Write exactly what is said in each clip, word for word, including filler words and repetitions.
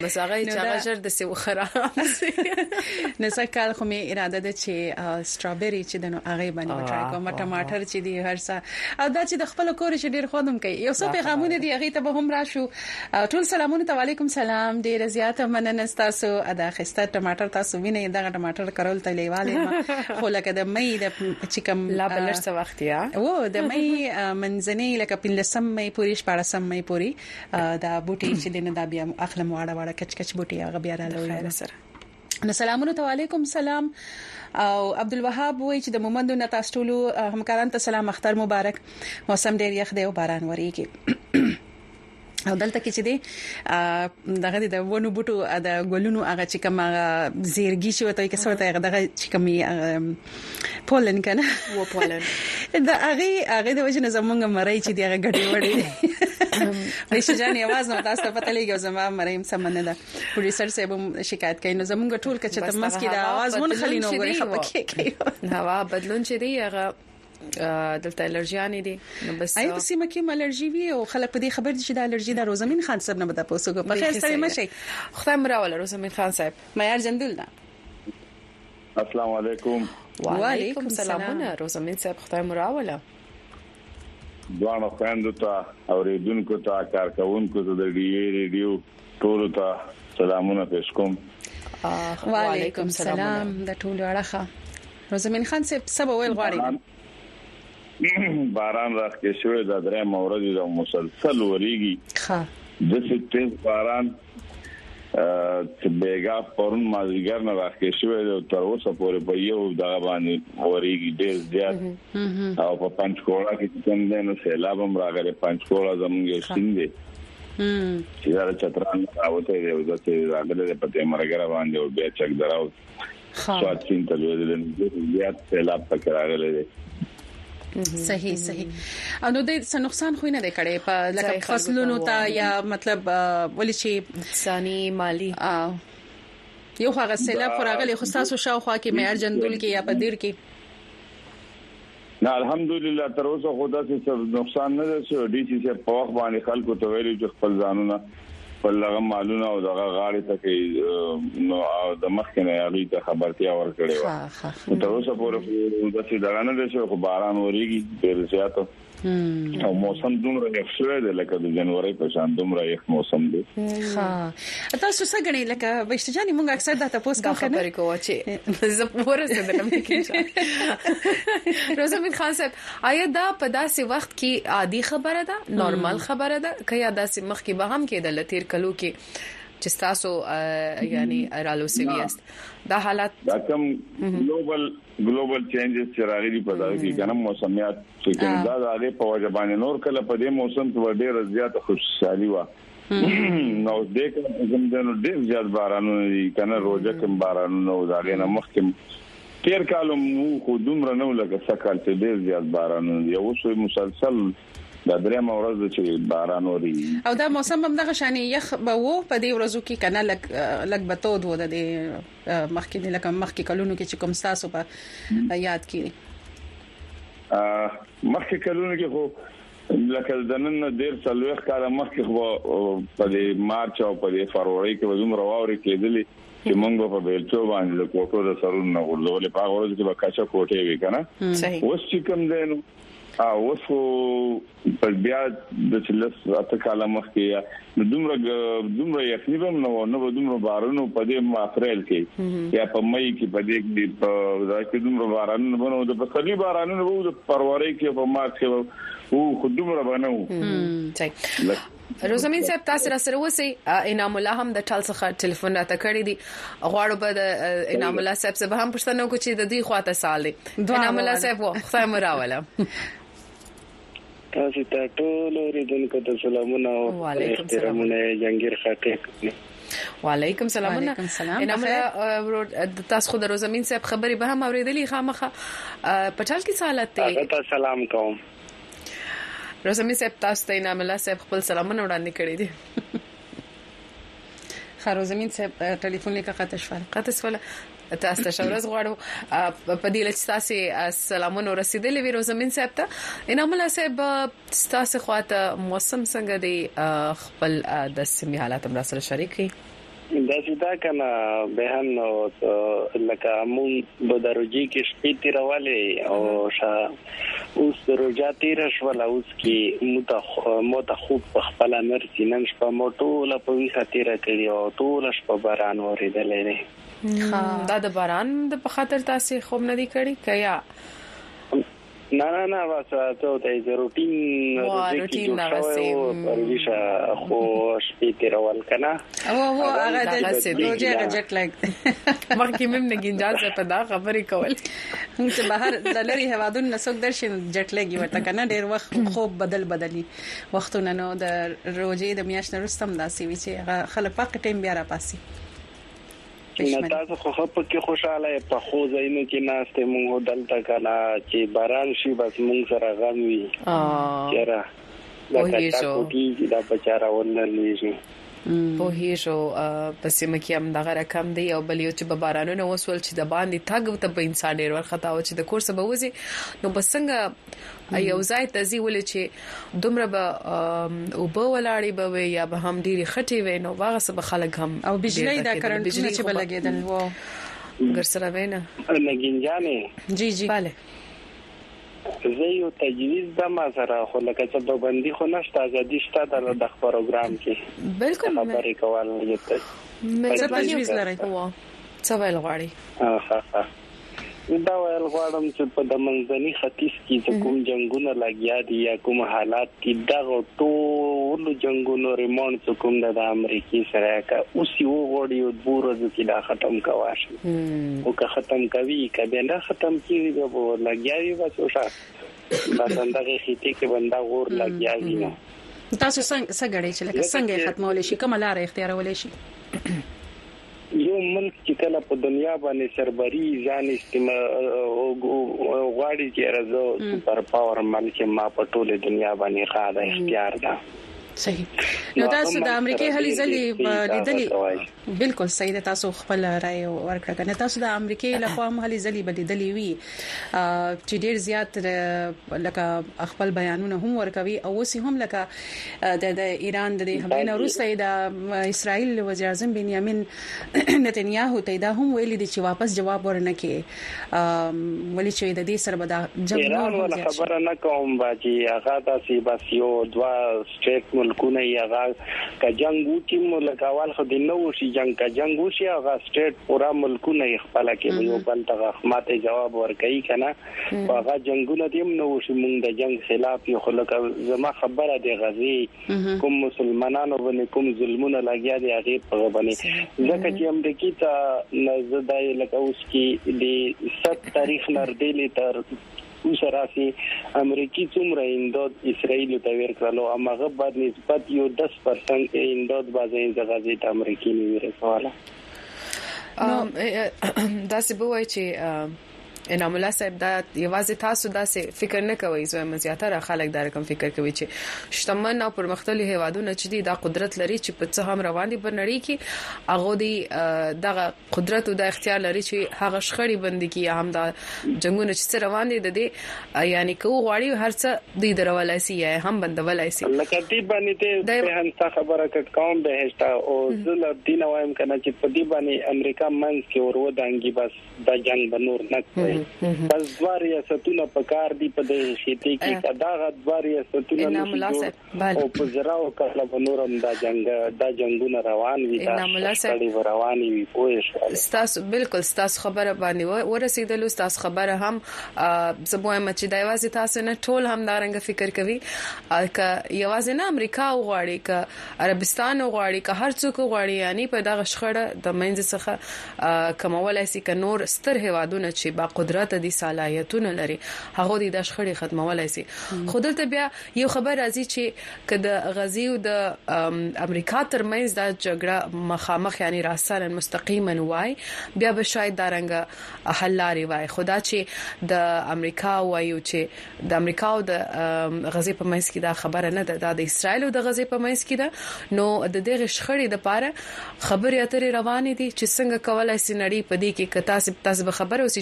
بس هغه چې هغه ژر د سی وخراب نه سکه خو می اراده ده چې سترابری چې د نو هغه باندې ټرای کوم ټماټر چې دی هر څه او دا چې د خپل کور چې ډیر خودم کوي یو څه پیغامونه دی هغه ته به هم راشو ټول سلامونه ته وعلیکم سلام ډیر زیاته مننه تاسو ادا خسته ټماټر تاسو وینئ دغه ټماټر کارول ته لیواله خو لکه د مې د چې کوم لا بلر څه وخت یا او د مې منځنی لکه پنځم مې پوری شپږم مې پوری دا بوټي چې دنه دا بیا اخلم واړه واړه کچ کچ بوټي هغه بیا راځي سره نو سلامونه علیکم سلام او عبد الوهاب وای چې د مومندو نه تاسو ټول همکاران ته سلام اختر مبارک موسم ډیر یخ دی او باران وریږي او دلته کې چې دی دغه د ونو بوټو د ګلونو هغه چې کوم زیرګي شو ته کې سره دغه چې کوم پولن کنه و پولن دا هغه هغه د وجه نه زمونږ مړی چې دی هغه ګډي وړي ریشه جان आवाज نو تاسو پته لګي زما مریم سمنه ده پروډوسر صاحب شکایت کوي نو زمونږ ټول کچ ته مسکی د आवाज مون خلینو غوړي خپکه کوي هوا بدلون چې دی هغه دلته الرجیان دي نو بس اي په سیمه کې الرجی وي او خلک په دې خبر دي چې د الرجی د روزمین خان صاحب نه بده پوسوګو په خیر سره مشي خدای مراول روزمین خان صاحب معیار جندل دا السلام علیکم وعلیکم السلام روزمین صاحب خدای مراول دوانو خويندو ته اوریدونکو ته کارکونکو ته د ډي ریډیو ټول ته سلامونه پېښ کوم وعلیکم السلام د ټول اړه روزمین خان صاحب سبا ویل غواړي باران راځي شوې د درې مورد د مسلسل وریږي ها د ستې باران چې بیګا پرون مازیګر نه راځي شوې د تر اوسه پورې په یو دغه باندې وریږي ډېر زیات او په پنځکوړه کې څنګه نو سیلاب هم راغلی پنځکوړه زموږ یو سیند دی چې دا چتران راوته دی او د څه راغلی په دې مرګره باندې او بیا چک دراو سواد سین ته ویل دي زیات سیلاب پکې راغلی دی صحیح صحیح او نو د څه نقصان خو نه دی کړي په لکه فصلونو ته یا مطلب ولې چې ثاني مالی یو هغه سیلاب راغلی خو تاسو شاوخوا کې معیار جندول کې یا په دیر کې نه الحمدلله تر اوسه خدا څخه نقصان نه شو ډي سي سي په وخت باندې خلکو ته ویلي چې خپل ځانونه په لغه مالونه او دغه غاړې ته کې نو د مخکنه یالي ته خبرتیا ورکړې و تر اوسه پورې د څه دغه نه شو خو باران وریږي ډېر زیات او موسم دومره یخ شوی دی لکه د جنوري په شان دومره یخ موسم دی ها تاسو څنګه غنی لکه وشتجاني مونږ اکثر دا تاسو کوو کنه خبرې کوو چې زه ورسېدم کې روزمین خان صاحب آیا دا په داسې وخت کې عادي خبره ده نورمال خبره ده کیا داسې مخ کې به هم کې د لتیر کلو کې چې تاسو یعنی رالو سیویست دا حالت دا کوم ګلوبل ګلوبل چینجز چې راغلي په دغه کې کنه موسمیات چې دا د اړې په وجه باندې نور کله په دې موسم کې ډېر زیات خوشحالي و نو دې کوم زمونږ ډېر زیات بارانونه دي کنه روزه کوم بارانونه او دا نه مخکې تیر کال مو خو دومره نو لکه سکهال چې ډېر زیات بارانونه دي او شو مسلسل دا درې مورز چې باران وري او دا موسم هم دغه شان یخ به وو په دې ورځو کې کنه لګ لګ بتود و د مخکې لکه مخکې کلونو کې چې کوم تاسو په یاد کړئ ا مخکې کلونو کې خو لکه د نن ډیر څلويخ کاله مخکې خو په دې مارچ او په دې فروری کې وزم رواوري کېدلی چې مونږ په بیلچو باندې د کوټو د سرونو نه ورلولې په ورځ کې به کاچا کوټې وي کنه صحیح اوس چې کوم دینو او وسو په بیا د چلس اته کاله مخکې نو دومره دومره یخنی به نو نو دومره بارونو په دې اپریل کې یا په مې کې په دې په راځي دومره بارانو بنو د پسلی بارانو نو د فروری کې په مارچ کې او خدومره بنو صحیح روزمین صاحب تاسو را سره وسی انعام الله هم د ټال څخه ټلیفون راته کړی دی غواړو به د انعام الله صاحب څخه هم پښتنو کو چې د دې خواته سال دی انعام الله صاحب خدای مراوله تاسو ته ټول اوریدونکو ته سلامونه او احترامونه جنگیر خاطر وعلیکم سلام انعام الله تاسو خو د روزمین صاحب خبري به هم اوریدلې خامخه پټال کی حالت ته تاسو سلام کوم روزمین صاحب تاسو ته انعام الله صاحب خپل سلامونه وړاندې کړی دي خروزمین صاحب ټلیفون لیکه قطع شول قطع شول تاسو ته شورز غواړو په دې لچ تاسو سلامونه رسیدلې وی روزمین صاحب ته انعام الله صاحب تاسو خواته موسم څنګه دی خپل د سیمه حالات هم سره شریک کړئ دا سیدا کنه بهن نو لکه مون بدرجی کې شپې تیرواله او شا اوس روجا تیر شول اوس کې مت مت خوب په خپل مرسي نن شپه موټو لا په وی خاطر کړی او ټول شپه باران اوریدلې نه دا د باران د په خاطر تاسو خوب نه دی کړی کیا نه نه نه واسه ته د روټین روټین نه واسه پرېشه خو شپې تیرول کنه او او هغه د روجه جټ لګ مخکې مم نه ګنجاز په دا خبرې کول چې بهر د لری هوادون نسوک درشي جټ لګي ورته کنه ډیر وخت خوب بدل بدلی وختونه نو د روجه د میاشت رستم داسي وی چې خلک پاک ټیم بیا را پاسي نه تاسو خو په کې خوشاله په خو زینو کې ناشته مونږ دلته کلا چې باران شي بس مونږ سره غم وي چیرې دا تاسو کې دا بچاره ونلېږي په هیڅو پسې مکه هم دغه رقم دی او بل یو چې به بارانونه وسول چې د باندې تاګ ته په انسان ډیر ورخته او چې د کورس به وځي نو بسنګ یو ځای ته ځي ولې چې دومره به او به ولاړی به یا به هم ډیری خټي وینو واغه سب خلک هم او بجلی دا کرنټ چې بلګیدل وو ګرسره وینه نګینجانې جی جی bale زه یو تجویز د ما سره خو لکه څه د بندي خو نشته ازادي شته د پروګرام کې بالکل خبرې کول یته څه تجویز لرئ څه ویل غواړي ها ها دا ویل غواړم چې په د منځني ختیځ کې چې کوم جنگونه لګیا دي یا کوم حالات کې دا ټول جنگونو ریمونډ چې کوم د امریکای سره کا اوس یو غوړي او بورز کې دا ختم کواش او که ختم کوي کله نه ختم کیږي به لګیاوي واسو شا دا څنګه خېټه کې بندا غور لګیاوي نو تاسو څنګه څنګه چې لکه څنګه ختمول شي کوم لار اختیارول شي یو ملک چې کله په دنیا باندې سربري ځان استعمال غواړي چې راځو سپر پاور ملک ما په ټوله دنیا باندې خاله اختیار ده صحیح نو تاسو د امریکای هلي ځلې لیدلې بالکل صحیح ده تاسو خپل رائے ورکړه کنه تاسو د امریکای له خوا هلي ځلې بدلیدلې وی چې ډیر زیات لکه خپل بیانونه هم ورکوي او اوس هم لکه د ایران د حمله وروسته د اسرائیل وزیر اعظم بنیامین نتنیاهو ته دا هم ویلي دي چې واپس جواب ورنکړي ولې چې د دې سره به د جنگ خبره نه کوم باجی هغه تاسو بس یو دوا سټیټ ملکونه یغه کا جنگو چې ملکوال خو د نو شي جنگ کا جنگو شي هغه سټیټ پورا ملکونه خپل کې یو بل ته ماته جواب ورکړي کنه هغه جنگونه دیم نو شي مونږ د جنگ خلاف یو خلک زما خبره دی غزي کوم مسلمانانو باندې کوم ظلمونه لګیا دي هغه په باندې ځکه چې امریکای ته نزدای لکه اوس کې د ست تاریخ نردلې تر وسراسي امریکای څومره انداد اسرائیل ته ورکړلو هغه بعد نسبت یو دس پرسنټ انداد بازار د غزي ته امریکای نیوره سواله دا څه بوای چې انعام الله صاحب دا یوازې تاسو دا څه فکر نه کوئ زه مزياتره خلک دا رقم فکر کوي چې شتمن او پرمختللي هیوادونه چې دا قدرت لري چې په څه هم روان دي په نړۍ کې هغه دی دغه قدرت او د اختیار لري چې هغه شخړې بندي کی هم دا جنگونه چې روان دي د دې یعنی کو غواړي هر څه د درولای سي هم بندولای سي لکه دې باندې ته هم خبره کوم به هشتا او زل دین وایم کنه چې په دې باندې امریکا منځ کې ورو دانګي بس د جنگ بنور نه بس دوار ریاستونه په کار دي په دې شیته کې کداغه دوار ریاستونه او په زراو کله بنورم دا جنگ دا جنگونه روان وي دا شړې روان وي پوهش تاسو بالکل تاسو خبره باندې ورسېدل تاسو خبره هم زبویم چې دا یوازې تاسو نه ټول هم دارنګ فکر کوي ک یوازې نه امریکا غواړي ک عربستان غواړي ک هر څوک غواړي یعنی په دغه شخړه د منځ څخه کمولای سي ک نور ستر هوادونه چې با قدرت دي صلاحیتونه لري هغه د شخړې ختمولای شي خودته بیا یو خبر راځي چې کله غزي او د امریکا ترمنځ د جګړه مخامخ یعنی راسره مستقیما وای بیا به شاید دارنګ حل لري وای خدا چې د امریکا وایو چې د امریکا او د غزي په منځ کې دا خبره نه ده د اسرایل او د غزي په منځ کې ده نو د دغه شخړې د پاره خبرې اترې روانې دي چې څنګه کولای شي نړۍ په دې کې کتا سي تاسو به خبره اوسې چې په قطر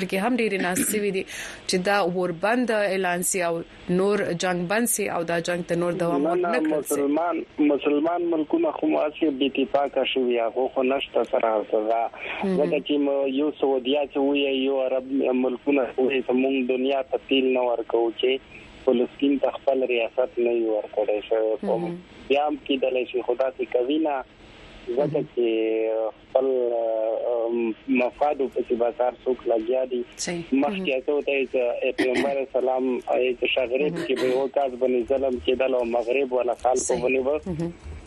خبر کې هم ډېر ناسوي دي چې دا وربند اعلان سي او نور جنگ بند سي او دا جنگ ته نور دوام نه کوي. مسلمان مسلمان ملکونه خو ماسي به اتفاق شوی هغه خو نشته سره هغه دا چې یو سعودیا چې وي یو عرب ملکونه وي زموږ دنیا ته تیل نه ورکو چې فلسطین ته خپل ریاست نه ورکړي شي کوم بیا هم کې د لشي خدا سي کوي نه ځکه چې خپل مفاد په بازار څوک لګیا دي مخکې ته ته پیغمبر سلام ایت شغریب کې به وکاز بني ظلم کې د مغرب ولا خلکو بني و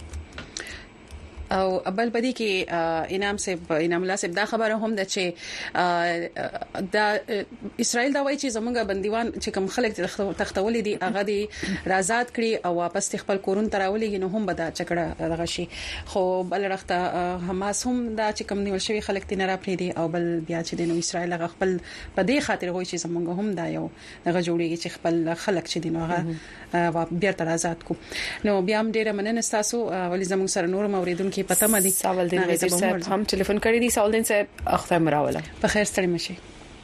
او ابل بدی کې انعام صاحب انعام الله صاحب دا خبره هم ده چې دا اسرائیل دا وایي چې زمونږ بنديوان چې کوم خلک تختولې دي هغه دي آزاد کړي او واپس خپل کورون تراولې نو هم بدا چکړه دغه شي خو بل رخته حماس هم دا چې کوم نیول شوی خلک تین را پری دي او بل بیا چې د اسرائیل هغه خپل په دې خاطر وایي چې زمونږ هم دا یو دغه جوړیږي چې خپل خلک چې دي نو هغه بیا تر آزاد کو نو بیا هم ډیره مننه تاسو ولې زمونږ سره نور موریدون کې پته مدي ساولدین وزیر صاحب هم ټلیفون کړی دی. ساولدین صاحب اختر مراوله په خیر ستړي مشي.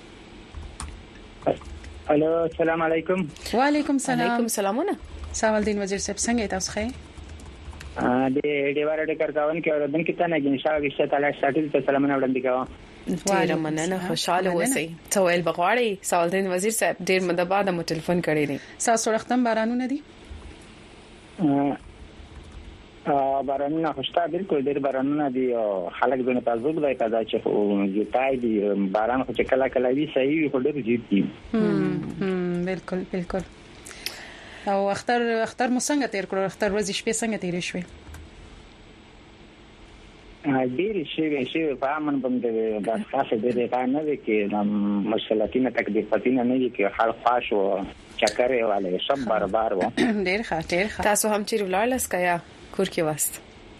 الو السلام علیکم. وعلیکم السلام. علیکم السلامونه. ساولدین وزیر صاحب څنګه تاسو ښه؟ ا دې ډیواره ډ کارکاون کې اوردن کې ته نه ان شاء الله چې تعالی ساتل ته سلامونه وړاندې کوم. ډیر مننه خوشاله اوسئ. سوال بغواړي ساولدین وزیر صاحب ډیر مده بعد مو ټلیفون کړی دی. تاسو وختم بارانونه دي؟ ا بارانونه خوشتا بالکل ډیر بارانونه دي او خلک دونه تاسو د کدا چې جوتای دي باران خو چې کله کله وی صحیح خو ډیر جیت دي. هم بالکل بالکل. او اختر اختر مو څنګه تیر کړو؟ اختر ورځې شپې څنګه تیر شوې؟ ا ډیر شي شي په امن باندې د خاصه دې کا نه وی کې مشکلاتونه تکلیف پاتینه نه وی کې حال خاص او چکرې والے سب برابر و. ډیر ښه ډیر ښه. تاسو هم چیرې ولاړل اسکایا کور کې واست؟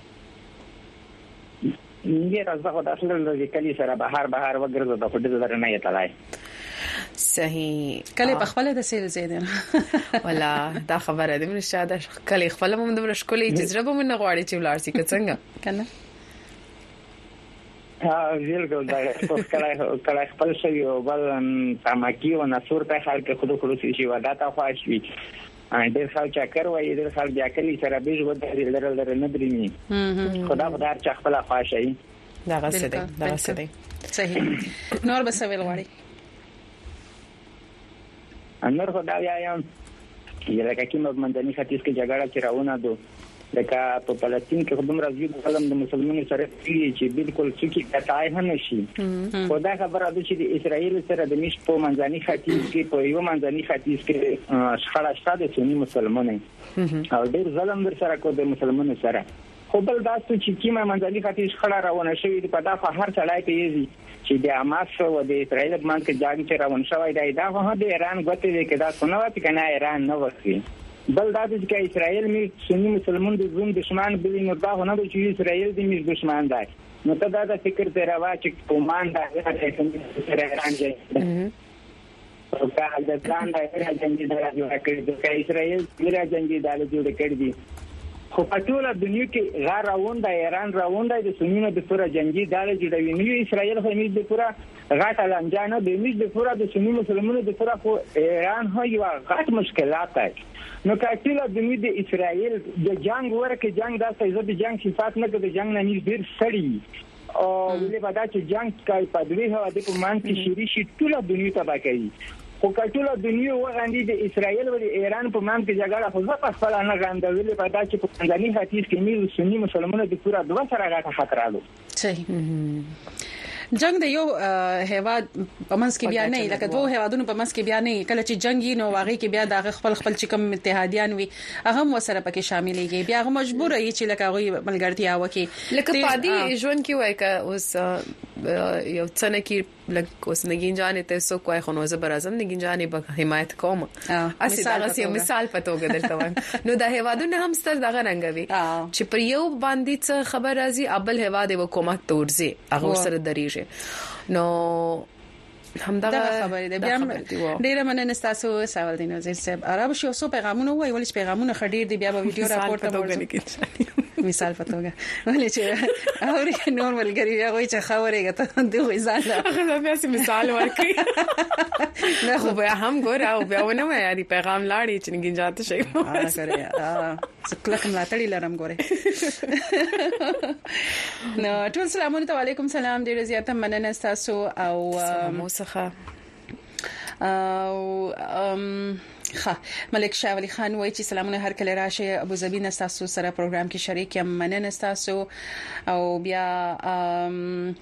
نه راځه خو داسې د کلی سره بهر بهر وګرځو د خپل ځای نه یتلای. صحیح. کله په خپل د سیل زیدل ولا دا خبره ده من شاده کله خپل هم د مشکلې تجربه من غواړي چې ولار سي څنګه کنه ها ویل کو دا کله کله خپل شي او بل تماکی او نصور ته خلک خود خود شي ودا تا خواشي ډېر خلک چکر وایي ډېر خلک بیا کلی سره بیج ودرې لرل لرل نه درېمي خدا بدار چې خپل خواشي دا غسه دی دا غسه دی. صحیح. نور به سوال غواړي انور خدا بیا یم یله کې مدني ختیځ کې جګړه چې راونه دو لکه په فلسطین کې خدوم راځي د عالم د مسلمانانو سره چې بالکل څوک کتای هم نشي. خدا خبره ده چې د اسرائیل سره د نش په منځني ختیځ کې په یو منځني ختیځ کې شخړه شته د سنی مسلمانانو او ډېر ظلم در سره کو د مسلمانانو سره. خو بل دا چې کیمه منځني ختیځ خړه راونه شوی په دغه هر ځای ته یزي چې د حماس او د اسرائیل باندې کې جنگ چې روان شوی دی دا هغه د ایران غوته دی کې دا څنګه وتی کنه ایران نه وسی بل دا چې اسرائیل می سنی مسلمان د زوم دشمن بلی نو دا نه چې اسرائیل د می دشمن دی نو ته دا د فکر ته راوا چې کومان دا د ایران جاي او کا د ځان د ایران جنگي دا جوړ کړی د اسرائیل میرا جنگي دا جوړ کړی دی خو په ټوله دنیا کې غار راوند د ایران راوند د سنیانو د پوره جنگي داله جوړوي نو اسرائیل خو میز د پوره غاټه لنجانه د میز د پوره د سنی مسلمانانو د پوره خو ایران هو یو غاټ مشکلات دی نو کله د دنیا د اسرائیل د جنگ ورکه جنگ د سیزه د جنگ صفات نه د جنگ نه میز ډیر سړی او ولې بدا چې جنگ کوي په دوی هوا د کومان کې شری شي ټوله دنیا تبا کوي خو کټوله دنیا وغاندې د اسرائیل او د ایران په مان کې جګړه خو ځکه خپل نه غاندولې په دا چې په ځانګړي حدیث کې میز سنی مسلمانانو د پورا دوه سره راټه خطر راغلو صحیح جنگ د یو هیواد په منځ کې بیا نه لکه دوه هیوادونو په منځ کې بیا نه کله چې جنگي نو واقعي کې بیا د خپل خپل چې کوم اتحادیان وي هغه هم وسره پکې شاملېږي بیا هغه مجبور وي چې لکه هغه ملګرتیا وکړي لکه پادي ژوند کې وای کا اوس یو څنګه کې لکه اوس نګین جانې ته سو کوی خو نو زبر اعظم نګین جانې به حمایت کوم اسی دا غسی مثال پتوګه دلته وای نو د هیوادونو هم ستر دغه رنګوي چې پر یو باندې څه خبر راځي ابل هیواد و کومک تورځي هغه سره دریږي نو همدغه خبرې ده بیا ډیره مننه تاسو سوال دین وزیر صاحب عرب شو سو پیغامونه وای ولې پیغامونه خډیر دی بیا به ویډیو راپورټ ته ورته مثال پتوګه ولې چې اوري نور ملګری یا وای چې خبرې غته دوی ځان هغه بیا سي مثال ورکړي نه خو به هم ګور او بیا ونه مې یاري پیغام لاړی چې نګین جاته شي ها سره ا څکلک ملاتړی لرم ګوره نو ټول سلامونه علیکم سلام ډیر زیاته مننه تاسو او موسخه او ام ها ملک شاه علي خان وایي چې سلامونه هر کله راشه ابو ظبي نستاسو سره پروګرام کې شریک یم مننه تاسو او بیا ام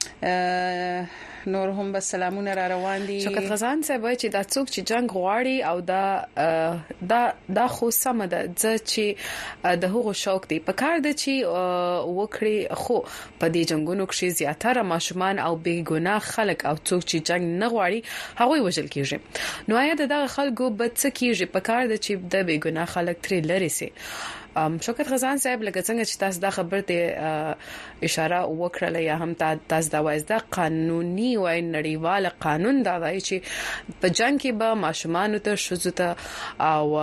نور هم بس سلامونه را روان دي شوکت غزان صاحب چې دا څوک چې جنگ غواړي او دا دا دا خو سم ده چې د هغو شوق دی په کار د چې وکړي خو په دې جنگونو کې زیاتره ماشومان او بې ګناه خلک او څوک چې جنگ نه غواړي هغه وژل کیږي نو آیا دغه خلکو بد څه کیږي په کار د چې د بې ګناه خلک ترې لري سي ام شوکت غزان صاحب لکه څنګه چې تاسو دا خبر ته اشاره وکړه یا هم تاسو دا وایي دا قانوني وای نړیوال قانون دا وایي چې په جنگ کې به ماشومان ته شوزو ته او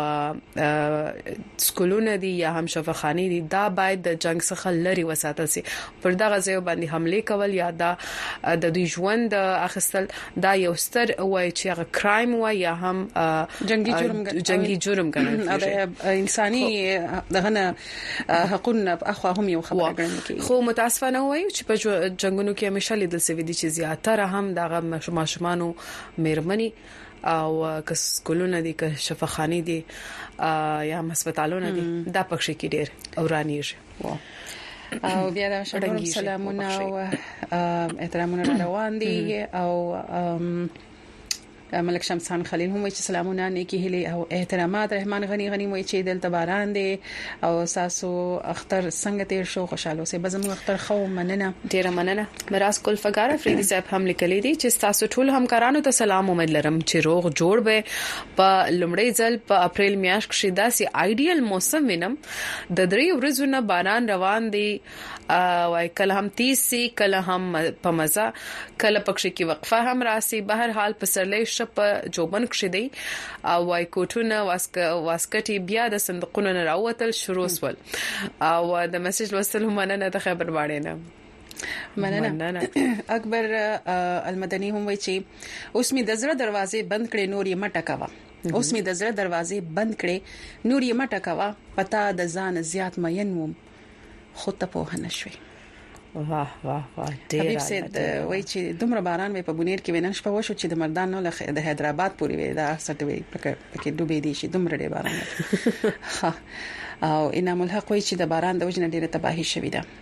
سکولونه دي یا هم شفاخاني دي دا باید د جنگ څخه لري وساتل شي پر دغه ځای باندې حمله کول یا دا د دوی ژوند اخیستل دا یو ستر وای چې هغه کرایم وای یا هم جنگي جرم جنگي جرم ګڼل کیږي انساني دغه حقوقونه اخوا هم یو خبره ګڼل کیږي خو متاسفانه وای چې په جنگونو کې همیشه لیدل شوی دي چې زیاتره هم دغه ماشومانو مېرمنې او کس کولونه دي که شفاخاني دي یا هسپتالونه دي دا پکې کې ډېر اورانیږي او بیا د شکر سلامونه او احترامونه روان دي او ملک شمسان خلیل هم چې سلامونه نیکی هلي او احترامات رحمان غنی غنی مو چې دلته باران دي او تاسو اختر څنګه تیر شو خوشاله اوسئ بزم اختر خو مننه ډیره مننه میراث کول فقاره فریدي صاحب هم لیکلي دي چې تاسو ټول همکارانو ته سلام امید لرم چې روغ جوړ به په لمړی ځل په اپریل میاشت کې داسې آیډیل موسم وینم د درې ورځې نه باران روان دي او کله هم تیز سي کله هم په مزه کله پکې کې وقفه هم راسي بهر حال پسرلې په جوبن کې دی او وای کوټونه واسک واسکټي بیا د صندوقونو نه راوتل شروع سول او د میسج لوستل هم نه ته خبر باندې نه مننه اکبر المدني هم وای چې اوس می د زړه دروازې بند کړې نور یې مټه کاوه اوس می د زړه دروازې بند کړې نور یې مټه کاوه پتا د ځان زیات مین وم خود ته په هنشوي واه واه واه ډیر حبیب سید وای چې دومره باران وي په بونیر کې وینم شپه وشو چې د مردان نه د حیدرآباد پورې وي دا سټوي پکې ډوبې دي چې دومره ډیر باران او انعام الحق وای چې د باران د وجنه ډیره تباہي شوې ده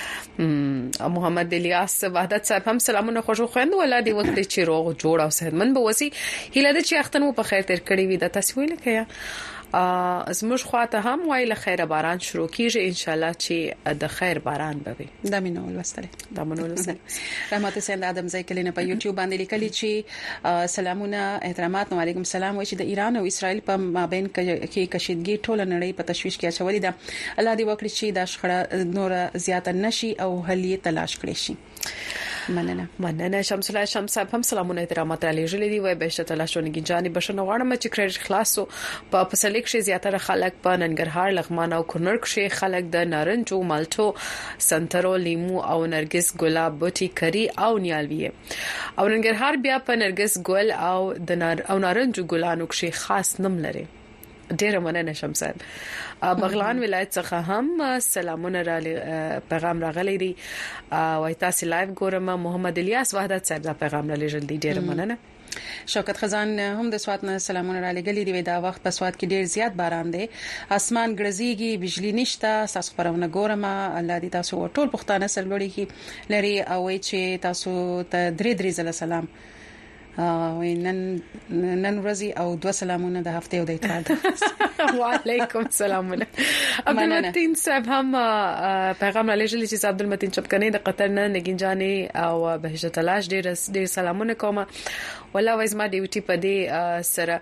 محمد الیاس وحدت صاحب هم سلامونه خوشو خويند ولادي وخت چې روغ جوړ او صحتمند به وسی هیله ده چې اختنو په خیر تر کړی وي د تاسو ویل کیا زموږ خواته هم وایله خیر باران شروع کیږي ان شاء الله چې د خیر باران به وي دا مينو ولستله دا مونږ ولستله رحمت حسین ادم زیکلینه په یوټیوب باندې لیکلي چې سلامونه احترامات علیکم سلام وایي چې د ایران او اسرائیل په مابین کې کشیدګي ټوله نړۍ په تشويش کې اچولې ده الله دې وکړي چې دا شخړه نور زیات نشي او حل یې تلاش کړي شي مننه مننه شمس الله شمس هم سلامونه احترامات علی جلی دی وای بهشته تلاشونګي جانب بشنه غواړم چې کریډټ خلاصو په فصلیک شي زیاتره خلک په ننګرهار لغمان او کونړ کې خلک د نارنجو مالټو سنترو لیمو او نرګس ګلاب بوټي کری او نیالوی او ننګرهار بیا په نرګس ګل او د نار او نارنجو ګلانو کې خاص نوم لري ډیره مننه شمس صاحب بغلان ولایت څخه هم سلامونه را پیغام راغلی دی وای تاسو لایو ګورم محمد الیاس وحدت صاحب دا پیغام را لېږل دی ډیره مننه شوکت خزان هم د سوات نه سلامونه را لګلې دی دا وخت په سوات کې ډیر زیات باران دی اسمان ګرځيږي بجلی نشته تاسو خبرونه ګورم الله دې تاسو ټول پښتانه سرلوړي کی لري او چې تاسو ته درې درې زله سلام نن نن ورځي او دو سلامونه د هفته او د اتحاد وعلیکم السلام عبدالمتین صاحب هم پیغام لېږلی چې عبدالمتین چپکنی د قطر نه نګینجاني او بهجت تلاش ډیر ډیر سلامونه کوم ولا وایز ما ډیوټي په دې سره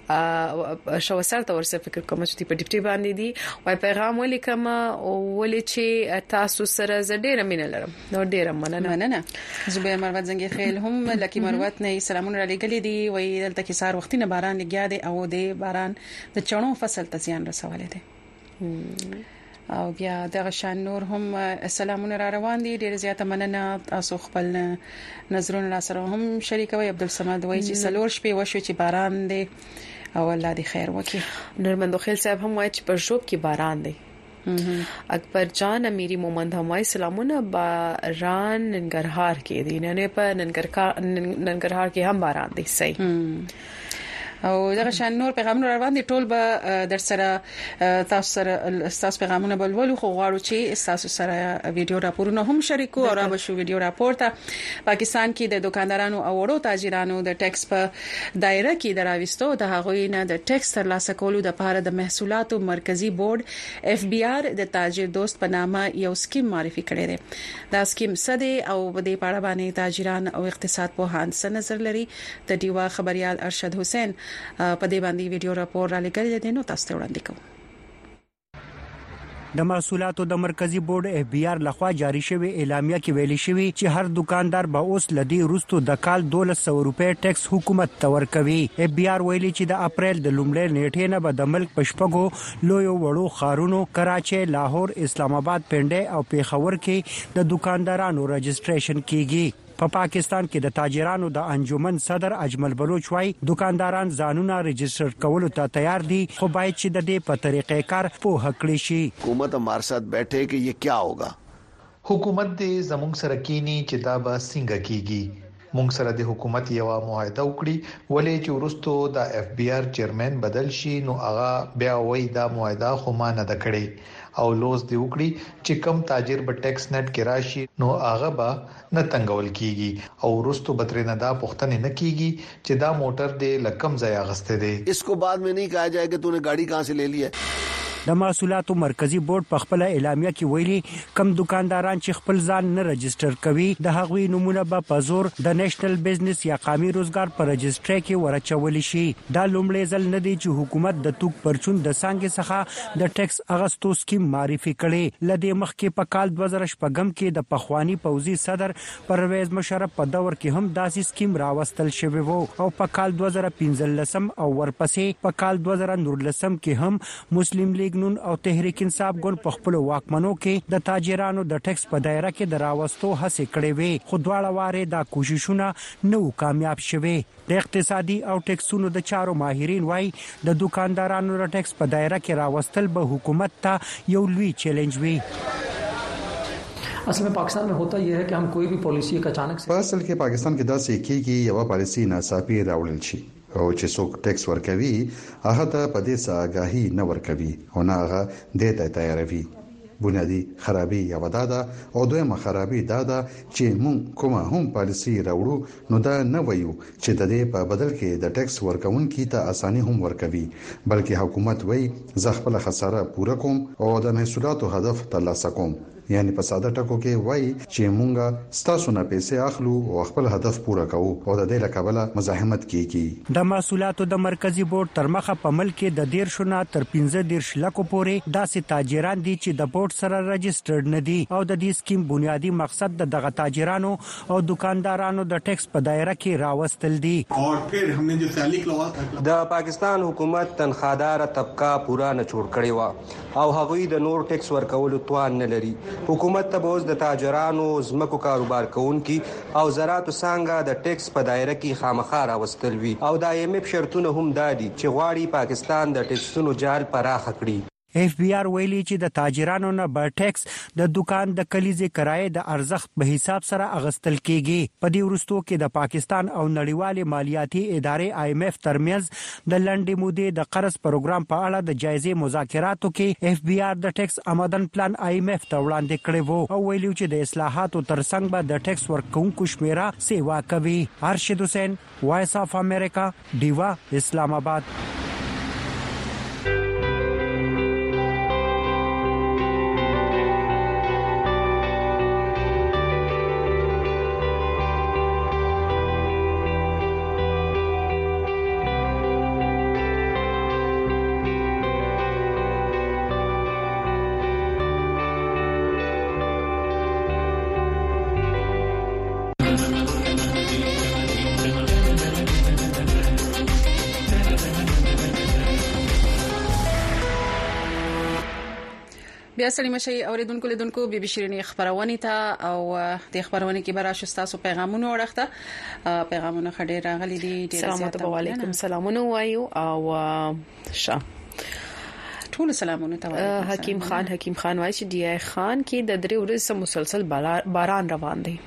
شو سره تور څه فکر کوم چې په ډیپټي باندې دي وای پیغام ولیکم ولې چې تاسو سره ز ډیر مینه لرم نو ډیر مننه مننه زبیر مروت زنګي خیل هم لکه مروت نه سلامونه را لګلې دي وای دلته کې سار وختینه باران لګیا دي او د باران د چڼو فصل ته زیان رسولې دي او بیا د غشان نور هم سلامونه را روان دي. ډیر زیاته مننه تاسو خپل نظرونه را سره هم شریکوي. عبدالصمد وایي چې سلور شپې وشو چې باران دی او الله دې خیر وکړي. نرمندو خیل صاحب هم وایي چې پر شوب کې باران دی. اکبر جان امیری مومند همای سلامونه باران ننګرهار کې دي نه نه په ننګرهار کې هم باران دی. صحیح. او دغه شان نور پیغامونه روان دي ټول به در سره تاسو سره تاسو پیغامونه بلول خو غواړو چې تاسو سره ویډیو راپورونه هم شریکو او را به شو ویډیو راپور ته پاکستان کې د دکاندارانو او وړو تاجرانو د ټیکس په دایره کې دراوستو د هغوی نه د ټیکس ترلاسه کولو د لپاره د محصولاتو مرکزی بورډ اف بی آر د تاجر دوست په نامه یو سکیم معرفي کړی دی. دا سکیم سده او د دې په اړه باندې تاجران او اقتصاد په هان څه نظر لري د دیوا خبريال ارشد حسین په دې باندې ویډیو راپور را لګل دي نو تاسو ته وړاندې کوم. د محصولاتو د مرکزی بورډ اف بی آر لخوا جاری شوی اعلامیه کې ویلي شوی چې هر دکاندار به اوس لدی روستو د کال دولس سو روپے ټیکس حکومت تور کوي. اف بی آر ویلي چې د اپریل د لومړۍ نیټې نه به د ملک پشپغو لوی وړو خارونو کراچي، لاهور، اسلام آباد، پنډي او پیښور کې د دکاندارانو رجسټریشن کیږي. په پا پاکستان کې د تاجرانو د انجمن صدر اجمل بلوچ وايي دکانداران ځانونه رجسټر کولو ته تیار دي خو باید چې د دې په طریقې کار په حقلی شي. حکومت ہمارے ساتھ بیٹھے کہ یہ کیا ہوگا. حکومت دې زموږ سره کینی چې دا به څنګه کیږي. موږ سره د حکومت یو معاهده وکړي ولې چې ورستو د اف بی آر چیرمن بدل شي نو هغه بیا وای دا معاهده خو ما نه د کړي او لوز دی وکړي چې کم تاجر به ټیکس نت کې راشي نو هغه به نه تنګول کیږي او ورستو بترنه دا پښتنه نه کیږي چې دا موټر دی لکم ځای غسته دی. اس کو بعد میں نہیں کہا جائے کہ تو نے گاڑی کہاں سے لے لی ہے. د محصولاتو مرکزی بورډ په خپل اعلامیه کې ویلي کم دکانداران چې خپل ځان نه رجسټر کوي د هغوی نمونه به په زور د نېشنل بزنس یا قومي روزګار پر رجسټري کې ورچول شي. دا لومړی ځل نه دی چې حکومت د توک پرچون د څنګه څخه د ټیکس اغستو سکیم معرفي کړي. لدې مخکې په کال دوه زره شپږم کې د پخوانی پوزي صدر پرویز مشرف په دور کې هم داسې سکیم راوستل شوی وو او په کال دوه زره پنځلسم او ورپسې په کال دوه زره نولسم کې هم مسلم لیگ نون او تحریک انصاف ګوند په خپل واکمنو کې د تاجرانو د ټیکس په دایره کې دراوستو هڅه کړې وي خو دواړه واره دا کوششونه نو کامیاب شوه. د اقتصادي او ټیکسونو د چارو ماهرین وایي د دکاندارانو د ټیکس په دایره کې راوستل به حکومت ته یو لوی چیلنج وي. اصل میں پاکستان میں ہوتا یہ ہے کہ ہم کوئی بھی پالیسی کا اچانک په اصل کې پاکستان کې دا سې کېږي یو پالیسی ناڅاپي راوړل شي او چې څوک ټیکس ورکوي هغه ته په دې څه آگاهي نه ورکوي او نه هغه د ته تیاروي. بنیادی خرابي یا ودادا او دویمه خرابي دادا چې مونږ کومه هم پالیسی راوړو نو دا نه وایو چې د دې په بدل کې د ټیکس ورکونکو ته اساني هم ورکوي بلکې حکومت وایي زه خپل خساره پوره کوم او د محصولاتو هدف ترلاسه کوم. یعنی په ساده ټکو کې وایي چې مونږه ستاسو نه پیسې اخلو او خپل هدف پوره کوو او د دې لپاره مزاحمت کیږي. د محصولاتو د مرکزی بورډ تر مخه په ملک کې د ډیر شونه تر پنځه دیرش لکو پورې داسې تاجران دي چې د بورډ سره رجسټرډ نه دي او د دې سکیم بنیادی مقصد د دغه تاجرانو او دکاندارانو د ټیکس په دایره کې راوستل دي. د پاکستان حکومت تنخوادار طبقه پورا نه جوړ کړی و او هغوی د نور ټیکس ورکولو توان نه لري. حکومت ته بوز د تاجرانو زمکو کاروبار کوونکي او زراعتو څنګه د ټیکس په دایره کې خامخا راوستل وی او د ایم اف شرطونه هم دادي چې غواړي پاکستان د ټیکسونو جال پراخ کړي. اف بی آر ویلي چې د تاجرانو نه به ټیکس د دکان د کلیزې کرایې د ارزښت په حساب سره اغستل کیږي. په دې وروستو کې د پاکستان او نړیوال مالیاتي ادارې آی ایم اف ترمنځ د لنډې مودې د قرض پروګرام په اړه د جایزې مذاکراتو کې اف بی آر د ټیکس آمدن پلان آی ایم اف ته وړاندې کړی وو او ویلي چې د اصلاحاتو ترڅنګ به د ټیکس ورکونکو شمیره سیوا کوي. ارشد حسین، وایس اف امریکا، دیوا، اسلام آباد. بیا سړی مشي اوریدونکو لیدونکو بي بي شيرینی خبرونه ته او د خبرونه کې برا شستاسو پیغامونه ورخته پیغامونه خډې راغلي دي. السلام علیکم سلامونه وایو او شا ټول سلامونه ته حکیم خان حکیم خان وایي چې ډي آی خان کې د درې ورځې مسلسل باران روان دی.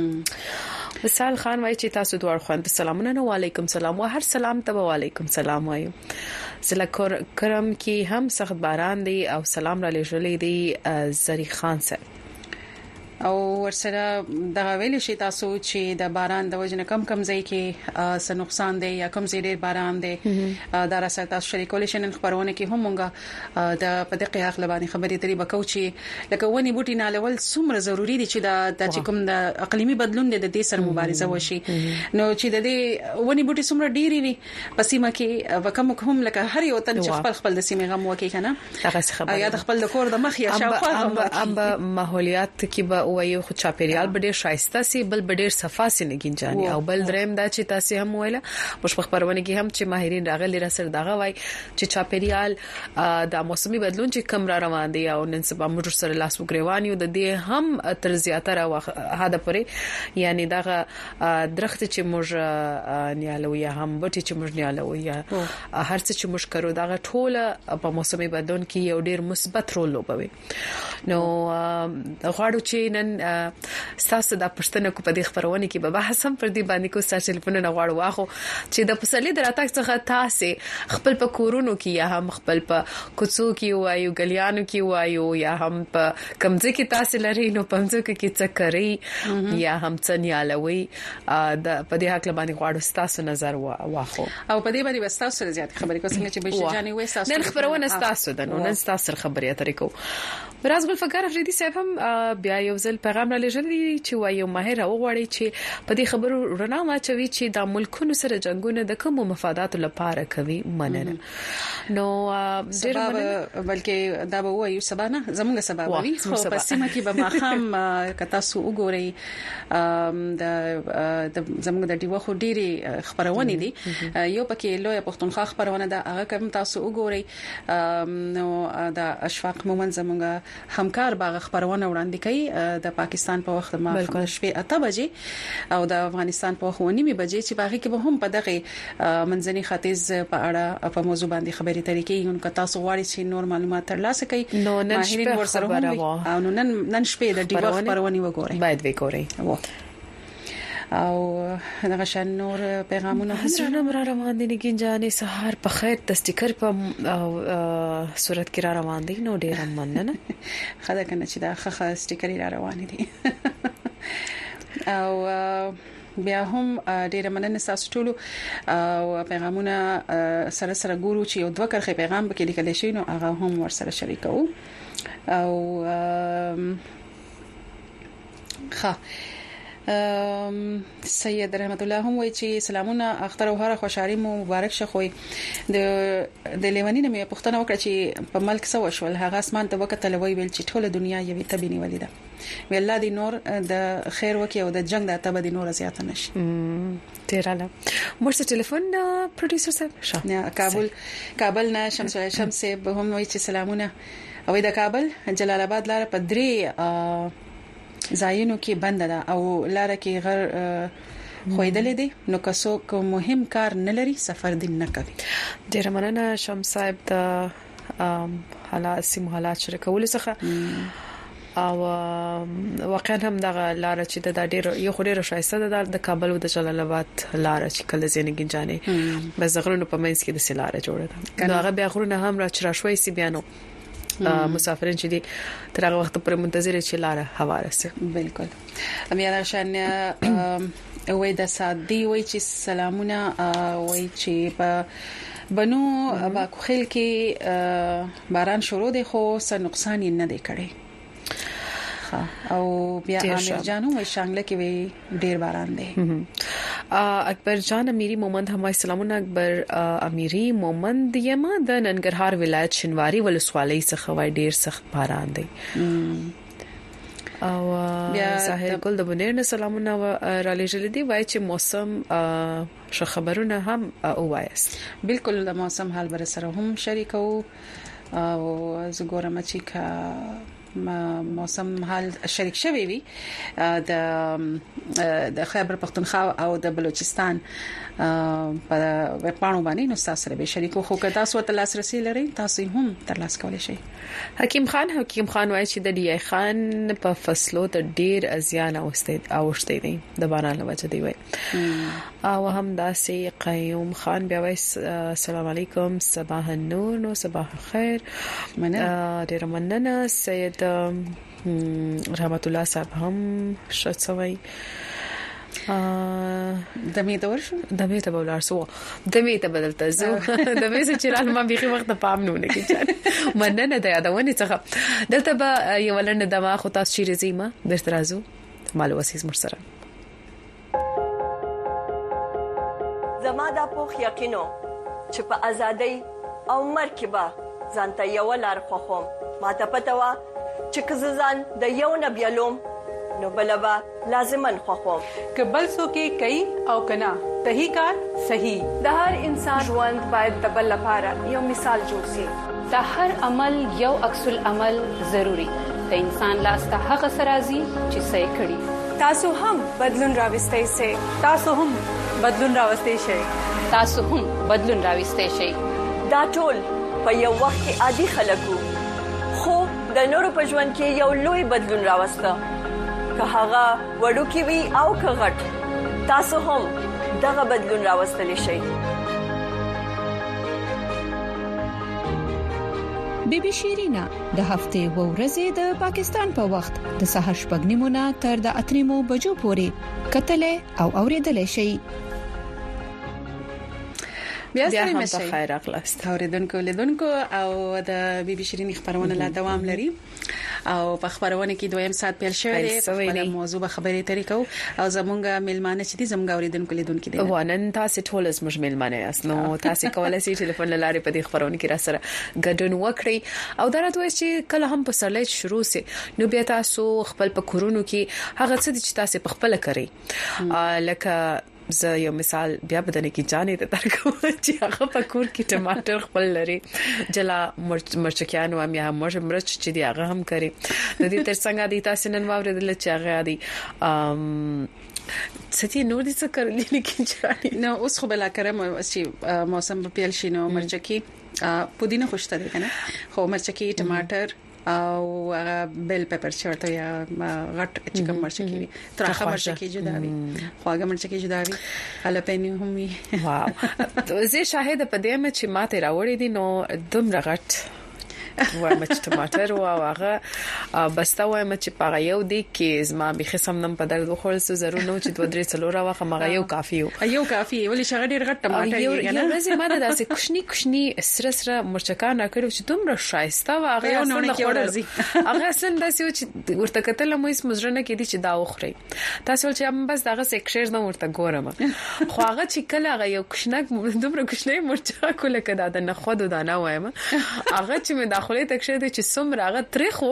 وصال خان وایي چې تاسو دوه خوند سلامونه نو وعلیکم سلام او هر سلام ته وعلیکم سلام وایو. زله کرم کې هم سخت باران دی او سلام را لېږلې دی زری خان سره او ورسره د ویل شي تاسو چې د باران د وجنه کم کم ځای کې څه نقصان دی یا کم ځای ډیر باران دی دا راځي تاسو شریکول شي نن خبرونه کې هم مونږه د په دقیق اخلا باندې خبرې ترې بکو چې لکه ونی بوټي نالول څومره ضروری دي چې د چې کوم د اقلیمي بدلون د دې سره مبارزه وشي نو چې د دې ونی بوټي څومره ډیری وي پسې مکه وکم کوم لکه هر یو تن چې خپل خپل د سیمه غم وکي کنه هغه خبره یا د خپل د کور د مخ یا شاوخوا ام ماحولیات کې وایو خو چاپیریال بډیر شایسته سي بل بډیر صفا سي نه گنجاني او بل دریم دا چې تاسو هم ویله مش په خبرونه کې هم چې ماهرین راغلي را سره دغه وای چې چاپیریال د موسمي بدلون چې کم را روان دي او نن سبا موږ سره لاس وګریوانیو د دې هم تر زیاتره هدا پرې یعنی دغه درخت چې موږ نیالو یا هم بوټي چې موږ نیالو یا هر څه چې موږ کړو دغه ټوله په موسمي بدلون کې یو ډیر مثبت رول لوبوي. نو غواړو چې نن ستاسو د پښتنو کو په دې خبرونه کې به بحث هم پر دې باندې کو ستاسو ټلیفونونه غواړو واخو چې د پسلې دراتک څخه تاسو خپل په کورونو کې یا هم خپل په کوڅو کې وایو غلیانو کې وایو یا هم په کمزې کې تاسو لري نو پمځو کې څه کوي یا هم څه نیالوي د په دې حق باندې غواړو ستاسو نظر واخو او په دې باندې وستاسو سره زیات خبرې کوم چې به جاني وې تاسو نن خبرونه ستاسو د نن ستاسو خبرې اترې کو براز ګل فقره فریدي صاحب هم بیا یو ځل پیغام را لېږلی چې وایو ماهر او غواړي چې په دې خبرو رڼا واچوي چې د ملکونو سره جنگونه د کوم مفاداتو لپاره کوي مننه نو ډېر مننه بلکې دا به وایو سبانه زموږ سبب وي خو په سیمه کې به ماخام کتا سو وګوري د زموږ د ډیوه خو ډېری خبرونه دي یو پکې لوی پښتونخوا خبرونه ده هغه کوم تاسو وګوري نو د اشفاق مومن زموږ همکار باغ خبرونه وړاندې کوي د پاکستان په وخت ما شپې اته بجې او د افغانستان په وخت ونیمه بجې چې باغ کې به هم په دغه منځني ختیځ په اړه په موضوع باندې خبرې ترې کوي نو که تاسو غواړئ چې نور معلومات ترلاسه کړئ نو نن شپه خبره او نو نن نن شپې د ډیوه خبرونه وګورئ باید وګورئ او دغه شان نور پیغامونه حضرت را روان دي نگینجانې سحر په خیر د سټیکر په صورت کې را روان دي نو ډیر مننه خدای کنه چې دا خخه سټیکر را روان دي او بیا هم ډیر مننه تاسو ټول او پیغامونه سره سره ګورو چې یو دوه کرخه پیغام به لیکل شي نو هغه هم ور سره شریکو او ښه سید رحمت الله هم وایي چې سلامونه اختر او هر خوشحالي مو مبارک شه خو د د لیوانینه مې پښتنه وکړه چې په ملک سو شول هغه اسمان ته وکړه لوي ویل چې ټوله دنیا یوي تبینی ولیدا وی الله دې نور د خیر وکي او د جنگ د تبه دې نور زیات نشي تیراله مرسته ټلیفون پروډوسر صاحب شه کابل کابل نه شمس شمس به هم وایي چې سلامونه او د کابل جلال آباد لار په درې زاینو کې بند ده او لار کې غر خویدلې دي نو که څوک مهم کار نه لري سفر دې نه کوي. ډیر مننه شمس صاحب د حالات سیم حالات شریکول څخه او واقعا هم دغه لار چې د ډیر یو خوري شایسته ده د کابل او د جلال آباد لار چې کله زینګی جانې بس غرونو په منځ کې د سلاره جوړه ده نو هغه بیا غرونه هم را چرشوي سی بیانو مسافرین چې دي تر هغه وخت پورې منتظر چې لاره هواره سي. بالکل امیا شان وې د سادي وې چې سلامونه وې چې په بنو با کوخل کې باران شروع دي خو څه نقصان نه دی کړی او بیا امیر جانو وې شانګله کې وې ډیر باران دی. اکبر جان امیری مومند همای سلامونه اکبر امیری مومند یما د ننګرهار ولایت شنواری ولسوالۍ څخه وای ډیر سخت باران دی او ظاهر ګل د بنیر نه سلامونه را لېږل دي وای چې موسم شو خبرونه هم اوایست بالکل د موسم حال بر سره هم شریکو او زګورم چې کا موسم حال شریک شوی وي د د خیبر پختونخوا او د بلوچستان په پانو باندې نو تاسو سره به شریکو خو که تاسو ته لاسرسي لرئ تاسو هم ترلاسه کولی شئ. حکیم خان حکیم خان وایي چې د ډي آی خان په فصلو ته ډیر ازیان اوسته اوشته دي د باران له وجه دی وای او هم داسې قیوم خان بیا وایي السلام علیکم صباح النور نو صباح الخير مننه ډیر مننه سید رحمت الله صاحب هم شتسوي دمه ته ورشو دمه ته بولار سو دمه ته بدلته زو دمه چې چرال ما بيخي وخت پام نه کیږي مننه د یادونه څخه دلته به یو لنډه دما خو تاسو شي رزيمه درترازو مالو وسیز مرسره زما د پوخ یقینو چې په ازادۍ او مرکبه ځانته یو لار خوخم ما ته پته وا چې کززان د یو نبیلوم نو بلبا لازمن خوخم کبل سو کې کوي او کنا تہی کار صحیح د هر انسان ژوند باید د بل لپاره یو مثال جوړ شي د هر عمل یو عکس العمل ضروری د انسان لاس ته هغه سرازي چې صحیح کړي تاسو هم بدلون راوستئ سي تاسو هم بدلون راوستئ شئ تاسو هم بدلون راوستئ شئ دا ټول په یو وخت کې عادي خلکو خو د نورو په ژوند کې یو لوی بدلون راوسته که هغه وړو کې وي او که غټ تاسو هم دغه بدلون راوستلی شئ. بی بی شیرینا د هفته و ورځې د پاکستان په وخت د سحر شپږ نیمونه تر د اتریمو بجو پورې کتلې او اوریدلې شي. بیا سره مشه خیر اخلاص اوریدونکو لیدونکو او د بی بی شیرین خبرونه لا دوام لري او په خبرونه کې دویم سات پیل شوی دی په موضوع به خبرې طریقو او زمونږه ملمانه چې دي زمونږه اوریدونکو لیدونکو دي وانن تاسو ټول زموږ ملمانه یاست نو تاسو کولای شئ ټلیفون لاره په دې خبرونه کې را سره ګډون وکړئ او درته وایي چې کله هم په سرلیج شروع سي نو بیا تاسو خپل په کورونو کې هغه څه چې تاسو په خپل کوي لکه زه یو مثال بیا بدنه کې جانې ته ترکو چې هغه په کور کې ټماټر خپل لري جلا مرچکیان او میا مرچ مرچ چې دی هغه هم کوي د دې ترڅنګ د تاسو نن واوریدل چې هغه دی ام ستې نور دي څه کړل لیکن چې نو اوس خو بلا کرم چې موسم په پیل شینو مرچکی پودینه خوشته ده کنه خو مرچکی ټماټر او بیل پیپر چورته یا غټ چکم مرچکی ترخه مرچکی جدا وي خواږه مرچکی جدا وي هالپینیو هم وي واو زه شاهد په دې مې چې ماته راوړې دي نو دومره غټ وایم چې ټماټر او هغه بس تا وایم چې پاره یو دی کې زما به قسم نم په درد خو څه ضرور نو چې دوه درې څلور واخه مغه یو کافي یو کافي ولې شغه ډیر غټ ټماټر یو یو ورځ ما د داسې کښنی کښنی سره سره مرچکان کړو چې دومره شایسته واغه یو نه کې ورځي هغه اصلا داسې چې ورته کتل مو هیڅ مزرنه کې دي چې دا وخوري تاسو چې هم بس دغه سیکشر نه ورته ګورم خو هغه چې کله هغه یو کښنک دومره کښنی مرچا کوله کدا د نه خود دانه وایم هغه چې مې خولې تک شه دي چې څومره هغه تریخو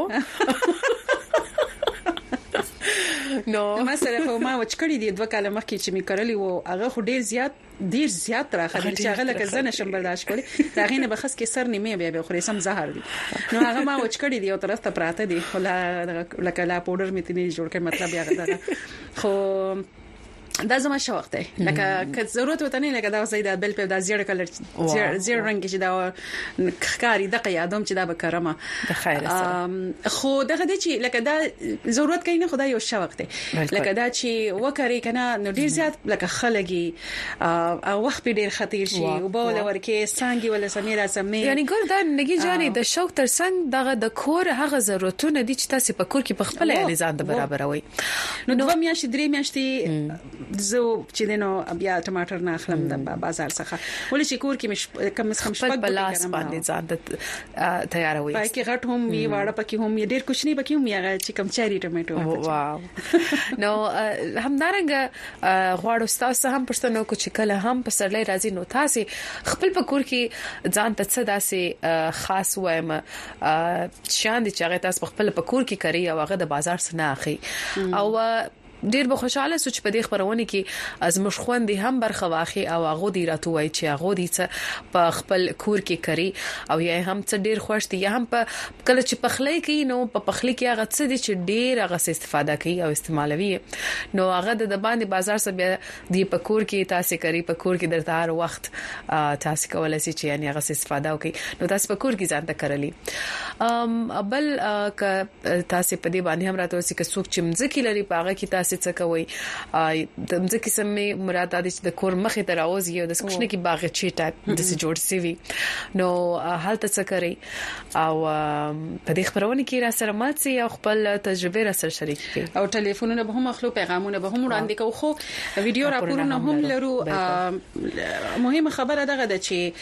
نو مثلا خو ما وچکړی دي دوه کاله مخکې چې می کړلی وو هغه خو ډیر زیات ډیر زیات راخلی چې هغه لکه زنه شم برداشت کړی دا غینه بخص کې سر نیمه بیا به خوري سم زهر دي نو هغه ما وچکړی دي او طرف ته پراته دي خو لکه لا پاوډر می تني جوړ کړ مطلب یې غدا خو دا زما شوق دی لکه که ضرورت وته نه لکه دا زیاده بل په دا زیړ کلر زیړ زیړ رنگ چې دا ښکاری د قیادم چې دا به کرمه د خیر سره خو دغه د چې لکه دا ضرورت کوي نه خدای یو شوق دی لکه دا چې وکړي کنه نو ډیر زیات لکه خلګي او وخت په ډیر خطر شي او بول ورکه څنګه ولا سميره سمي یعنی ګل دا نګي جاني د شوق تر څنګ دغه د کور هغه ضرورتونه دي چې تاسو په کور کې په خپل یې ځان د برابروي نو دوه میاشتې درې میاشتې زه چې دینو بیا ټماټر نه اخلم د بازار څخه ولې چې کور کې مش کم از کم شپږ بلاس باندې ځان د تیاروي پای کې غټ هم وی واړه پکې هم ډیر کوچ نه پکې هم یغه چې کم چاري ټماټو واو نو همدارنګ غواړو تاسو هم پښتنو کو چې کله هم په سرلې راځي نو تاسو خپل په کور کې ځان ته څه داسې خاص وایم شان دي چې هغه تاسو خپل په کور کې کوي او هغه د بازار څخه نه اخلي او ډیر به خوشاله سوچ په دې خبرونه کې از مشخوندې هم برخه واخی او هغه دی راتوي چې هغه دی څه په خپل کور کې کوي او یا هم څه ډیر خوښ دي یا هم په کله چې پخلی کوي نو په پخلی کې هغه څه دي چې ډیر هغه استفاده کوي او استعمالوي نو هغه د باندې بازار سره دی په کور کې تاسو کوي په کور کې درته هر وخت تاسو کولای شئ چې یعنی هغه استفاده وکړي نو تاسو په کور کې ځان ته کړلی ام بل ک تاسو په دې باندې هم راته وسی ک څوک چې مزکی لري په هغه کې تاسو څه کوي د مزکی سمې مراد د د کور مخې ته راوځي او د کوښنه کې باغچې ټایپ د څه جوړ سی وي نو حالت څه کوي او په دې خبرونه کې را سره ماتسي او خپل تجربه را سره شریک کړي او ټلیفونونه به هم اخلو پیغامونه به هم وړاندې کوو خو ویډیو راپورونه هم لرو مهمه خبره دغه د چې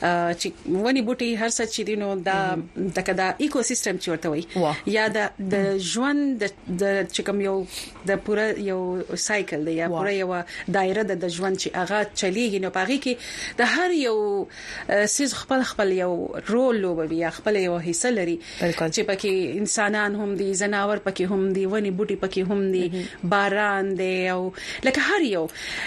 چې ونی بوټي هر څه چې دینو دا دغه د ایکو سیستم چې ورته وي یا د د ژوند د چې کوم یو د پوره یو سایکل دی یا پوره یو دایره د ژوند چې هغه چلیږي نو پاږي کې د هر یو سیز خپل خپل یو رول لوبوي یا خپل یو حصہ لري چې پکې انسانان هم دي زناور پکې هم دي ونی بوټي پکې هم دي باران دی او لکه هر یو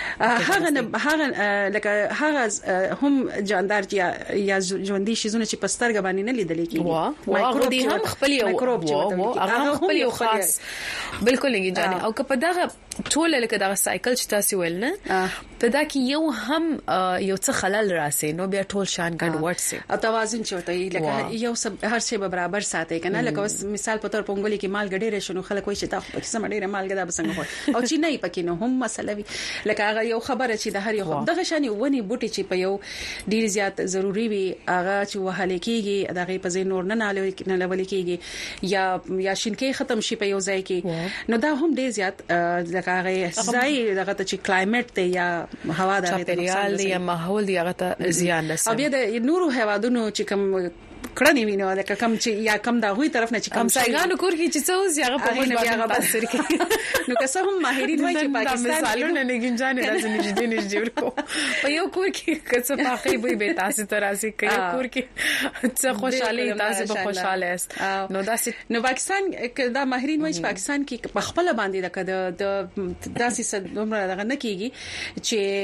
هغه هغه لکه هغه هم جاندار یا یا ژوندۍ شیزونه چې پسترګ باندې نه لیدل کېږي مایکروب دي هم خپل یو مایکروب چې هغه خپل یو خاص بالکل نه جاني او که په دغه ټول لکه دغه سایکل چې تاسو ول نه په دا کې یو هم یو څه خلل راسي نو بیا ټول شان ګډ ورسي او توازن چوته لکه یو سب هر شی به برابر ساتي کنه لکه مثال په تور پونګولي کې مال ګډېره شنو خلک وایي چې دا په سم ډېره مال ګدا بسنګ هو او چې نه پکې نو هم مسله وي لکه هغه یو خبره چې د هر یو دغه شان ونی بوټي چې په یو ډیر زیات ضروری وي هغه چې وهل کېږي دغه په ځای نور نه نه لول کېږي یا یا شینکې ختم شي په یو ځای کې نو دا هم ډیر زیات هغه ځای دغه چې کلایمټ ته یا هوا د چاپیریال یا ماحول دی هغه ته زیان رسوي او بیا د نورو هوادونو چې کوم کړنی وینو د کم چې یا کم دا غوي طرف نه چې کم سایګانو کور کې چې څه اوس هغه په باندې هغه بسر کې نو که څه هم ماهرین وایي چې پاکستان مثالونه نه ګنجانې راځي نږدې نږدې ورکو په یو کور کې کڅ پاخې به به تاسو ته راځي کې کور کې څه خوشاله تاسو به خوشاله است نو داسې نو پاکستان دا ماهرین وایي چې پاکستان کې په خپل باندې د داسې دومره دغه نه کیږي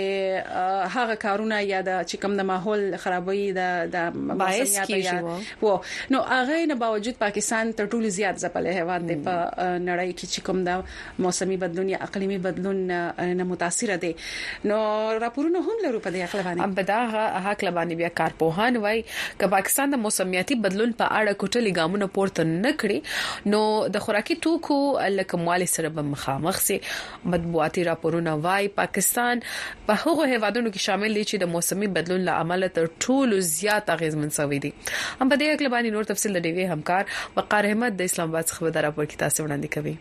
چې هغه کارونه یا د چې کم د ماحول خرابوي د د باعث کیږي و نو هغه نه باوجود پاکستان تر ټولو زیات ځپلې هواد دی په نړۍ کې چې کوم د موسمي بدلون یا اقلیمي بدلون نه متاثر دي نو راپورونه هم لرو په دې اړه باندې په دا حق لبانې بیا کارپوهان وای ک پاکستان د موسمیاتي بدلون په اړه کوټلې ګامونه پورته نه کړي نو د خوراکي توکو لکه موالي سره به مخامخ سي مطبوعاتي راپورونه وای پاکستان په هغو هوادونو کې شامل دي چې د موسمي بدلون له امله تر ټولو زیات اغیزمن شوی دي هم په دې اړه باندې نور تفصیل د ډیوی همکار وقار احمد د اسلام آباد څخه خبر راپور کې تاسو وړاندې کوي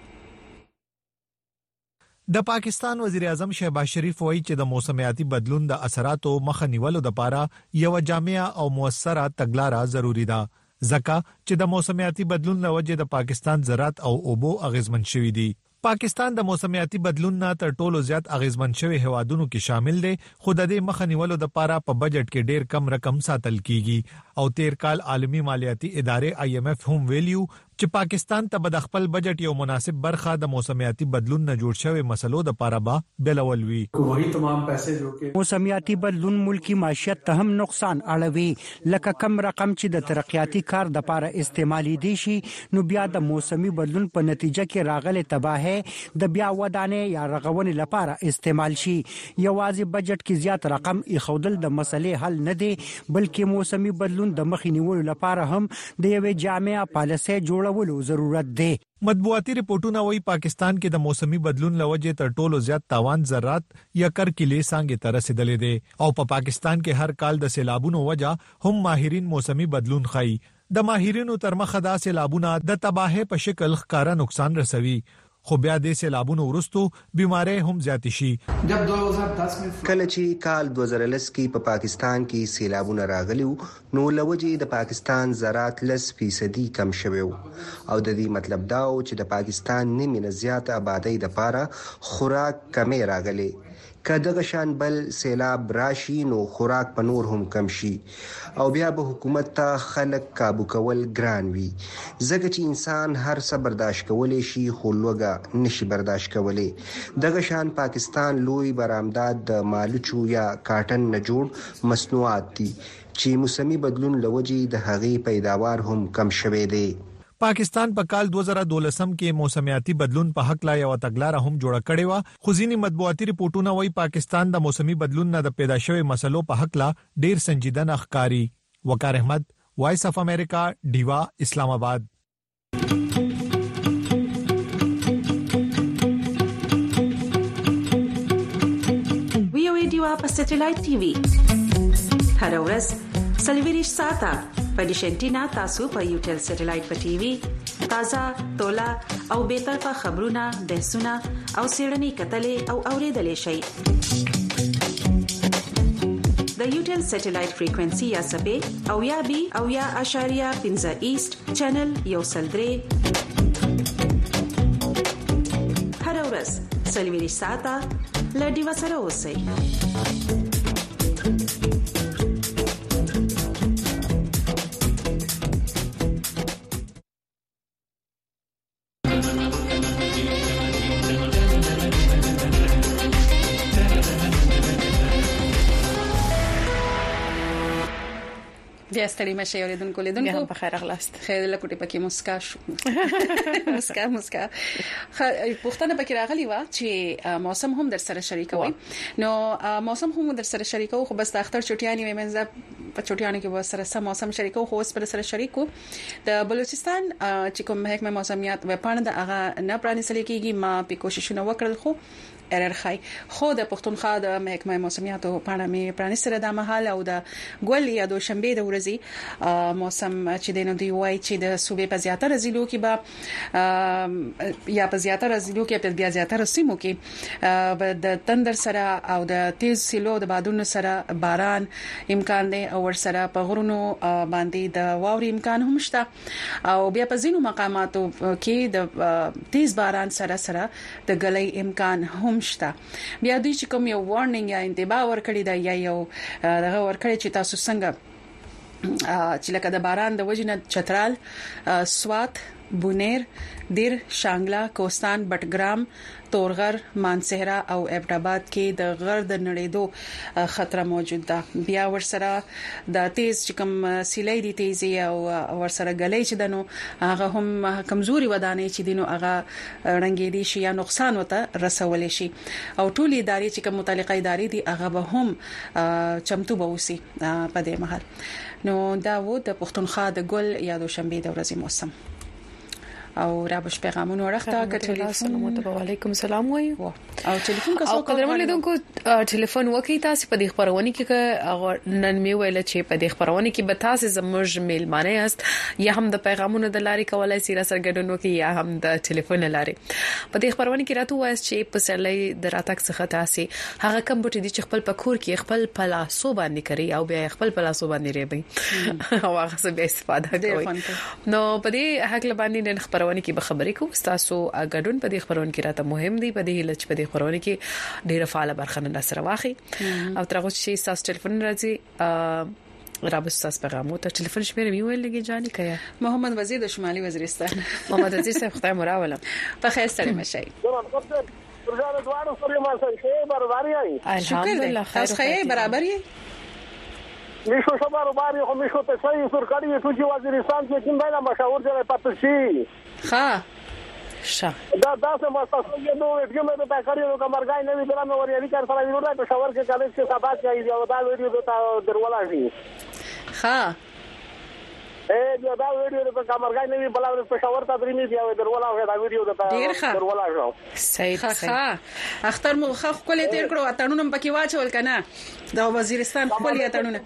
د پاکستان وزیر اعظم شهباز شریف وایي چې د موسمیاتي بدلون د اثراتو مخه نیولو لپاره یو جامع او موثره تګلارې ضروری ده ځکه چې د موسمیاتي بدلون لوجه د پاکستان زراعت او اوبو اغیزمن شوی دي پاکستان د موسمیاتي بدلون نه تر ټولو زیات اغیزمن شوی هوادونو کې شامل دي خو د دې مخه نیولو لپاره په بجټ کې ډیر کم رقم ساتل کیږي او تیر کال عالمی مالیاتي ادارې آی ایم ایف هم ویلیو چې پاکستان ته د خپل بجټ یو مناسب برخه د موسمیاتي بدلون نه جوړ شوی مسلو د لپاره به بلول وی وہی تمام پیسې جو کې موسمیاتي بدلون ملکی معیشت ته هم نقصان اړوي لکه کم رقم چې د ترقیاتي کار د لپاره استعمالي دي شي نو بیا د موسمي بدلون په نتیجه کې راغلي تباهه د بیا ودانې یا رغونې لپاره استعمال شي یوازې بجټ کې زیات رقم ایښودل د مسلې حل نه دی بلکې موسمي بدلون د مخې نیولو لپاره هم د یوې جامع پالیسۍ جوړ ضرورت دی مطبوعاتي ریپورتونه وایي پاکستان کې د موسمي بدلون لوجه تر ټولو زیات تاوان زراعت یا کرکلې څنګه تر رسیدلې دي او په پاکستان کې هر کال د سیلابونو وجه هم ماهرین موسمي بدلون خایي د ماهرینو تر مخه دا سیلابونه د تباہه په شکل ښکارا نقصان رسوي خو بیا د سیلابونو ورستو بيمارۍ هم زیات شي کله چې کال دوه زره لس کې په پاکستان کې سیلابونه راغلي نو لوجه د پاکستان زراعت لس فیصدي کم شوی او د دې مطلب دا و چې د پاکستان نیمه زیات آبادی د پاره خوراک کمې راغلي کداغه شان بل سیلاب راشي نو خوراک په نور هم کم شي او بیا به حکومت ته خلک قابو کول ګران وي ځکه چې انسان هر څه برداشت کولی شي خو لوګه نشي برداشت کولی دغه شان پاکستان لوی برآمدات د مالوچو یا کاټن نه جوړ مصنوعات دي چې موسمي بدلون لوجي د هغې پیداوار هم کم شوه دی پاکستان په کال دو ہزار دولس کې موسمیاتي بدلون په حق لا یو تګلارې هم جوړه کړې و خو ځینې مطبوعاتي ریپورتونه وايي پاکستان د موسمي بدلون نه د پیدا شوی مسلو په حق لا ډیر سنجیده نه ښکاری وقار احمد وایس اف امریکا ډیوا اسلام آباد وی او ډیوا په سټلایټ ټي وي هر ورځ سلویریش ساته په ډیشنټینا تاسو په یوټل سټلایټ په ټي وي تازه تولا او به طرفه خبرونه بحثونه او سیړنی کتلې او اوریدلې شي د یوټل سټلایټ فریکوئنسي یا سبې او یا بي او یا اشاریه پنځه ایست چینل یو سلدري هر ورځ سلویریش ساته لډي وسره اوسئ بیا ستړي مشه اوریدونکو لیدونکو په خیر اغلاست خیر له کوټې پکې مسکا شو مسکا مسکا پښتنه پکې راغلی و چې موسم هم در سره شریکوي نو موسم هم در سره شریکو خو بس د اختر چټیانی ومنځه په چټیانی کې به سره سم موسم شریکو خو اوس پر سره شریکو د بلوچستان چې کوم محکمه موسمیات و پاند هغه نه پرانیستل کېږي ما په کوششونه وکړل خو ارر خای خو د پښتونخوا د محکمه موسمیات په اړه مې پرانیستره د محل او د ګول یا د شنبه د ورځې موسم چې دینو دی وای چې د صوبې په زیاتره ضلعو کې به یا په زیاتره ضلعو کې په بیا زیاتره سیمو کې د تندر سره او د تیز سیلو د بادونو سره باران امکان دی او ور سره په غرونو باندې د واوري امکان هم شته او بیا په ځینو مقاماتو کې د تیز باران سره سره د غلې امکان هم شته بیا دوی چې کوم یو وارنینګ یا انتباه ورکړی دا یا یو دغه ورکړی چې تاسو څنګه چې لکه د باران د وجنه چترال سوات بونیر دیر شانګلا کوستان بټګرام تورغر مانسهرا او ابټاباد کې د غر د نړیدو خطر موجود ده بیا ور سره د تیز چې کوم سیلې دي تیزي او ور سره غلې چې دنو هغه هم کمزوري ودانې چې دینو هغه رنګې دي شي یا نقصان وته رسول شي او ټولې ادارې چې کوم متعلقه ادارې دي هغه به هم چمتو به وسی په دې محل نو دا و د پښتونخوا د ګل یا د شنبه د ورځې موسم او را بش پیغامونه ورخته کټلی السلام علیکم سلام وایو او ټلیفون کا او قدرمن لیدونکو ټلیفون وکي تاسو په دې خبرونه کې نن می ویل چې په دې خبرونه کې به تاسو زموږ میلمانه است یا هم د پیغامونو د لارې کولای سي را سرګډونو کې یا هم د ټلیفون لارې په دې خبرونه کې راته وایي چې په سړلې د راتک څخه تاسو هغه کم بوټي دي چې خپل پکور کې خپل پلاسو باندې کوي او بیا خپل پلاسو باندې ریبي او هغه څه به استفاده کوي نو په دې حق لباندې نن خبرونه کې به خبرې کوو تاسو اګډون په دې خبرونه کې راته مهم دي په دې لچ په دې خبرونه کې ډیره فعال برخه نه سره واخی او ترغه چې تاسو ټلیفون راځي رابط تاسو پیغام ته ټلیفون شمیره می ویل لګي جاني کیا محمد وزیر د شمالي وزیرستان محمد وزیر صاحب خدای مراوله په خیر سره مشي پرځانه دوانو سره ما سره شه برابر یې الحمدلله خیر خیر برابر یې میشو شما رو باری خو میشو تسایی سرکاری تو چې وزیرستان کې کوم بل مشاور دی پاتې شي ها شا دا دا سم تاسو یې نو ویډیو مې ته کړی نو کمرګای نه ویل نو ورې کار سره ویل دا شاور کې کالج کې سبا کوي دا دا ویډیو ته درواله شي ها اے دا دا ویډیو ته کمرګای نه ویل بل په شاور ته درې می دی درواله دا ویډیو ته درواله شو صحیح صحیح اختر مو خو کولې تیر کړو اتنونم پکې واچول کنه دا وزیرستان خپل اتنونه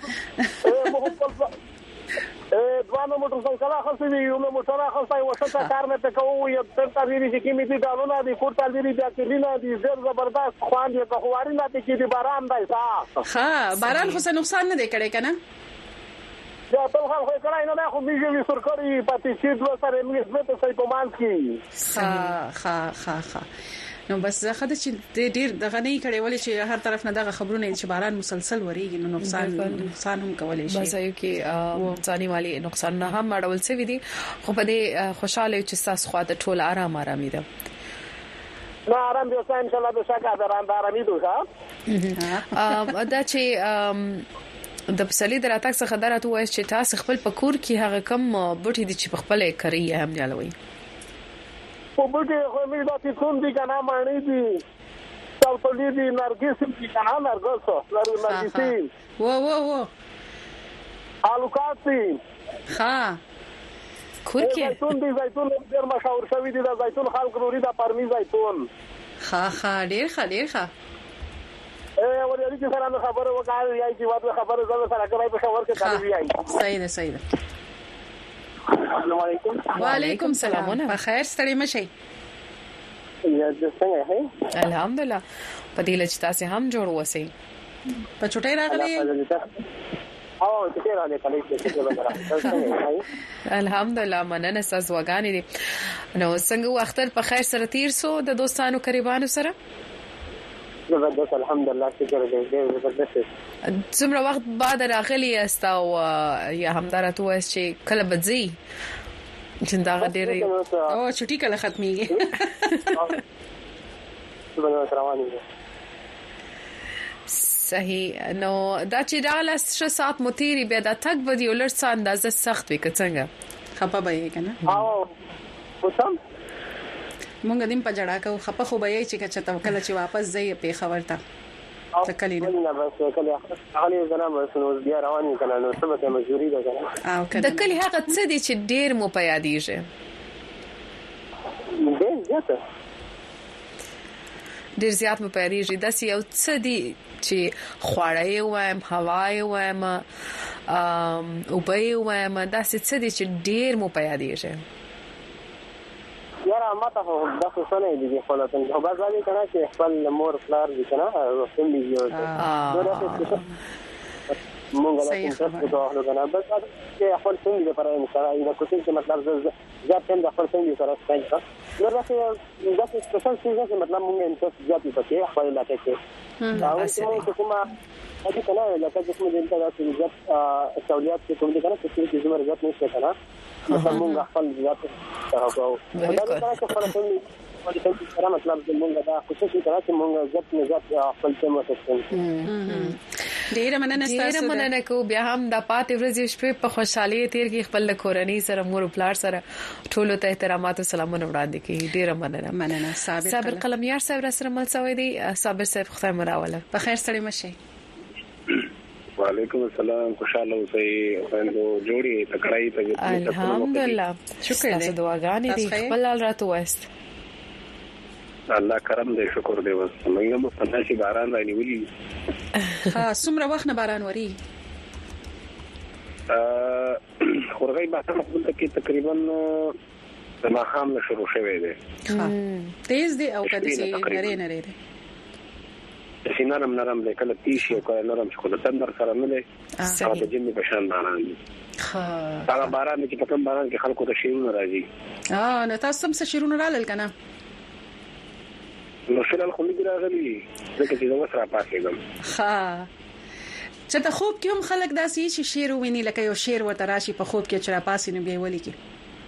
دوانو موټر سایکل خاصه یو موټر خاصه یو څه کار نه تکوو یو تر تاریخي چې کیمې دي دالونه دي کوټ تلري دي چې نه دي زر زبردست خوان دي په خواري نه دي چې باران دی ها باران خو څه نقصان نه دی کړی کنه یا ټول خلک کړای نه خو میږي وی سرکاري پاتې چې دوه سره موږ زمته سای په مان کې ها ها ها ها نو بس زه خدای چې ډیر دغه نه کړي ولې چې هر طرف نه دغه خبرونه چې باران مسلسل وریږي نو نقصان نقصان هم کولای شي بس یو کې ځاني والی نقصان نه هم اړول څه ودی خو په دې خوشاله چې تاسو خو د ټول آرام آرامي ده نو آرام به وسه ان شاء الله به څنګه دران آرامي دوه ا دا چې د پسلي دراتک څخه درته وایي چې تاسو خپل پکور کې هغه کم بوټي دي چې په خپل کوي هم یالوي په بوټي خو مې دا چې کوم دي کنه مانی دي تلپلی دي نرګس دي کنه نرګس نرګس و و و الوکات دي ها کور کې زيتون دي زيتون ډېر مشهور شوی دي دا زيتون خلک لري دا پرمي زيتون ها ها ډېر ښه ډېر ښه اے ورته چې سره خبره وکړه یا چې واده خبره زړه سره کوي په خبر کې کړی وي صحیح ده صحیح ده السلام علیکم وعلیکم السلام په خیر ستړي مشي یا د څنګه هي الحمدلله په دې لچ تاسو هم جوړ وسی په چټي راغلي او چې راځي کله چې څنګه الحمدلله مننه ساز وګانی دي نو څنګه وختر په خیر سره تیر سو د دوستانو قریبانو سره زبردست الحمدلله شکر دې زبردست څومره وخت بعد راغلی است او یا همدارته وایي چې کله بدزي چې دا غډېری او چټي کله ختميږي زبردست رواني صحیح نو دا چې راغله ش سات متيري بیا دا تک بدی ولر څه اندازه سخت وي څنګه خپه به کنه او وسم مونږ دیم په جړه کو خپه خو به یې چې کچته کله چې واپس ځي په خبر ته تکلی نه بس کله حالي زنه بس نو بیا رواني کله نو سبته مزوري ده کنه او د کلی هغه څه دي چې ډیر مو پیادېږي ډیر زیات ډیر زیات مو پیادېږي د سی او څه دي چې خواړې وایم هواي وایم او په وایم د څه دي چې ډیر مو پیادېږي یاره ماته خو دا څه نه دي خو لا څنګه به ځای کنه چې خپل مور فلار دي کنه روسم دي یو دا راته مونږ لا څنګه څه ته کنه بس چې خپل څنګه لپاره ان شاء الله دا کوڅه چې مطلب زیات څنګه خپل څنګه سره ستاسو نو راته دا څه څه چې مطلب مونږ ان څه زیات پکې خپل علاقې کې او چې کومه اته کنه لکه چې کوم دې ته چې زیات سہولیات کوم دي کنه چې زموږ زیات نشته کنه مونږ خپل زیات هغه دا دا چې خپل څنګه سره مطلب مونږ دا خصوصي کړه چې مونږ زیات نه زیات خپل څه وساتو ډیر مننه ډیر مننه کو بیا هم د پاتې ورځې شپې په خوشحالي تیر کې خپل کورنۍ سره مور پلار سره ټولو ته احترامات او سلامونه وړاندې کړي ډیر مننه مننه صابر صابر قلمیار صاحب سره مل سوي دي صابر صاحب خدای مراوله په خیر سره مشه وعلیکم السلام خوشاله اوسئ خوندو جوړي تکړای ته الحمدلله شکر دې دعاګانې دي خپل حال راته وست الله کرم دې شکر دې وس موږ هم څنګه چې باران راځي ولي ها څومره وخت نه باران وري ا خورغي باران خپل کې تقریبا ما هم شروع شوه دی ها تیز دی او کدي سي نری نری دی سینارم نرم لیکل تیشي او نرم شکل تندر سره نه دی او د جمی بشان باران دی ها هغه باران چې په کوم باران کې خلکو ته شیرونه راځي اه نو تاسو هم څه شیرونه رالل کنه نو شلل خو می راغلي ځکه چې زه وسره پاتېږم ها چې ته خوب کې هم خلک داسې چې شیر ویني لکه یو شیر ورته راشي په خوب کې چې را پاسې نو بیا ولي کې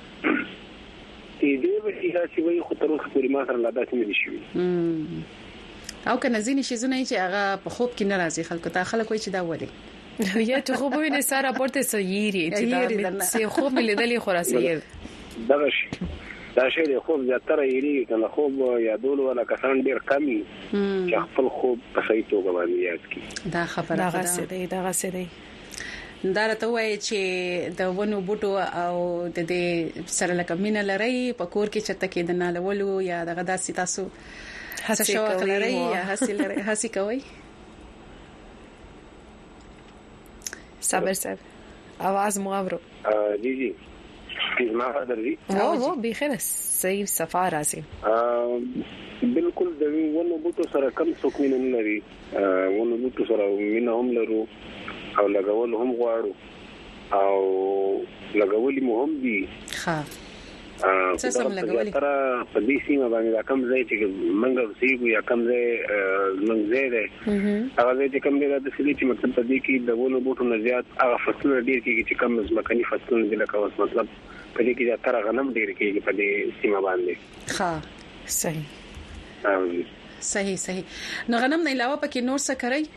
دې به چې وایي خو تر اوسه پورې ما سره لا داسې نه دي شوي او کنه ځینې شیزونه چې هغه په خوب کې ناراضي خلکو ته خلک وایي چې دا ولي یا ته خوب ویني ساره پورته سویری چې دا سه خوب ملیدلې خلاصې دا شي دا شی د خوب زیاتره یې کنه خوب یادول ولا کسان ډیر کمی چې خپل خوب په صحیح توګه باندې یاد کړي دا خبره دا غسه دی دا غسه دی دا راته وایي چې د ونو بوټو او د دې سره لکه مینه لري په کور کې چته کې د نالولو یا د غداسي تاسو هڅه شو لري یا هڅه لري هڅه کوي صبر صاحب आवाज مو اورو جی جی ما درځي او هو بخیر صحیح صفه راځي بالکل د ونو بوټو سره کم څوک مين نه لري ونو بوټو سره مين هم لرو او لګول هم غواړو او لګول مهم دي ها څه سم لګولې تر په دې سیمه باندې کم ځای چې منګو سیګو یا کم ځای منګ ده هغه ځای چې کم دی د سلی چې مطلب په دې کې د ونو بوټو نه زیات هغه فصلونه ډیر کېږي چې کم ځمکني فصلونه دي لکه اوس مطلب په دې کې د تر غنم ډیر کېږي په دې سیمه باندې. ها صحیح صحیح صحیح. نو غنم نه علاوه پکې نور څه کوي؟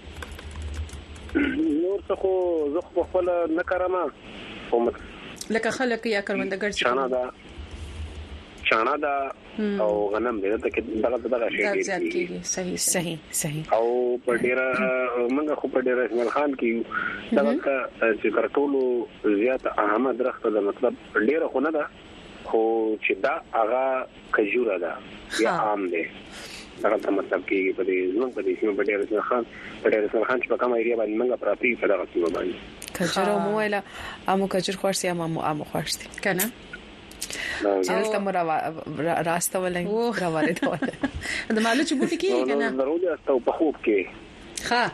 نور څه خو زه خو خپل نه کارم خو لکه خلک یا کروندګر چې چانا دا چانا دا او غنم دې ته کې دغه دغه شی دی. صحیح صحیح صحیح. او په ډیره موږ خو په ډیره اسماعیل خان کې دغه چې ترټولو زیات اهمه درخت ده مطلب ډیره خو نه ده خو چې دا هغه کجوره ده یا عام ده دغه ته مطلب کې په دې زموږ په دې سیمه په ډیره اسماعیل خان په ډیره اسماعیل خان چې په کومه ایریا باندې موږ پراپی په دغه سیمه باندې کجوره مو ویلا امو کجور خورسي امو امو خورسي کنه چې تم را راسته ولې راوړې ته ولې د مالو چې بوټي کې کنه ضروري است په خوب کې ها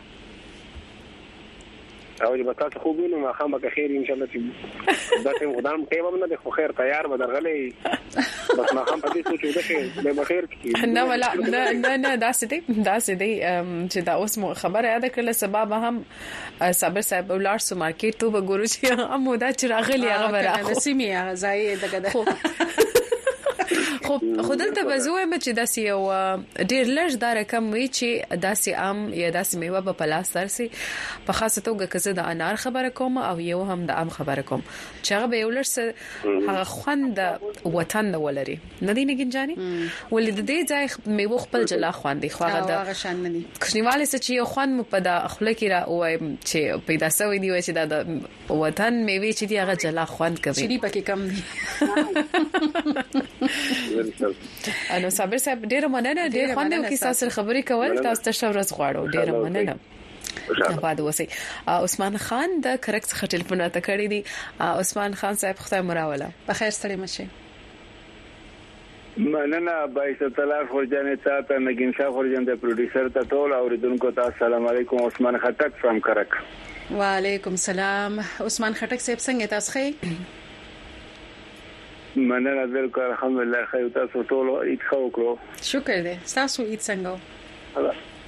او چې بتاته خوب وینم ما خامہ که خیر ان شاء الله چې دا څنګه غدام کوي نه د خو خیر تیار به درغلې بس ما خام په دې سوچو ده چې به بخیر کی نه ولا نه نه نه دا سدي دا سدي چې دا اوس خبره یاد کړل سبب هم صبر صاحب ولار سو مارکیټ ته وګورو چې هم دا چې راغلی هغه راخو نسیمي زای دغه خو خودلته بزوه مې چې داسې یو ډیر لږ دا رقم وی چې داسې عام یا داسې میوه په پلاس درسي په خاصه توګه کزه د انار خبره کوم او یو هم د عام خبره کوم چې هغه به یو لږ هغه خوند وطن ولري ندی نه گنجاني ولې د دې ځای میوه خپل جلا خوند خو هغه د هغه شان نه دي کښنیواله چې یو خوند مو په د خپل کې را وایم چې پیدا سوی دی چې د وطن میوه چې دی هغه جلا خوند کوي چې پکې کم دي. انو صابر صاحب ډیر مننه ډیر خوند او کیسه سره خبرې کول تاسو ته شورز غواړو ډیر مننه بعد وسی عثمان خان د کرکس خټل په ناته کړی دی. عثمان خان صاحب خدای مراوله په خیر ستړي مشه مننه بایسه طلال خورجان ته نگین شاه خورجان د پروډوسر ته ټول اوریدونکو ته السلام علیکم. عثمان خټک فرام کرک. وعلیکم السلام. عثمان خټک صاحب څنګه تاسو ښه؟ مننه بالکل الحمدلله خیر تاسو ټول عید خو کړو. شکر دې تاسو عید څنګه؟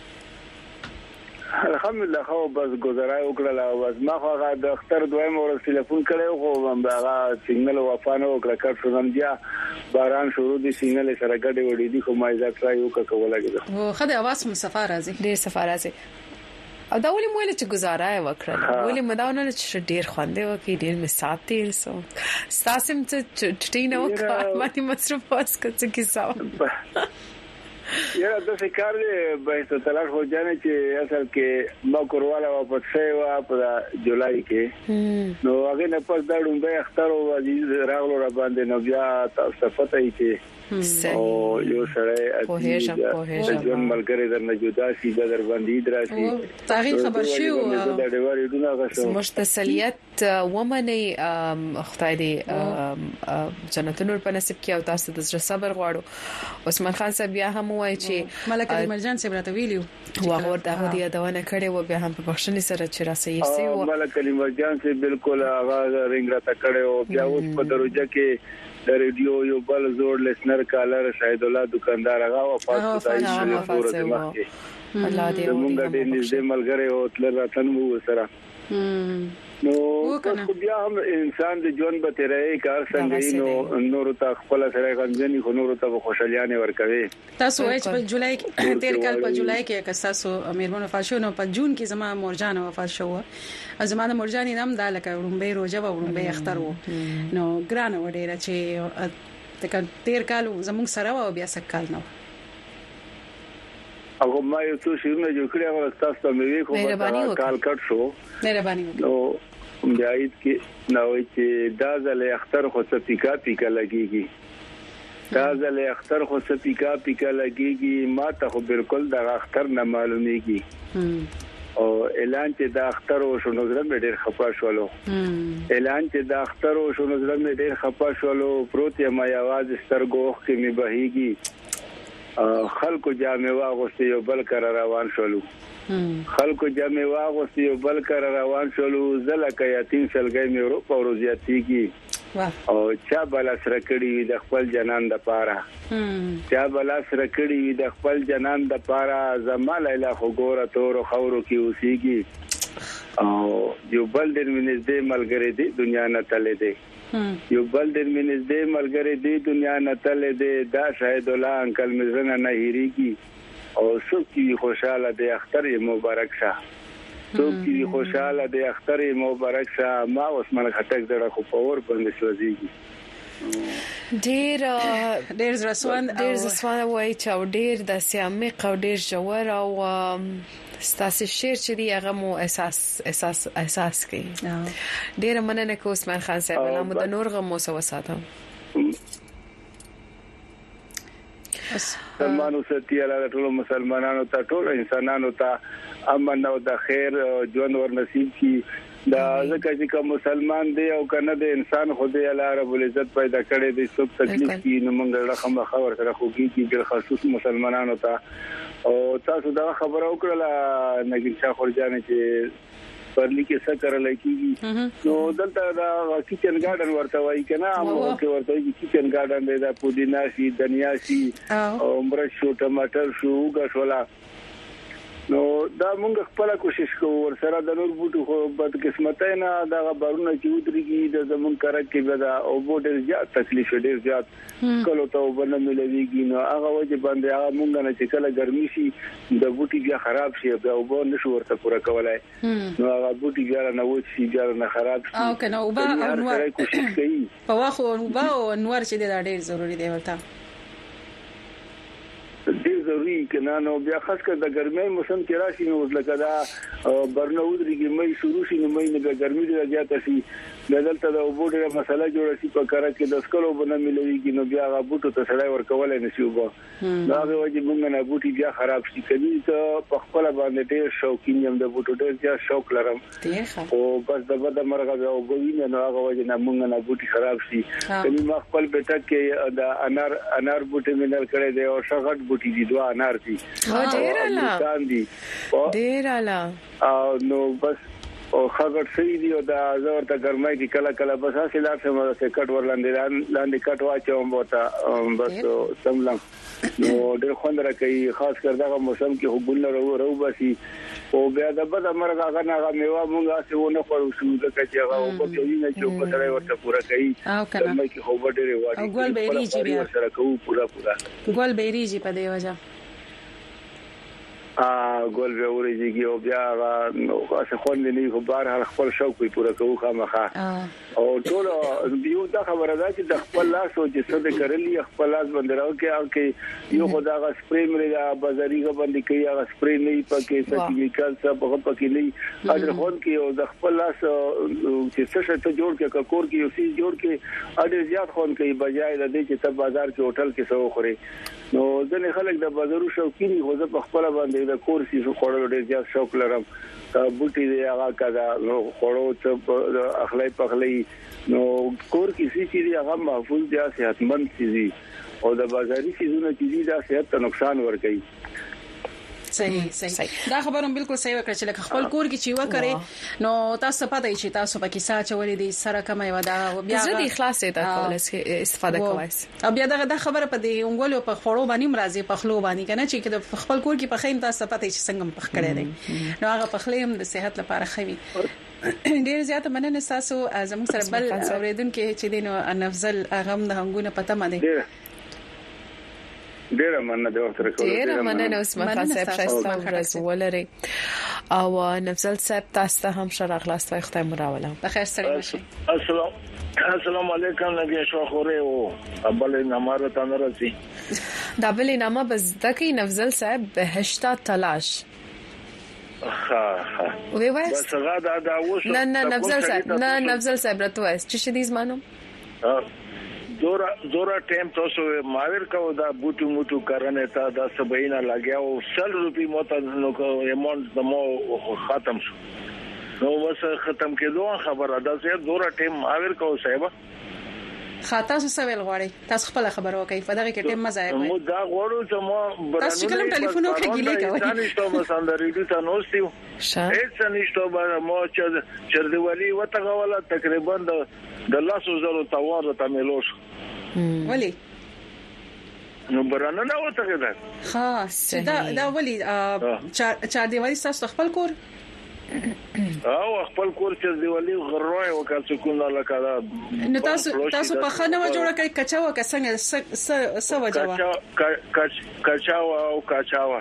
الحمدلله خو بس گزارای وکړل او بس ما خو هغه د اختر دویم ور ټلیفون کړو خو هغه سیګنل وفانه وکړه کړ شوم بیا باران شروع دي سیګنل سره ګډه وړي دي خو ما یې ځای یو کوله او خدای اواز مو سفر راځي ډیر سفر راځي او دا ولې موږ چې گزارای وکړل ولې مداونه چې ډیر خوندې وکي ډیر می ساتي سو ستاسم ته ټټینه وکړه ماتي مصرف واس کڅ کیسه یا د فکر دې به تلاش هو ځنه چې اصل کې ما کورواله واپس شوی په جولای کې نو هغه نه پس دا ډومبه اختر او عزیز راغلو را باندې نو بیا تاسو پته یې چې او یو سره په هیڅ په هیڅ ژوند ملګری درنه جدا شي د در باندې دراسي تاریخ خبر شي او د ډیواري دونه غوښتل مشتسلیت ومني خدای دې جنت نور په نصیب کې او تاسو د صبر غواړو. عثمان خان صاحب بیا هم وایي چې ملک علي مرجان صاحب راته ویلو واغ ورته هدي یادونه کړي و بیا هم په بخښنې سره چې راسي سي او ملک علي مرجان صاحب بالکل هغه رنګ راته کړي او بیا اوس په دروځه کې د ریډیو یو بل زوړ لسنر کالر شاهد الله دکاندار هغه وفات شوی دی الله دې موږ دې نږدې ملګری او تل راتن وو سره نو خو بیا هم انسان د ژوند به تیرې کار څنګه نو نور ته خپل سره غنځنی خو نور ته خوشالیانه ورکوي. تاسو وایي چې په جولای کې تیر کال په جولای کې که تاسو امیرمن وفات نو په جون کې زما مورجان وفات شو زما د مورجان نام د لکه رومبه روزه و رومبه اختر وو نو ګران وړي چې تک تیر کال زموږ سره و بیا سکال نو هغه ما یو څه شیونه جوړ کړی هغه تاسو ته مې خو کال کټ شو مهرباني نو بیا کې نو چې دا ځله اختر خو څه پیکا پیکا لګيږي دا ځله اختر خو څه پیکا پیکا لګيږي ما ته خو بالکل دا اختر نه معلومیږي او اعلان چې دا اختر او شنو زره مې ډېر خپه شولو اعلان چې دا اختر او شنو زره مې ډېر خپه شولو پروت یم आवाज سترګو کې مې بهيږي خلکو جامې واغوستي یو بل کر روان شولو خلکو جامې واغوستي یو بل کر روان شولو زلکه یتیم سلګي مې ورو پروزیاتيږي او چا بل سره کړي د خپل جنان د پاره چا بل سره کړي د خپل جنان د پاره زمال اله خو ګوره تور خورو کې اوسېږي او یو بل د منځ ملګری دی دنیا نه تلې دی یو بل د منځ دې ملګری دی دنیا نه تلې دی دا شاهد الله انکل مزنه نه هېریږي او څوک چې خوشاله دی اختر مبارک شه څوک چې خوشاله دی اختر مبارک شه ما عثمان خټک دغه خو پاور باندې سوځيږي ډېر ډېر زرسوان ډېر زرسوان وای چې ډېر د سیامي او ډېر جوړ او ستاسو شعر چې دی هغه مو احساس احساس احساس کوي ډېر مننه کوم عثمان خان صاحب له مو د نور غو مو سوساتم مسلمانانو ستي الله ټول مسلمانانو ته ټول انسانانو ته امن او د خیر ژوند ور نصیب کی دا ځکه چې مسلمان دی او کنه د انسان خو دی الله رب العزت پیدا کړی دی څوک تکلیف کی نو موږ رقم خبر سره خو کی د خصوص مسلمانانو ته او تاسو دا خبره وکړه نګین شاه خورجان چې پرلی کې څه کړل کیږي نو دلته دا کچن ګارډن ورته وایي کنه امو کې ورته وایي کچن ګارډن دی دا پودینا شي دنیا شي او مرچ شو ټماټر شو غشولا نو دا موږ خپل کوشش کوو ور سره د نور بوټو خو بد قسمت نه دا بارونه چې ودرېږي د زمون کار کې بدا او بوټ زیات تکلیف ډېر زیات کله ته وبنه ملويږي نو هغه وجه باندې هغه مونږ نه چې کله ګرمي شي د بوټي بیا خراب شي بیا وبو نشو ورته پوره کولای نو هغه بوټي بیا نه وځي شي بیا نه خراب شي او کنه وبا انوار کوشش کوي په واخو وبا انوار چې دا ډېر ضروری دی ورته ډېر ضروری کنه نو بیا خاص کر د ګرمۍ موسم کې راشي نو لکه دا برنه ودرېږي مې شروع شي نو مې نه ګرمي ډېره زیاته شي دلته د وبوډه مسله جوړه شي په کار کې د سکلو بنه ملويږي نو بیا غا بوټو ته سړی ورکول نه شي وبو دا به وجه موږ نه بوټي بیا خراب شي کله ته په خپل باندې ډېر شوقین یم د بوټو ډېر زیات شوق لرم او بس د بده مرغه او ګوینه نو هغه وجه نه موږ نه بوټي خراب شي کله ما خپل بیٹا کې د انار انار بوټي مینل کړي دی او شغټ بوټي دي دوه انار دي ډېر اعلی ډېر اعلی او نو بس او خبر سي دي او دا زور ته ګرمای کی کله کله بس اصل لار سم سے کټ ورلاندې لاندې کټ واچوم بوته بس سملم نو ډېر خوند راکې خاص کر دا موسم کې حبونه ورو ورو بسي او بیا د بده مرغه هغه نه میوه مونږه څه ونه خورو شو د کچې هغه او په کې نه چې په سره ورته پورا کوي او مې کې خو ډېر وایي او ګل بیریږي بیا سره کوو پورا پورا ګل بیریږي په دی وجه ا ګل به ورېږي او بیا نو څه خوند نه خو بار هر خپل شوق پورا کوو خامخا او ټول یو دا خبره ده چې د خپل لاس او چې څه د کړلې خپل لاس باندې راو کې او کې یو خدا غا سپری مې دا بازاري غا باندې کوي هغه سپری نه پکې څه کیمیکل څه په پکې نه اگر خون کې او د خپل لاس چې څه ته جوړ کې ککور کې یو څه جوړ کې اډیر زیات خون کوي بجای د دې چې ته بازار کې هوټل کې څه خوري نو ځنې خلک د بازارو شوقین خو زه په خپل باندې د کورسي خوړل ډېر زیات شوق لرم بوټي دی هغه کدا نو خوړو ته اخلي پخلي نو کور کې سي چې هغه محفوظ دي صحتمند سي او د بازاري سيزونو چې دا صحت ته نقصان ورکوي صحیح صحیح دا خبرم بالکل صحیح وکړه چې لکه خپل کور کې چې وکړي نو تاسو پته چې تاسو پکې ساعت چولې دي سره کمه ودا بیا زه د اخلاص ته کولای استفاده کوای او بیا دا خبره په دې اونګولو په خورو باندې مرزي په خلو باندې کنه چې د خپل کور کې په خیم تاسو پته چې څنګه پخ کړی دی نو هغه په خلیم د صحت لپاره خوي ډیر زیات مننه تاسو زموږ سره بل اوریدونکو چې دینو نفزل اغم د هنګونه پته مده ډیر مننه د وخت راکول ډیر مننه عثمان خان صاحب شایسته ورځ ولري او نفزل صاحب تاسو ته هم شرع خلاص وای خدای مراوله بخیر سره بشي السلام السلام علیکم نبی شوخوره او ابل نماره تنرسي دا بل نامه بس دکی نفزل صاحب بهشتا تلاش ها ها وی وایس بس غدا دا وښه نه نه نفزل صاحب نه نفزل صاحب راته وایس چې شدي زمانو زورا زورا ټیم تاسو ماویر کو دا بوټو موټو کرنه تا دا سبینا لګیاو سل روپی موته نو کو اماونت دمو ختم شو نو وس ختم کېدو خبره ده چې زورا ټیم ماویر کو صاحب خاطر څه ویل غواړي تاسو خپل خبرو کوي په دغه کې ټیم مزه کوي مو دا غواړو چې ما تاسو کوم ټلیفون او خګیلې کوي ځان شته مساندري دي تاسو نوستیو هیڅ نشته به مو چې چردوالي وته غواړه تقریبا د لاسو زرو توار ته ملوش ولی نو برانه نه وته کېده خاص دا دا ولی چا دیوالي تاسو خپل کور او خپل کور چې دیوالي غروي وکړ چې کومه لکه دا نو تاسو تاسو په خانه و جوړه کړئ کچاو که څنګه س س وجوا کچاو او کچاو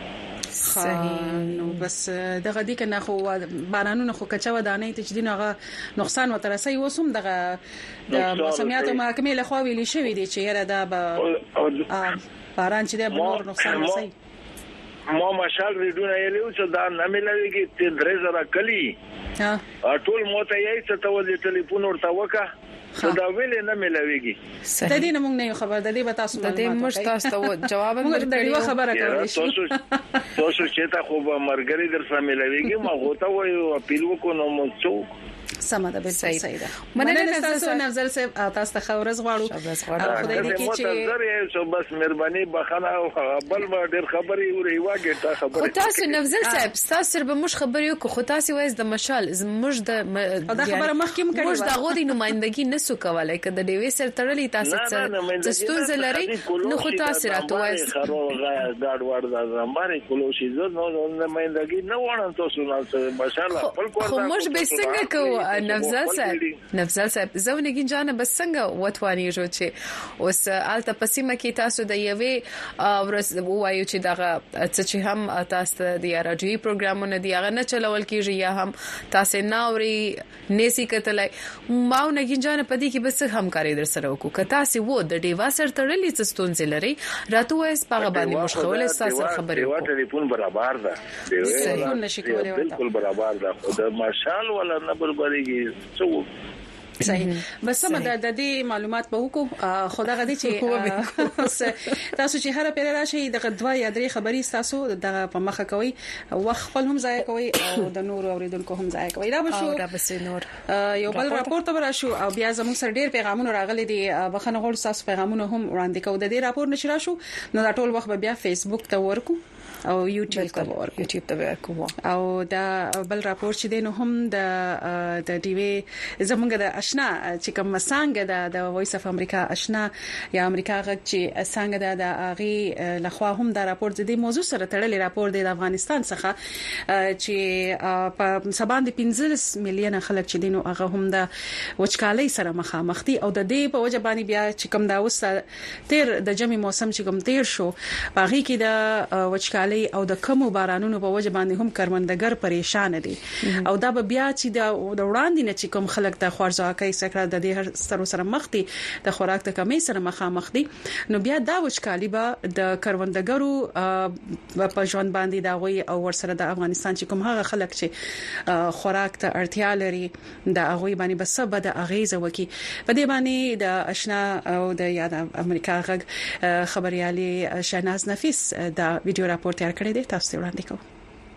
صحیح نو بس دغه دې کنه خو بارانونه خو کچاو دانه ته چې دغه نقصان وترسي وسوم دغه د موسمیات محکمه له خوا ویلي شوی دی چې یره دا به باران چې د بنور نقصان رسي ما مشال ریډونه یې چې دا نه ملويږي چې درې زره کلی ها ټول موته یې چې تول ټلیفون ورته وکا دا ویل نه ملويږي د دې نه موږ نه خبر د دې به تاسو د دې مش تاسو جواب موږ خبره کوي تاسو تاسو چې تا خو به مرګري در سره ملويږي ما غوته وایو اپیل وکړو نو څو سم ده به صحیح ده مننه تاسو نفضل صاحب تاسو ته خبرز غواړو خدای دې کې چې تاسو بس مهرباني بخنه او بل ما ډېر خبري وري واګه تا خبره خو تاسو نفضل صاحب تاسو به مش خبري کو خو تاسو وایز د مشال زموږ د دا خبره مخکې کړې موږ د غوډي نمائندګي نسو کولای کده د وی سر تړلې تاسو څه ستونزه لري نو خو تاسو راته وایز خرو غاډ وړ د زماري کولوشي زه نو نمائندګي نه وړم تاسو نه ماشاءالله خپل کور خو موږ به څنګه کو نفضل صاحب نفضل صاحب زونګین جان بس څنګه وټوانی جو چې اوس الته پسیمه کې تاسو د یوې ورس وایو چې دغه چې هم تاسو د راډیوي پروګرامونه دی هغه نه چلول کیږي یا هم تاسو ناوري نسی کتلای ماو نګین جان پدې کې بس همکاري در سره وکړو که تاسو وو د ډیوا سر تړلې څه ستونزې لري راته وایي سپاغه باندې مشغول تاسو خبرې وکړو ټلیفون برابر ده ټلیفون نشي کولای بالکل برابر ده خو د ماشال ولا نه برابرېږي څو صحیح بس سم د دې معلومات به وکړو خدای غدي چې تاسو چې هر پیر راشي د غدوا یا درې خبري تاسو د په مخه کوي وخت خپل هم ضایع کوي او د نور اوریدونکو هم ضایع کوي دا به شو دا به نور یو بل راپور ته راشو او بیا زموږ سره ډیر پیغامونه راغلي دي بخنه غوړ تاسو پیغامونه هم وړاندې کوو د دې راپور نشرا شو نو دا ټول وخت به بیا فیسبوک ته ورکو او یوټیوب ته ورکو یوټیوب ته ورکو او دا بل راپور چې دین هم د د ټي وي زمونږ د آشنا چې کوم څنګه د د وایس اف امریکا آشنا یا امریکا غږ چې څنګه د د اغي لخوا هم دا راپور د دې موضوع سره تړلې راپور دی د افغانستان څخه چې په سبان د پنځلس میلیون خلک چې دینو هغه هم د وچکالۍ سره مخامخ دي او د دې په وجه باندې بیا چې کوم دا وسه تیر د جمی موسم چې کوم تیر شو باغی کې د وچکالۍ او د کمو بارانونو په وجه باندې هم کروندګر پریشان دي او دا به بیا چې د وړاندې نه چې کوم خلک د خوارځواکۍ سره د دې سره سره مخ دي د خوراک د کمی سره مخامخ دي نو بیا دا وچکالي به د کروندګرو په ژوند باندې دا غوي او ورسره د افغانستان چې کوم هغه خلک چې خوراک ته اړتیا لري د هغه باندې بس به د اغیزه وکي په دې باندې د آشنا او د یاد امریکا غږ خبريالي شهناز نفیس دا ویډیو راپور تیار کړی دی تاسو وړاندې کوم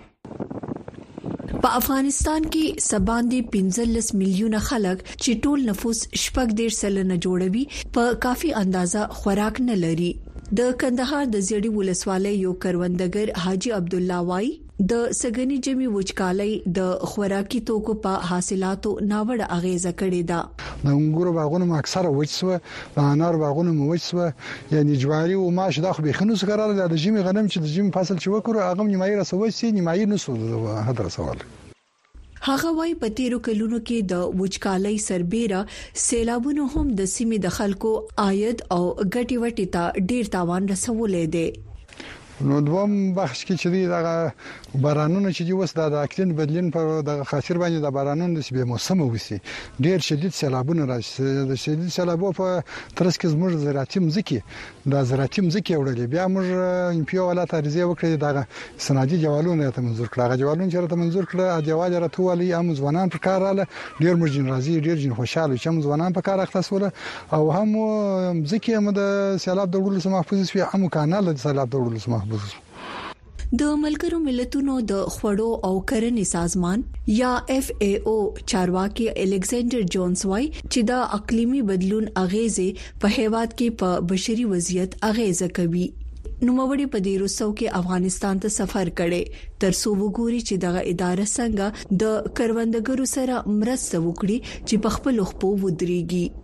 په افغانستان کې سباندې پنځلس میلیونه خلک چې ټول نفوس شپږ ډیر سلنه جوړوي په کافي اندازه خوراک نه لري د کندهار د زیړی ولسوالۍ یو کروندګر حاجی عبد الله وای د سګنی جمی وچکالۍ د خوراکي توکو په حاصلاتو ناوړه اغیزه کړې ده د انګورو باغونو اکثره وچسوه د انار باغونو مو وچسوه یعنی جواری او ماش د خو بخنوس قرار د جمی غنم چې د جمی فصل چې وکړو هغه نیمایي رسوي سي نیمایي نسو هدر سوال هغه وای په تیرو کلونو کې د وچکالۍ سربېره سیلابونو هم د سیمې د خلکو عاید او ګټي وټي ته ډیر تاوان رسولې دي نو دوم بخش کې چې د بارانونو چې دی وس د اقلیم بدلون په د خاطر باندې د بارانونو د سبب موسم وسی ډیر شدید سیلابونه راشي د شدید سیلابو په ترڅ کې زموږ زراعتي مځکه د زراعتي مځکه وړلې بیا موږ امپیو ولایت ارزیه وکړي د سنادي جوالونه ته منزور کړه جوالونه چې ته منزور کړه جوال راته ولي ام ځوانان په کار اله ډیر مرجن راځي ډیر جن خوشاله چې ځوانان په کار اختصوله او هم مځکه هم د سیلاب د وړلو محفوظ وي هم کانال د سیلاب د وړلو د ملګرو ملتونو د خوړو او کرنې سازمان یا اف ای او چارواکي الکساندر جونز وايي چې د اقلیمي بدلون اغیزې په هیواد کې په بشري وضعیت اغیزه کوي. نو موري په دې روسو کې افغانستان ته سفر کړي ترڅو وګوري چې دغه اداره څنګه د کروندګرو سره مرسته وکړي چې په خپل خپل ودرېږي.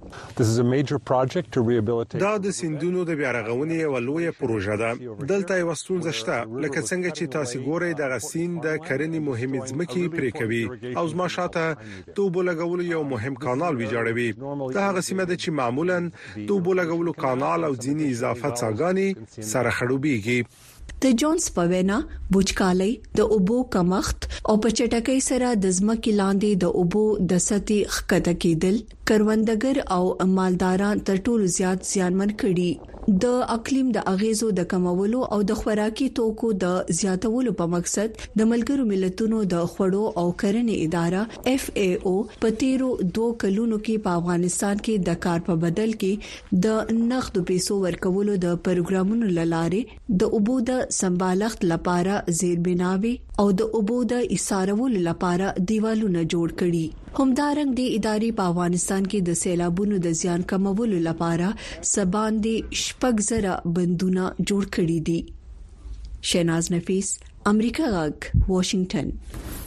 دا د سیندونو د بیا رغونې یو لویه پروژه ده. دلته یو ستونزه شته لکه څنګه چې تاسو ګورئ د غسین د کرنې مهمه ځمکې پرې کوي او زما شاته د اوبو لګولو یو مهم کانال ویجاړوي. دا هغه سیمه ده چې معمولا د اوبو لګولو کانال او ځینی اضافه څاګانی سره خړوبېږي. د جونز په وینا بوجکالي د اوبو کمښت او په چټکۍ سره د ځمکې لاندې د اوبو د سطح ښکته کېدل کروندګر او مالداران تر ټولو زیات زیانمن کړي. د اقلیم د اغیزو د کمولو او د خوراکي توکو د زیاتولو په مقصد د ملګرو ملتونو د خوړو او کرنې اداره اف ای او په تیرو دوه کلونو کې په افغانستان کې د کار په بدل کې د نقد پیسو ورکولو د پروګرامونو لاره د اوبو د سمبالښت لپاره زیربناوي او د اوبو د ایثارولو لپاره دیوالونه جوړ کړي. همدارنګ د ادارې په افغانستان کې د سیلابونو د زیان کمولو لپاره سباندې شپږ زره بندونه جوړ کړي دي. شیناز نفیس، امریکا غږ، واشنگټن.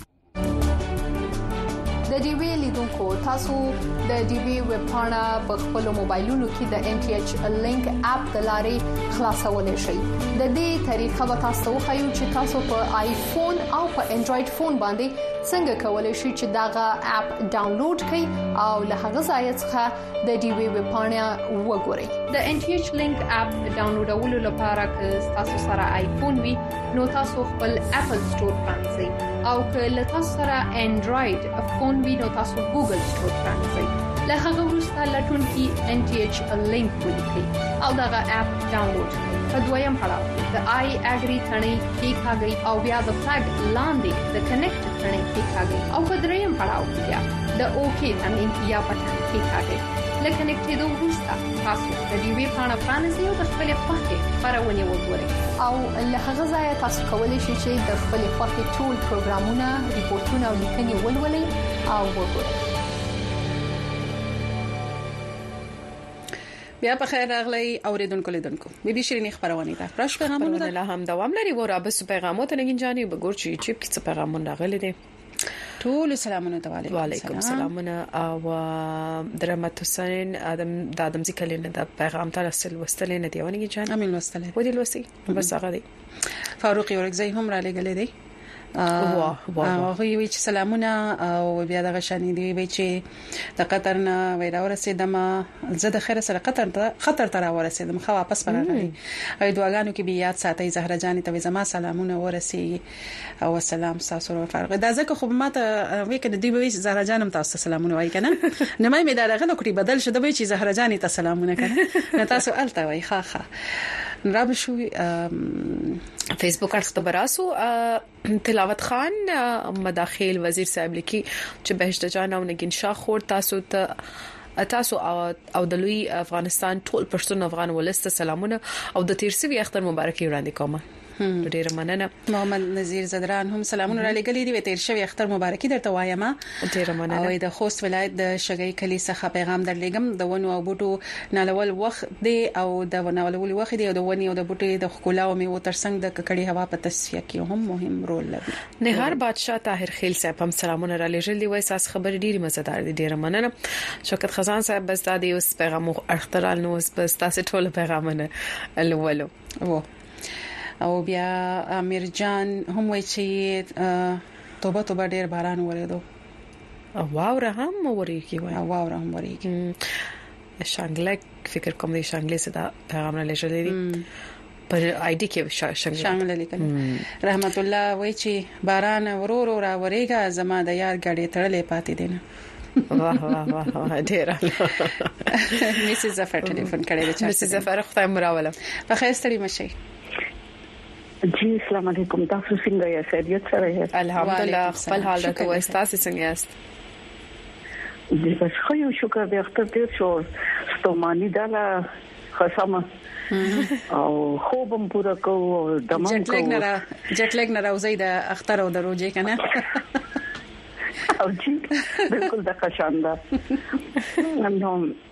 د ډي وی لیدونکو تاسو د ډي وی ویب پاڼه په خپل موبایلونو کې د ان ټي ایچ لینک اپ د لارې خلاصولای شئ. د دې طریقه به تاسو خو چې تاسو په آیفون او په انډراید فون باندې څنګه کولای شئ چې داغه اپ ډاونلوډ کړئ او له هغه ځای څخه د ډي وی ویب پاڼه وګورئ. د ان ټي ایچ لینک اپ ډاونلوډولو لپاره که تاسو سره آیفون وي نو تاسو خپل اپل سٹور پرانځئ او که له تاسو سره انډراید فون وي نو تاسو ګوګل سٹور پرانځئ. له هغه وروسته لټون کې ان ټي ایچ لینک ولیکئ او دغه اپ ډاونلوډ کړئ. په دویم پړاو د آی اګری ثنې کې کاږي او بیا د فلګ لاندې د کنیکټ ثنې کې کاږي او په دریم پړاو کې د اوکی ثنې یا پټن کې کاږي. لکه کنیکټېدو وروسته تاسو د ډي وی پاڼه پرانیزئ او د خپل خوښې خبرونه وګورئ او له هغه ځای تاسو کولی شئ چې د خپل خوښې ټول پروګرامونه، ریپورتونه او لیکنې ولولئ او وګورئ. بیا په خیر راغلی اوریدونکو لیدونکو بي بي شيرين خبرونه ده پرش پیغامونه ده هم دوام لري و را بس پیغامات نگین جانی بګور چی چیپ کی څه پیغامونه راغلي دي. ټول سلامونه ته وعلیکم سلامونه او درمت حسین ادم د ادم ذکرینه د پیغام تر اصل وستل نه دی ونګی جان امین وستل ودی لوسی بس هغه دی. فاروق یورګزی هم را لګلې دی. واه واه هغه وی چې سلامونه او بیا د غشنې دی وی چې د قطر نه وی دا ورسېدم زه د خیر سره قطر ته خطر تر ورسېدم خو واپس راغلی او دعاګانو کې بیا یاد ساتي زهره جان ته زما سلامونه ورسي او سلام تاسو فرق دا ځکه خو ماته وی کنه دی وی زهره جانم تاسو سلامونه وای کنه نه مې دا راغله کړی بدل شو د وی چې زهره جان ته سلامونه کنه تاسو الته وای ښه ښه راب شو فیسبوک اړخ براسو تلاوت خان مداخل وزیر صاحب لیکي چې بهشت جان او نگین شاه خور تاسو ته تاسو او د لوی افغانستان ټول پښتون افغان ولست سلامونه او د تیرسوي اختر مبارکي وړاندې کوم. ډیره مننه. محمد نذیر زدران هم سلامونه را لګلې دي. تیر شوی اختر مبارکي درته وایم. ډیره مننه. او د خوست ولایت د شګۍ کلی څخه پیغام درلېګم د ونو او بوټو نالول وخت دی او د ونالول وخت دی او د ونی او د بوټي د خکولا او میوه ترڅنګ د ککړې هوا په تصفیه کې هم مهم رول لري. نهار بادشاہ طاهر خیل صاحب هم سلامونه را لېږل دي. وای ساس خبر ډیره مزدار دي. ډیره مننه. شوکت خزان صاحب بس د دې اوس پیغام اخترال نو بس تاسو ټول پیغامونه الولو وو او بیا امیر جان هم وای چې توبه توبه ډیر باران وریدو او واوره هم وریږي وای واوره هم وریږي. شانګلک فکر کوم دی شانګلې صدا پیغام نه لېږل دي پر آی ډی کې شانګلې شانګلې لیکل رحمت الله وای چې باران ورور را وریګا زما د یار غړې تړلې پاتې دینه. واه واه واه ډیر میسز زفر ټلیفون کړی دی. میسز زفر خدای مراوله په خیر ستړي مشي. جی السلام علیکم تاسو څنګه یاست؟ خیریت سره یاست؟ الحمدلله خپل حال راته وایي تاسو څنګه یاست؟ دې بس خو یو شکر دې اختر دې شو ستومانی داله خصمه او خوبم پورا کو دمن کو جټ لګ نه جټ لګ نه راوځي د اختر او د روزي کنه او جی بالکل د خشانده نو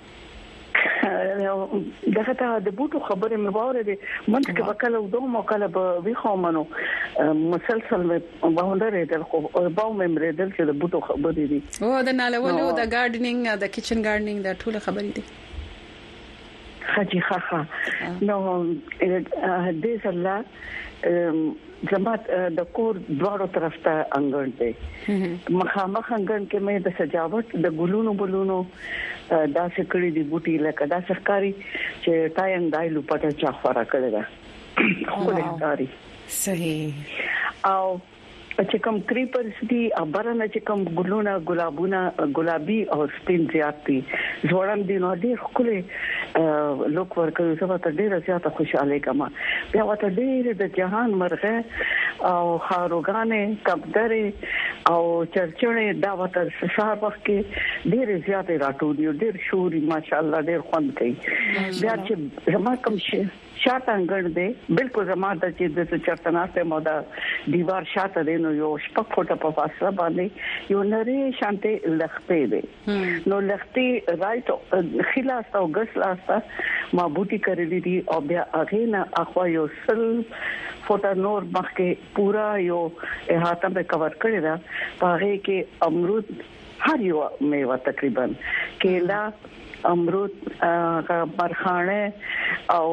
دغه ته د بوټو خبره مې واورېده منځ کې وکړه او دوه مکاله به وی خامنو مسلسل مې باندې دل خو باو مې مرېدل چې د بوټو خبرې دي او د نالولو د ګارډنینګ د کچن ګارډنینګ د ټوله خبرې دي خاجي خاخه نو دې سره زمات د کور دواړو طرف ته انګړ دی مخامخ انګړ کې مې د سجاوټ د ګلونو بلونو دا سکړې دی بوټي لکه دا سرکاري چې تایم دایلو پټه چا خورا کړی دا خو له کاری صحیح او چې کوم کریپرز دي ابرنه چې کوم ګلونه ګلابونه ګلابي او سپین زیات دي زوړم دي نو ډېر خله لوک ورکوي زما ته ډېر زیاته خوشاله کما بیا وته ډېر د جهان مرغه او خاروغانه کبدره او چرچړې دا وته سهار وخت کې ډېر زیاته راټولي ډېر شوري ماشاءالله ډېر خوند کوي بیا چې زما کوم شي شاته انګړ دی بالکل زما د چې د چرتناسه مودا دیوار شاته دی نو یو شپږ فوټه په فاصله باندې یو نری شانته لخته دی نو لخته رائټ خلاص او غس لاسته ما بوټي کړې دي او بیا اغه نه اخوا یو سل فوټه نور مخکې پورا یو احاطه به کور کړی دا پاره کې امرود هر یو میوه تقریبا کیلا امرود برخانه او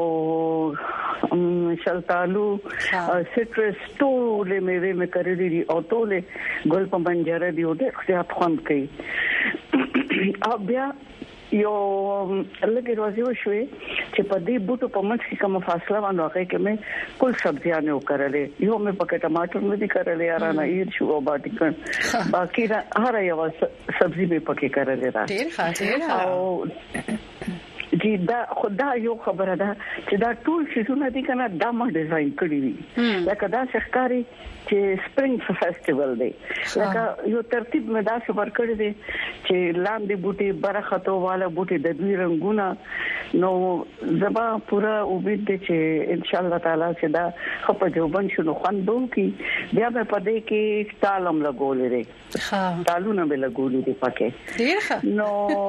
شلتالو سټرس ټول میوه مې کړې دي او ټول ګل په منجره دی او ډېر زیات خوند کوي او بیا یو لګي روزي وشوي چې په دې بوټو په منځ کې کوم فاصله باندې راغی کې مې کل سبزیانه وکړلې یو مې پکې ټماټر مې دي کړلې ارانه ایر شو او باټی کړ باقي هر یو سبزی مې پکې کړلې را ډېر ښه ډېر او جی دا خدا یو خبره ده چې دا ټول شیزونه دي کنه دا ما ډیزاین کړی دي لکه دا ښکاری چې سپرینګ فیسټیوال دی لکه یو ترتیب مې دا څه ورکړی دی چې لاندې بوټي برخته والا بوټي د دوی رنگونه نو زما پورا امید ده چې ان شاء الله تعالی چې دا خپل جوبن شنو خوندو کی بیا په پدې کې تالم لګولې دي ها تالونه به لګولې دي پکې ډیر ښه نو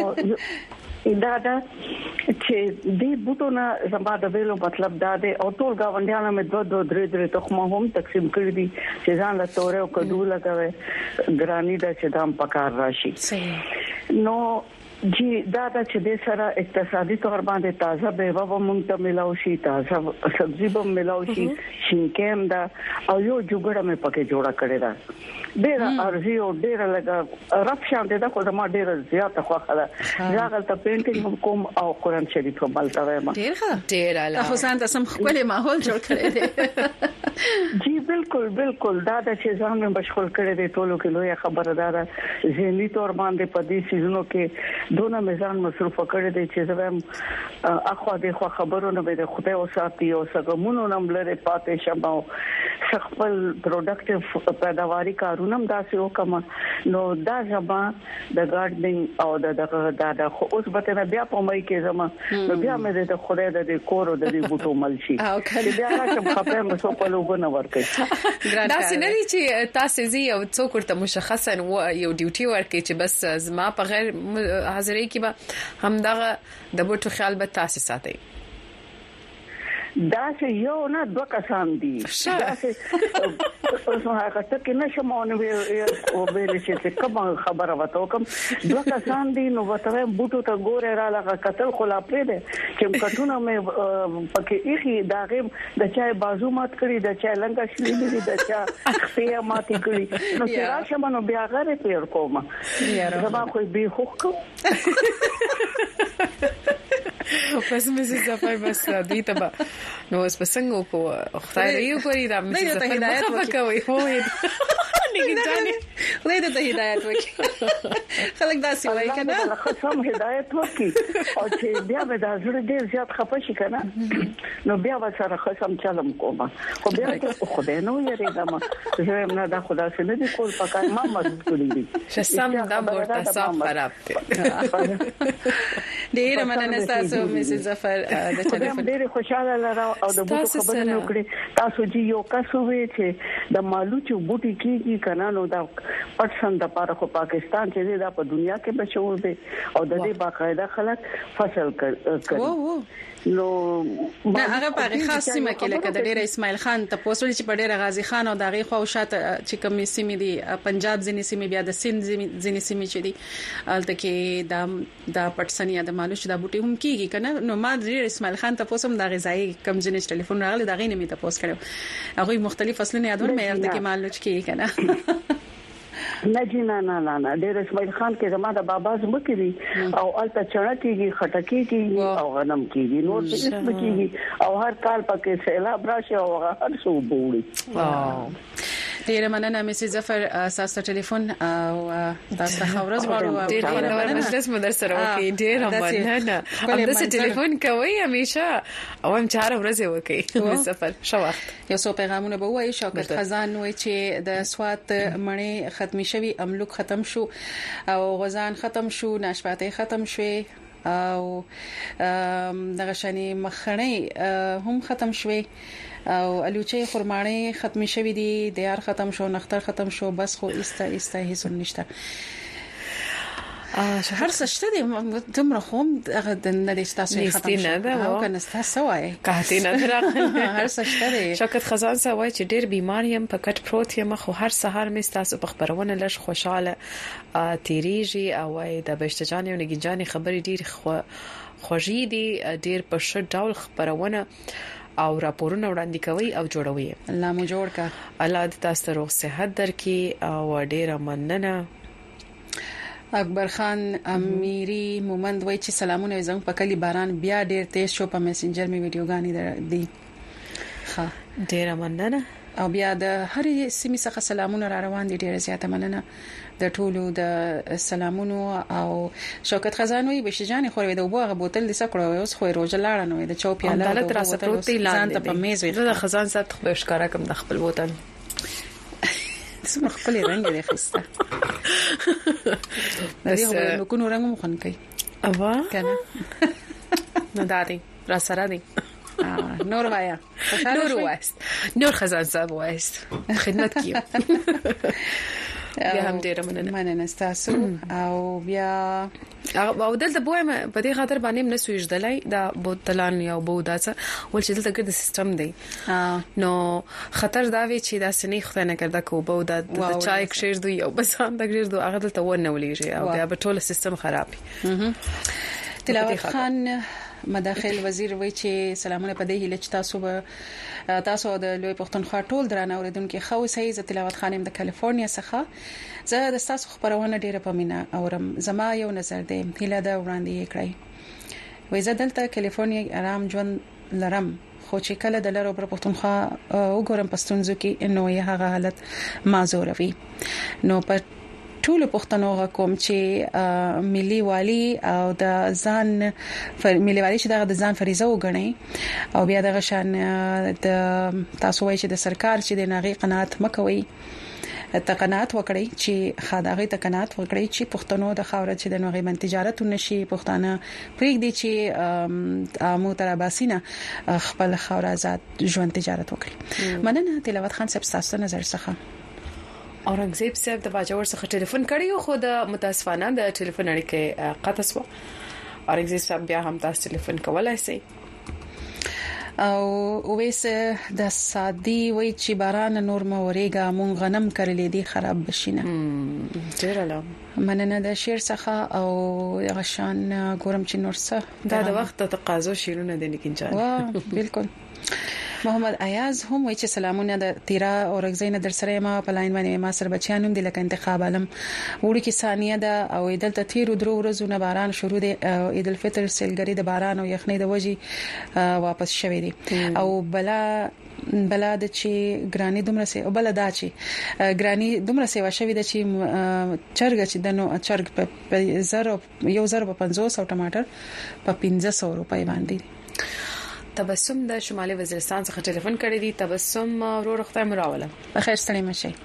دا دا چې دې بوټو نه زما د ویلو مطلب دا دی او ټول گاونډیانو مې دوه دوه درې درې تخمه هم تقسیم کړی دي چې ځان له تورې او کډو لګوي ګرانی دا چې دام پکار راشي نو جی دا دا چې د سره اقتصادي تور باندې تازه به و مونږ ته ملاو شي تازه سبزی به ملاو شي شینکم دا او یو جوګړه مې پکې جوړه کړی دا ډېر ارزي او ډېر لګا رب شانته دا خو زما ډېر زیاته خوخه ده ځاګل ته پینټینګ کوم او قران شریف په ملته وایم ډېر ښه ډېر اعلی خو ځان ته سم خپل ماحول جوړ کړی دی جی بالکل بالکل دا د چې ځان مې مشغول کړی دی ټولو کې لوی خبردار ذهني تور باندې په دې سيزونو کې دونه میزان مصروف کړی دی چې زم اخو د خو خبرونه به د خدای او ساتي او څنګهونو نم لري پاتې شمو خپل پروډکټیو پیداواري کارونه داسې وکم نو دا زما د ګارډنینګ او د د د اوس به ته بیا په مې کې زما نو بیا مې د خدای د کور او د بوټو ملشي بیا راځم خپل مسو په لوګونه ورکړي دا سينري چې تاسو زی او څوک ورته مشخصا یو ډیوټي ورکړي چې بس زما په غیر حاضرې کې به همدغه د بوټو خیال به تاسو ساتي دا چې یو نه دوه کسان دي دا چې اوس هغه څه کې نشمونه وي او به لشي کوم خبره وته کوم دوه کسان دي نو وته بوټو ته ګوره را لغه قتل خلا پرې ده چې کټونه مې پکې ایخي داغه د چای بازو مات کړی د چای لنګا شلې دي د چا خپیا مات کړی نو چې راشه منو بیا غره پیر کوم زما خو به حق پس مې زه صفای بس دې ته نو اوس پسنګ کو خدای یې کوي دا مې زه هدایت وکوي هو نه خدای دې ته هدایت وکړي خلک دا سی وایي کنه خصم هدایت وکړي او چې بیا به دا زړه ډیر زیات خپه شي کنه نو بیا به سره خصم چلم کوم خو بیا ته خدای نو یریږم زه نه دا خدا سره دې کول پکای ما مدد کړی دي شسم دا ورته صاف خراب ډیر مننه تاسو میسز ظفر د ټلیفون ډیر خوشاله لرم او د بوټو خبرونه وکړي تاسو چې یو کس وې چې د مالوچو بوټي کیږي کنه نو دا پټسن د پاره خو پاکستان چې دا په دنیا کې مشهور دی او د دې باقاعده خلک فصل کوي نو دا هغه په خاص سیمه کې لکه د ډیر اسماعیل خان ته پوسول چې په ډیر غازی خان او دغه خو شاته چې کوم سیمه دي پنجاب ځینې سیمه بیا د سند ځینې سیمه چې دي الته کې دا د پټسن یا د مالوچ د بوټي هم کیږي کنه نو ما ډیر اسماعیل خان ته پوسم د غذایی کم ځینې ټلیفون راغلی دا غینې می ته پوس کړو هغه مختلف فصلونه یادونه مې الته کې مالوچ کیږي کنه نه جنا نه نه نه ډېر اسماعیل خان کې زما د بابا زما کې او الته چړه کېږي خټکی کېږي او غنم کېږي نور څه څه کېږي او هر کال پکې سیلاب راشي او هر څه وبوړي ډیر مننه میسز ظفر تاسو ټلیفون او تاسو خبرز غواړو ډیر مننه مجلس مدر سره وکي ډیر مننه هم د ټلیفون کوي همیشه او هم چهار ورځې وکي سفر شو وخت یو څو پیغامونه به وایي شوکت خزان وایي چې د سوات مړې ختمي شوی املوک ختم شو او غزان ختم شو ناشپاتې ختم شوي او دغه شانی مخړې هم ختم شوي او الوچې خرمانې ختم شوي دي دیار ختم شو نختر ختم شو بس خو ایسته ایسته هیڅ نشته ا هر څه شته دي تمره هم هغه د نه تاسو ختم شو او کنه تاسو وای کاته نه راغله هر څه شته دي شوکت خزان سره وای چې ډیر بیمار یم په کټ پروت یم خو هر سهار مې تاسو په خبرونه لږ خوشاله تیریږي او وای د بشتجان یو نګجاني خبرې ډیر خوږی دي ډیر په شډ ډول خبرونه او راپورونه وړاندې کوي او جوړوي الله مو جوړ کا الله دې تاسو روغ صحت درکړي او ډیر مننه اکبر خان امیری مومند وای چې سلامونه زنګ په کلی باران بیا ډیر تیز شو په میسنجر می ویډیوګانی دي ښه ډیر مننه او بیا د هرې سیمې څخه سلامونه را روان دي ډیره زیاته مننه د ټولو د سلامونو او شوکت خزانوي بشجان خورې د وبو غ بوتل د سکړو اوس خو روزه لاړه نو د چوپ یا لاله تر اسه پروت دی لاندې ځان ته په میز وي د خزان صاحب خو ښکارا کوم د خپل بوتل سم خپل رنگ دی خسته دغه نو کو نو رنگ مخن کوي اوا کنه نه دادی را سره دی نور وایا نور وایست نور خزان صاحب وایست خدمت کیو بیا هم ډیر مننه مننه تاسو او بیا او دلته بویم په دې خاطر باندې نه سويجدلای دا بوتلان یا بوداڅه ول چې دلته ګرد سیستم دی نو خطر دا وی چې دا سنې خو نه کړدا کو بودا د چای کشیر دوی او بس هم دا ګرځو هغه دلته ونه ولېږي او بیا په ټوله سیستم خراب تلاوت خان مداخل وزیر وای چې سلامونه په دې هله چې تاسو به تاسو د لوی پښتونخوا ټول درانه اوریدونکو خو صحیح ز تلاوت خانم د کالیفورنیا څخه زه د تاسو خبرونه ډیره پمینه اورم زما یو نظر دی هله دا وړاندې کړی وای زه دلته کالیفورنیا آرام ژوند لرم خو چې کله د لارو پر پښتونخوا وګورم پښتونځو کې نو یې هغه حالت مازوروي نو په ټول پښتنو کوم چې ملي والی او د ځان ملي والی چې د ځان فریضه وګڼي او بیا د غشان د تاسو وایي چې د سرکار چې د ناغي قناعت مکوي ته قناعت وکړي چې خدای ته قناعت وکړي چې پښتنو د خاور چې د نوغي من تجارت نشي پښتانه پرېږدي چې مو تراباسینه خپل خاور آزاد ژوند تجارت وکړي مننه تلاوت خان صاحب تاسو نظر څخه اورنګزیب صاحب د باجوړ څخه ټلیفون کړی خو د متاسفانه د ټلیفون اړیکه قطع شو اورنګزیب صاحب بیا هم تاسو ټلیفون کولای شئ او ویسه د سادي وای چې باران نور موريګه مون غنم کړلې دي خراب بشینه ډیر لا مننه د شیر څخه او غشان ګورم چې نور څه دا د وخت تقاضا شیرونه دي لیکن جان وا بالکل محمد ایاز هم وای چې سلامونه د تیرا او رغزینه در سره ما په لاین باندې ما سره بچیانوم د لکه انتخاب علم وړي کې ثانیه ده او دلته تیر درو ورځې باران شروع دي عيد الفطر سیلګری د باران او یخنۍ د وجې واپس شوې دي او بلا بلاد چې ګرانی دومره سي او بلدا چې ګرانی دومره سیوا شوی د چې چرګ چې دنو چرګ په زر یو زر په پنځوس او ټماټر په پنځه سوه روپۍ باندې. تبسم د شمالي وزیرستان څخه ټلیفون کړی دی. تبسم ورو رخته مراوله. بخیر ستړي مشه.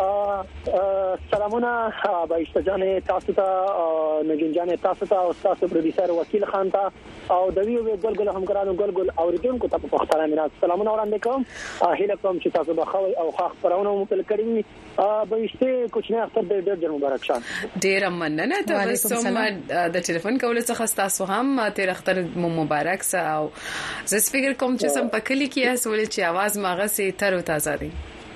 سلامونه بایسته جان تاسو ته نګین جان تاسو ته او تاسو پروډوسر وکیل خان ته او د ویو ګلګل همکارانو ګلګل اوریدونکو ته په پښتانه مینات سلامونه وړاندې کوم. هیله کوم چې تاسو به خوي او خاص پرونه مو په کړی بایسته کوچنی اختر د ډېر ډېر مبارک شه. ډېر مننه تبسم د ټلیفون کول څخه تاسو هم تیر اختر مو مبارک سه او زه فکر کوم چې سم پکلی کې اسول چې आवाज ماغه سي تر او تازه دي.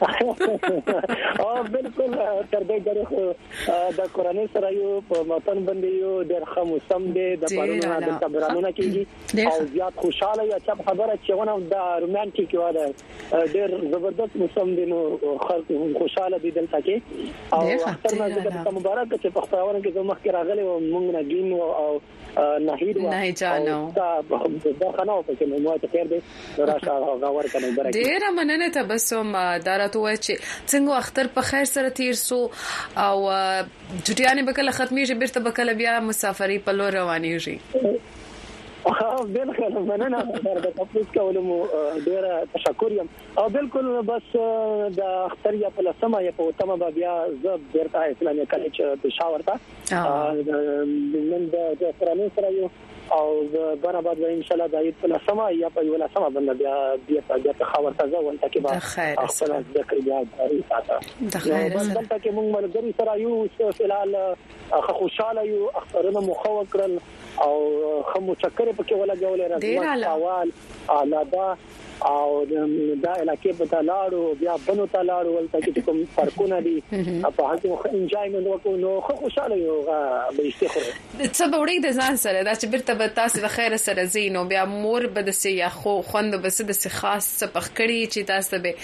او بالکل تر دې غره د قرآني سره یو په متن باندې یو د خموسم د پرونه د تبرانونه کېږي او زیات خوشاله یا چې خبره چې ونه د رومانټیک واده ډېر زبردست موسم دی نو خلک خوشاله دي دلته کې او تر مزه د مبارک چې په خپلونه کې زموږ کې راغلي او موږ نه ګین او نهید و نه جانو دا خناو په کې نو ته خیر دې راشه غوړ کنه برکت. ډېر مننه تبسم دارته وای چې څنګه اختر په خیر سره تیر سو او چټیانه بکله ختمي شي بیرته بکله بیا مسافرۍ په لور رواني شي. اه بالکل مننه د تاسو کولم ډیر تشکر یم او بالکل بس د اختر یا په لسمه یا په تمه بیا ز بیرته اسلامي کالج پېښور ته نن د قرآني سره یو او بنا بعد ان شاء الله د عيد په لسمه یا په یو لسمه باندې بیا بیا بیا ته خبر تازه ولته کې به خپل ذکر بیا ساته د خیر سره دلته کې موږ ملګری سره یو فلال خوشاله یو اخترونه مخو کړل او خمو چکرې پکې ولګولې راځي اول الادا او دا علاقې په تلاړو بیا بنو تلاړو ولته کې کوم فرقونه دي په هغه انجوایمنت وکړو نو خو خوشاله یو به استخره څه به وړي د ځان سره دا چې بیرته به تاسو د خیر سره زینو بیا مور به د سي یا خو خوند به د سي خاص څه پخکړی چې تاسو به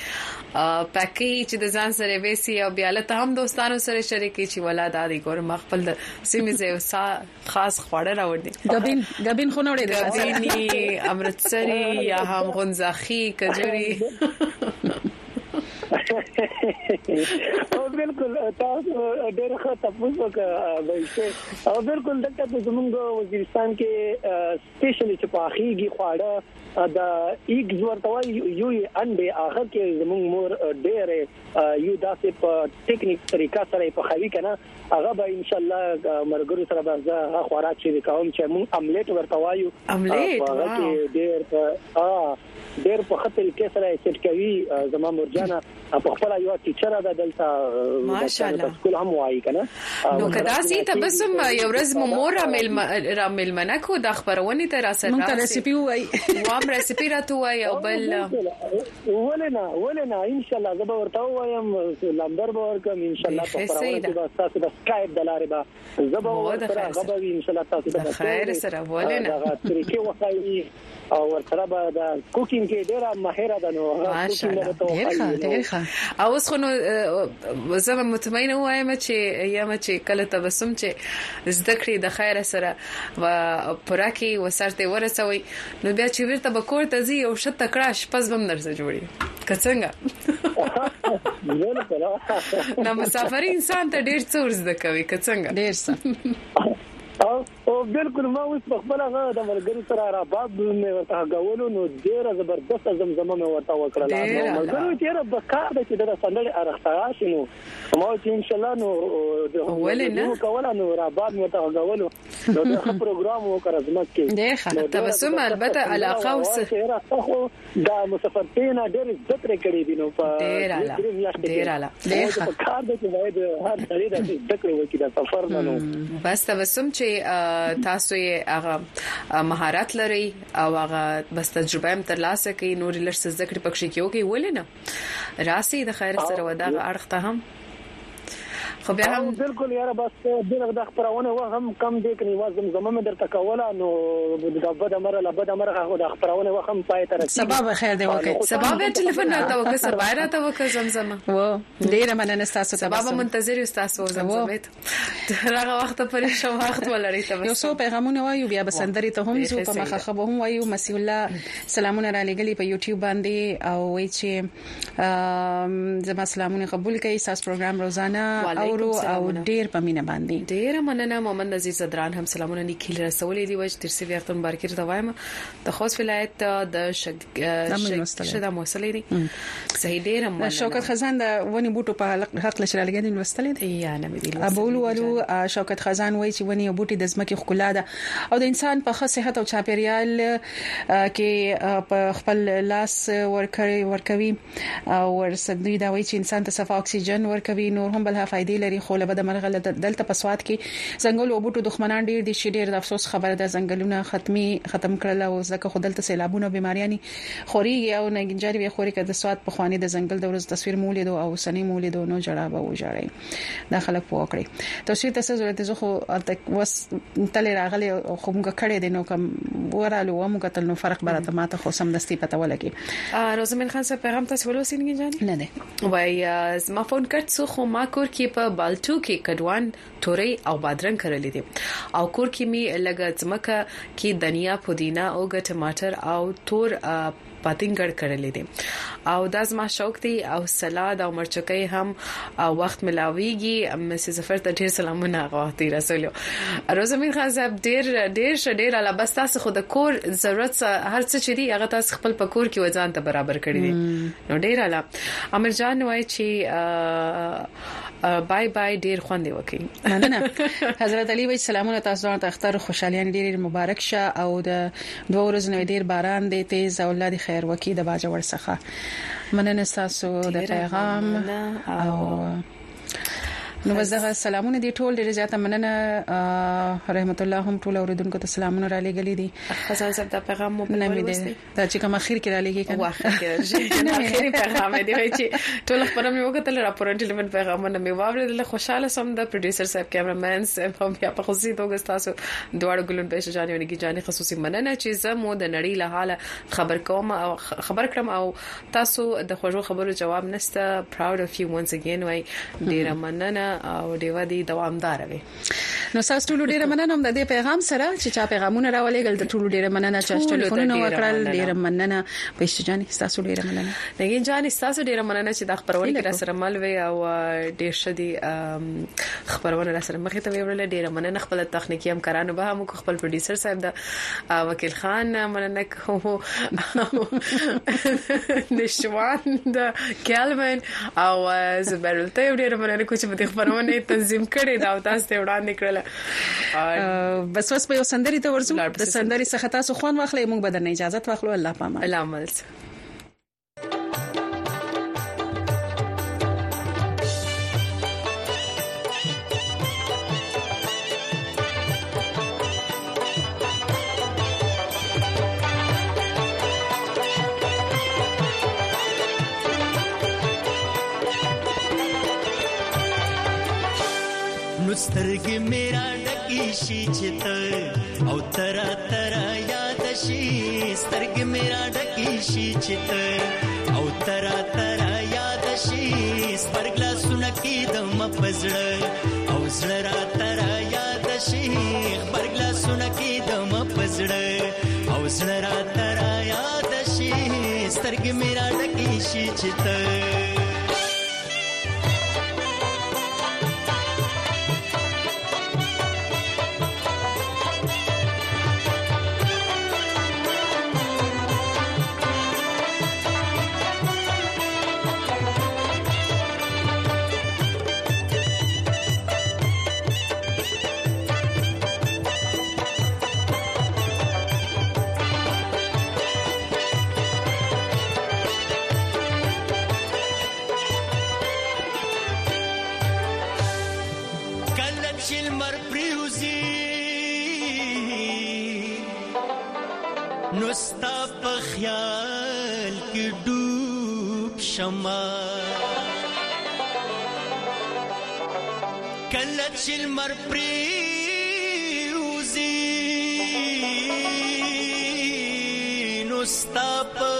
پکې چې د ځان سره وېسي او بیا له هم دوستانو سره شریکي چې ولادت دي ګور مخبل د سیمه زه خاص خواړه راوړي غبین غبین خو نه وړي غبینی امرتسری یا هم غنزاخی کجوري او بالکل تاسو ډېر ښه تاسو وکړه او بالکل دغه زمونږ وزیرستان کې سپیشلی چې په اخیږي خواړه د ایګ ورته یو انډه هغه کې زمونږ مور ډېر یو داسې په ټیکنیک طریقه سره په خوي کنه هغه به ان شاء الله مرګرو سره به خوراک شي کوم چې مونږ املیټ ورته وایو املیټ هغه کې ډېر اه ډېر په خطر کې سره سټ کوي زما مرجانه په خپل یو ټیچر ده دلته ماشاءالله سکول هم وایي کنه نو کدا سي تبسم یو ورځ مور رامل رامل منکو د خبرونه تر سره مونږ ریسیپي وای وام ریسیپي راته وای او بل ولنا ولنا ان شاء الله زه به ورته وایم نمبر به ورکم ان شاء الله په پرونه کې تاسو د سکایپ د لارې به زه به ورته غوښوي ان شاء الله تاسو د خیر سره ولنا دا طریقې وخایي او ورته به د کوکینګ کې ډیره ماهره ده نو ماشاءالله ډیر ښه ډیر ښه او اوس خو نو زه مطمئنه وایم چې یم چې کله تبسم چې زده کړې د خیر سره و پراکي وسرته ورسوي نو بیا چې ورته به کور ته ځي او شته کراش پس بم درسه جوړي کڅنګا نو مسافر انسان ته ډیر څور زده کوي کڅنګا ډیر څه او او بالکل ما اوس په خپل هغه د مرګري سره را باب مې ورته غوولو نو ډیره زبردست زمزمه مې ورته وکړه مرګري چې را بکار د چې د سندړې ارخته شنو ما چې ان شاء الله نو ولنه کوله نو را باب مې ورته غوولو نو دا پروګرام وکړ زمک کې ډیره تبسم البته علاقه اوس دا مسافرتين ډېر ذکر کړی دي نو په ډیره ډیره ډیره کار د چې باید هر ځای د ذکر وکړي د سفر نو بس تبسم چې تاسو یې هغه مهارت لري او هغه بس تجربه هم ترلاسه کوي نور لږ ذکر پکې کیږي ولنه راسي د خیر سره ودا اړخته هم خو بیا هم بالکل یاره بس دغه خبرونه و هم کم دې کړی و زمزمه مې درته کوله نو د بد امر له بد امر هغه د خبرونه و هم پای تر سبب خیر دی وکړه سبب ټلیفون راته وکړه سبا راته وکړه زمزمه و ډیره مننه تاسو ته سبا منتظر یو تاسو زمزمه هغه وخت پرې شو وخت ولري ته یو څو پیغامونه وایو بیا بسندري ته هم زو په مخه خبر هم وایو مسیح الله سلامونه را لګلی په یوټیوب باندې او وایي چې زما سلامونه قبول کړئ تاسو پروګرام روزانه اورو او ډیر په مینه باندې ډیر مننه محمد نذیر زدران هم سلامونه نیکیل رسولې دی وجه تر سی وخت مبارک ته وایم د خوست ولایت د شګه موصلې دي صحیح ډیر مننه شوکت خزان د ونی بوټو په حق لشرالګې لوستلې دي یا نه مې دي ابول ولو شوکت خزان وایي چې ونی بوټي د زمکه خکلا ده او د انسان په ښه صحت او چاپیریال کې په خپل لاس ورکوي ورکوي او ورسدوی دا وایي چې انسان ته صفا اکسیجن ورکوي نور هم بل فائدې لري خو له بده مرغه دلته په سواد کې ځنګل او بوټو دښمنان ډیر دي چې ډیر د افسوس خبره ده ځنګلونه ختمي ختم کړل او ځکه خو دلته سیلابونه بيماریانی خوري او نګنجاري به خوري کده سواد په خواني د ځنګل د ورځ تصویر مولید او سنې مولید نو جړه به وژړي دا خلک پوکړي تصویر تاسو ضرورت زه خو وس تل راغلي خو موږ کړه دي نو کوم ورالو موږ تل نو فرق برته ماته خو سم دستي پته ولګي روزمن خان صاحب پیغام تاسو ولوسینګ جاني نه نه وای ما فون کړ څو خو ما کور کې په بالټو کې کډوان توري او بادرنګ کړلې دي او کور کې می لګ ځمکه کې دنیا پودینا او ګ ټماټر او تور پاتینګړ کړلې دي او د زما شوق دی او سلاد او مرچکای هم وخت ملاويږي مس زفر ته ډیر سلامونه غواړي رسولو روزمین خان صاحب ډیر ډیر شډیر علا بس تاسو خو د کور ضرورت هر څه چي دي هغه تاسو خپل په کور کې وځان ته برابر کړی دي نو ډیر علا امر جان وای چې بای بای ډیر خوندې وکي مننه حضرت علي وای سلامونه تاسو ته اختر خوشالیان ډیر مبارک شه او د دوه ورځې ډیر باران دی تیز او الله خیر وکي د باجه ورڅخه مننه تاسو د پیغام او نو وزغه سلامونه دي ټول ډیر زیاته مننه رحمت الله هم ټول اوریدونکو ته سلامونه را لګلې دي خزان صاحب دا پیغام مو نه مې دي دا چې کوم اخر کې را لګي کنه واخر کې نه اخري پیغام دی چې ټول خبره مې وکړه راپور ټلیفون پیغامونه مې واورېدل خوشاله سم د پروډوسر صاحب کیمرامین صاحب هم بیا په خصوصي توګه تاسو دواړو ګلون پېښه جانې ونګي جانې خصوصي مننه چې زه مو د نړۍ له حاله خبر کوم او خبر کړم او تاسو د خوږو خبرو جواب نسته proud of you once again وای ډیر مننه او دیوا دی دوامدار وي نو تاسو ټول ډیره مننه هم د دې پیغام سره چې چا پیغامونه راولېګل د ټول ډیره مننه چې ټلیفونونه وکړل ډیره مننه پېښ جاني تاسو ډیره مننه نګین جاني تاسو ډیره مننه چې د خبرونه کې را سره مل وي او ډیر شدي خبرونه را سره مخې ته ویل ډیره مننه خپل تخنیکی هم کارانو به هم خپل پروډوسر صاحب د وکیل خان مننه کوم نشوان د کیلمن او زبرلته ډیره مننه کوم چې په خبرونه تنظیم کړي دا تاسو ته وړاندې کړل بس وس په یو سندري ته ورزو د سندري څخه تاسو خوان واخلې موږ به درنه اجازه واخلو الله پامه الله عمل سترګې میرا ډکی شي چې او ترا ترا یاد شي سترګې میرا ډکی شي چې او ترا ترا یاد شي سترګلا سنکی د مپزړ او زړه ترا یاد شي سترګلا سنکی د مپزړ او زړه ترا یاد شي سترګې میرا ډکی شي چې نوستا په خیال کې ډوب شمه کله چې لمر پریوزي نو ستا په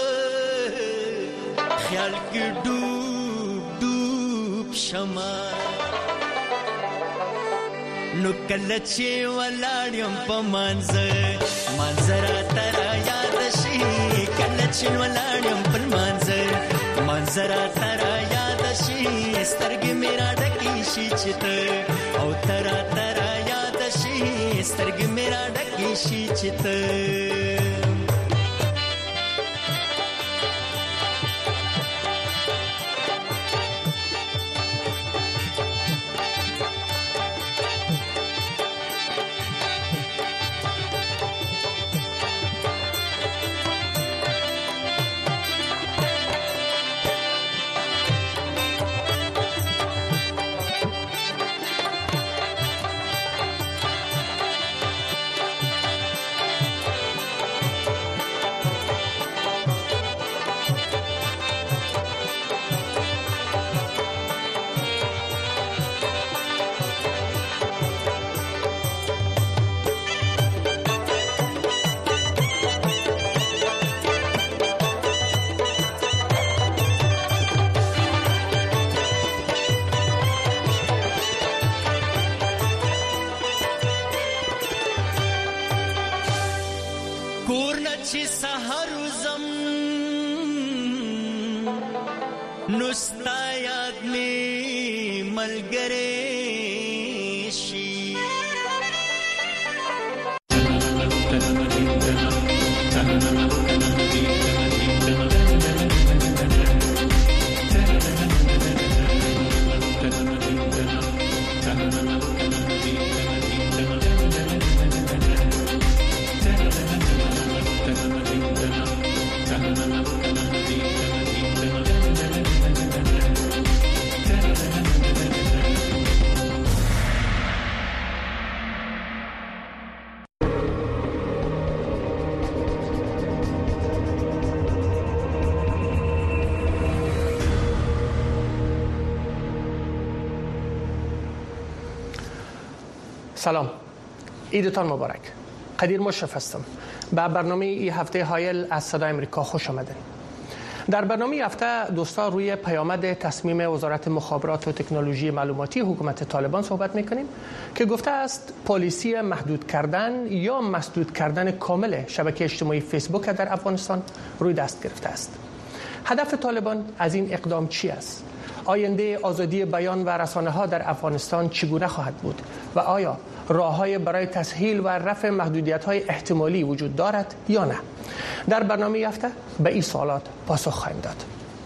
خیال کې ډوب ډوب شمه نو کله چې ولاړ یم په منظر منظر ترا یاد شي کله چې ولاړ یم په منظر منظر ترا یاد شي سترګې مې را ډکې شي چې ته او ترا ترا یاد شي سترګې مې را ډکې شي چې ته چې سحر زم نستا یاد می ملګری شي سلام، عیدتان مبارک. قدیر مشرف هستم. به برنامه این هفته هایل از صدای امریکا خوش آمدید. در برنامه این هفته دوستان روی پیامد تصمیم وزارت مخابرات و تکنولوژی معلوماتی حکومت طالبان صحبت میکنیم که گفته است پالیسی محدود کردن یا مسدود کردن کامل شبکه اجتماعی فیسبوک در افغانستان روی دست گرفته است. هدف طالبان از این اقدام چی است؟ آینده آزادی بیان و رسانه ها در افغانستان چگونه خواهد بود و آیا راه‌های برای تسهیل و رفع محدودیت‌های احتمالی وجود دارد یا نه؟ در برنامه هفته به این سوالات پاسخ خواهیم داد.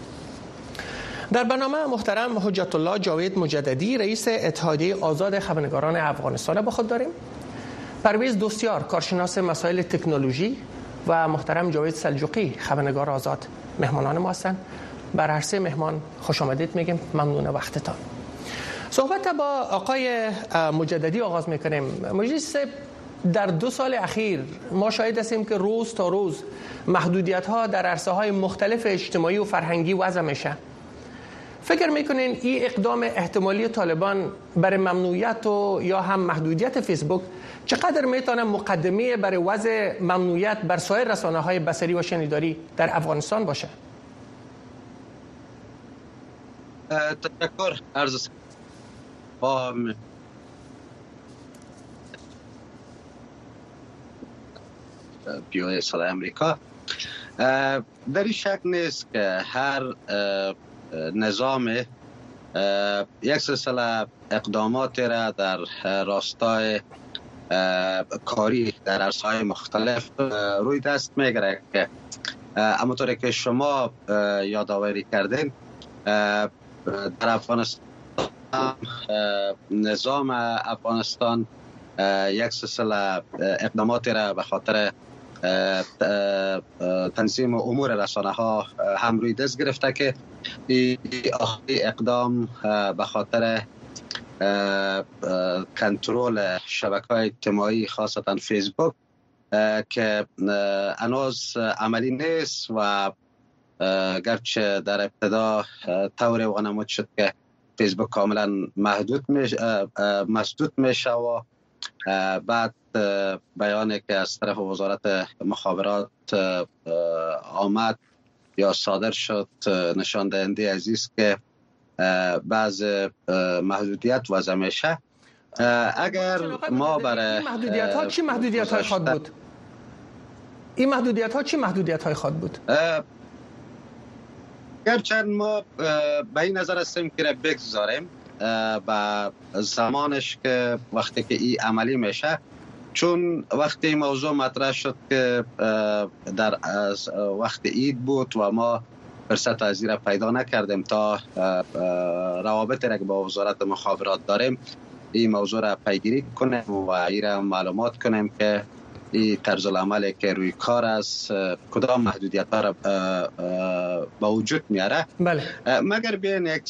در برنامه محترم حجت الله جاوید مجددی رئیس اتحادیه آزاد خبرنگاران افغانستان با خود داریم. پرویز دوستیار کارشناس مسائل تکنولوژی و محترم جاوید سلجوقی خبرنگار آزاد مهمانان ما هستند. بر هر سه مهمان خوش آمدید میگیم. ممنون وقتتان. صحبت با آقای مجددی آغاز میکنیم. مجددی صاحب، در دو سال اخیر ما شاهد هستیم که روز تا روز محدودیت ها در عرصه های مختلف اجتماعی و فرهنگی وضع میشه. فکر میکنین این اقدام احتمالی طالبان برای ممنوعیت و یا هم محدودیت فیسبوک چقدر میتونه مقدمه برای وضع ممنوعیت بر سایر رسانه های بصری و شنیداری در افغانستان باشه؟ تشکر. عرض با پیوی صدای امریکا در این شک نیست که هر نظام یک سلسله اقدامات را در راستای کاری در عرصه‌های مختلف روی دست میگیره که همونطوری که شما یادآوری کردین در افغانستان نظام افغانستان یک سلسله اقداماتی را به خاطر تنظیم امور رسانه ها هم روی دست گرفته که این اقدام به خاطر کنترل شبکه‌های اجتماعی خاصتا فیسبوک که هنوز عملی نیست و گرچه در ابتدا طور وانمود شد که فیسبوک کاملا محدود میشه مسدود میشه و بعد بیانی که از طرف وزارت مخابرات آمد یا صادر شد نشان دهنده عزیز که بعض محدودیت وضع میشه. اگر ما برای محدودیت ها چی محدودیت های خواهد بود؟ این محدودیت ها چی محدودیت های خواهد بود؟ گرچند ما به این نظر هستیم که بگذاریم و زمانش که وقتی که این عملی میشه، چون وقتی این موضوع مطرح شد که در وقت عید بود و ما فرصت از این را پیدا نکردیم تا روابط را که با وزارت مخابرات داریم این موضوع را پیگیری کنیم و این را معلومات کنیم که این طرز العملی که روی کار است کدام محدودیت ها را با وجود میاره. بله. مگر بیاین یک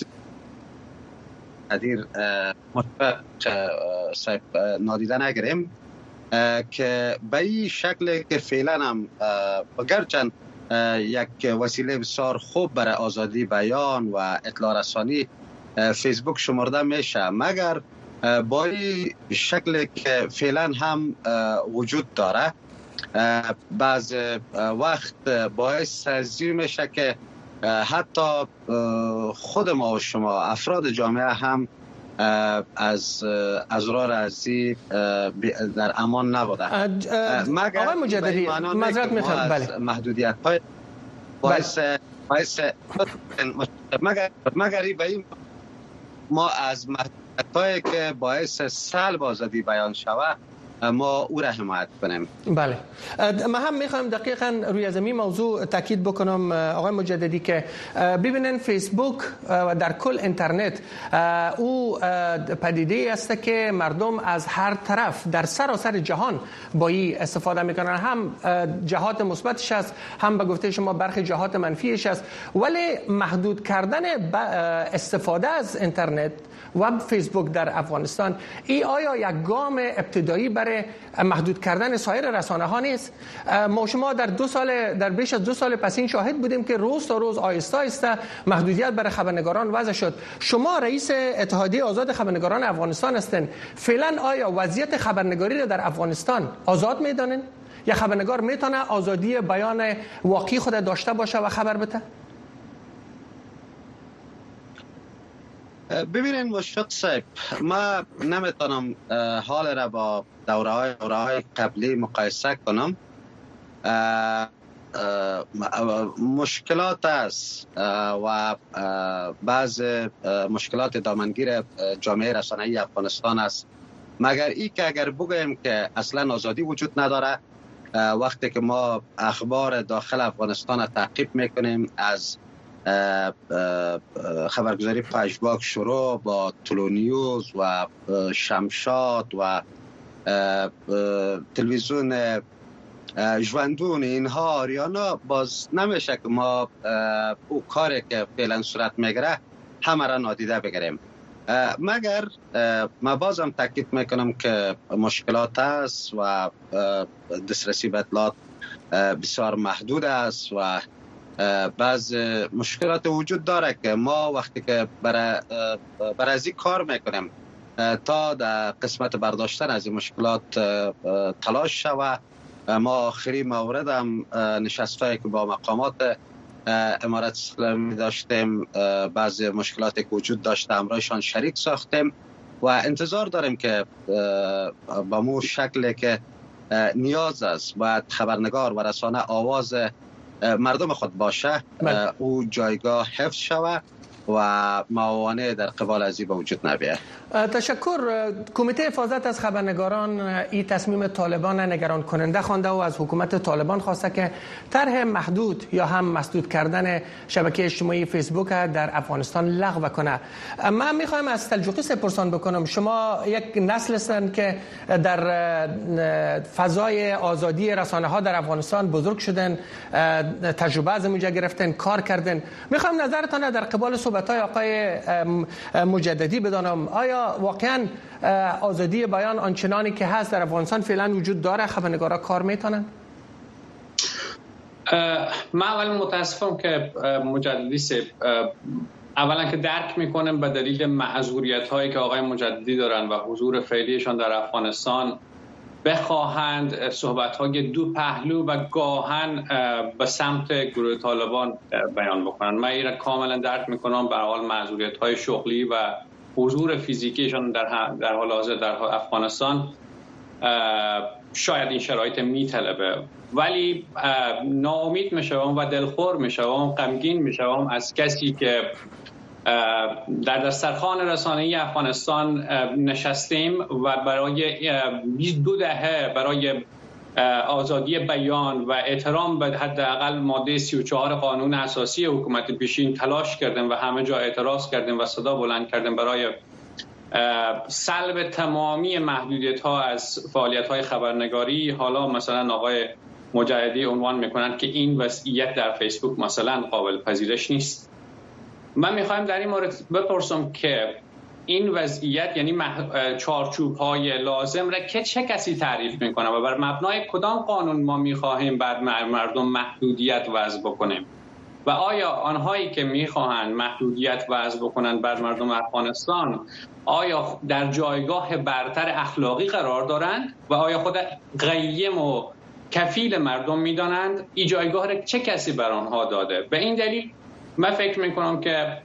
قدیر مطبق صاحب نادیده نگیریم که به این شکل که فعلا هم گرچند یک وسیله بسیار خوب برای آزادی بیان و اطلاع رسانی فیسبوک شمرده میشه، مگر با این شکل که فعلا هم وجود داره بعض وقت باعث ازی میشه که حتی خود ما و شما افراد جامعه هم از ازرار ازی در امان نبوده. مگر آقای مجددی معذرت میخوام، بله، محدودیت های باعث باعث مگر مگر به این ما از محدودیت هایی که باعث سلب آزادی بیان شود ما او را حمایت کنیم. بله، ما هم میخوایم دقیقاً روی از این موضوع تاکید بکنم آقای مجددی که ببینن فیسبوک و در کل اینترنت او پدیده است که مردم از هر طرف در سراسر جهان با این استفاده میکنن، هم جهات مثبتش است هم به گفته شما برخی جهات منفیش است، ولی محدود کردن استفاده از اینترنت و فیسبوک در افغانستان ای آیا یک گام ابتدایی برای محدود کردن سایر رسانه ها نیست؟ ما شما در دو سال در بیش از دو سال پس این شاهد بودیم که روز تا روز آهسته آهسته محدودیت برای خبرنگاران وضع شد. شما رئیس اتحادیه آزاد خبرنگاران افغانستان هستین، فعلا آیا وضعیت خبرنگاری را در افغانستان آزاد میدانین؟ یا خبرنگار میتونه آزادی بیان واقعی خود داشته باشه و خبر بده؟ ببینید مشفق صاحب، ما نمیتونم حال را با دوره های دوره های قبلی مقایسه کنم. مشکلات است و بعض مشکلات دامنگیر جامعه رسانه‌ای افغانستان است، مگر ای که اگر بگویم که اصلا آزادی وجود نداره، وقتی که ما اخبار داخل افغانستان را تعقیب میکنیم از خبرگزاری پژواک شروع با طلوع نیوز و شمشاد و تلویزیون ژوندون، اینها آریانا، باز نمیشه که ما او کاری که فعلا صورت میگیره همه را نادیده بگیریم. مگر ما بازم تاکید میکنم که مشکلات است و دسترسی به اطلاعات بسیار محدود است و بعض مشکلات وجود داره که ما وقتی که برای برای از این کار میکنیم تا در قسمت برداشتن از این مشکلات تلاش شود. ما آخری مورد هم نشستایی که با مقامات امارت اسلامی داشتیم، بعض مشکلاتی که وجود داشته همراهشان شریک ساختیم و انتظار داریم که با مو شکلی که نیاز است باید خبرنگار و رسانه آواز مردم خود باشه، او جایگاه حفظ شود و موانع در قبال از این به وجود نبیه. تشکر. کمیته حفاظت از خبرنگاران این تصمیم طالبان نگران کننده خوانده و از حکومت طالبان خواسته که طرح محدود یا هم مسدود کردن شبکه اجتماعی فیسبوک در افغانستان لغو کنه. من میخوایم از تلجوقی پرسان بکنم، شما یک نسل هستند که در فضای آزادی رسانه ها در افغانستان بزرگ شدن، تجربه از اونجا گرفتن، کار کردن. میخوایم نظرتان در قبال صحبت‌های آقای مجددی بدانم، آیا واقعا آزادی بیان آنچنانی که هست در افغانستان فعلا وجود داره؟ خبرنگارا کار میتونن؟ من اول متاسفم که مجددی اولا که درک میکنم به دلیل معذوریت هایی که آقای مجددی دارن و حضور فعلیشان در افغانستان بخواهند صحبت های دو پهلو و گاهن به سمت گروه طالبان بیان بکنن. من این را کاملا درک میکنم. به حال معذوریت های شغلی و حضور فیزیکیشان در در حال حاضر در افغانستان شاید این شرایط میطلبه، ولی ناامید میشوم و دلخور میشوم، غمگین میشوم از کسی که در دسترخوان رسانه‌ای افغانستان نشستیم و برای بیست و دو دهه برای آزادی بیان و احترام به حداقل ماده سی و چهار قانون اساسی حکومت پیشین تلاش کردیم و همه جا اعتراض کردیم و صدا بلند کردیم برای سلب تمامی محدودیت‌ها از فعالیت‌های خبرنگاری. حالا مثلا آقای مجددی عنوان میکنن که این وضعیت در فیسبوک مثلا قابل پذیرش نیست. من میخوایم در این مورد بپرسم که این وضعیت یعنی چارچوب‌های لازم را که چه کسی تعریف میکنه و بر مبنای کدام قانون ما میخواهیم بر مردم محدودیت وضع بکنیم و آیا آنهایی که میخواهند محدودیت وضع بکنن بر مردم افغانستان آیا در جایگاه برتر اخلاقی قرار دارند و آیا خود قیم و کفیل مردم میدانند این جایگاه را چه کسی بر آنها داده؟ به این دلیل من فکر میکنم که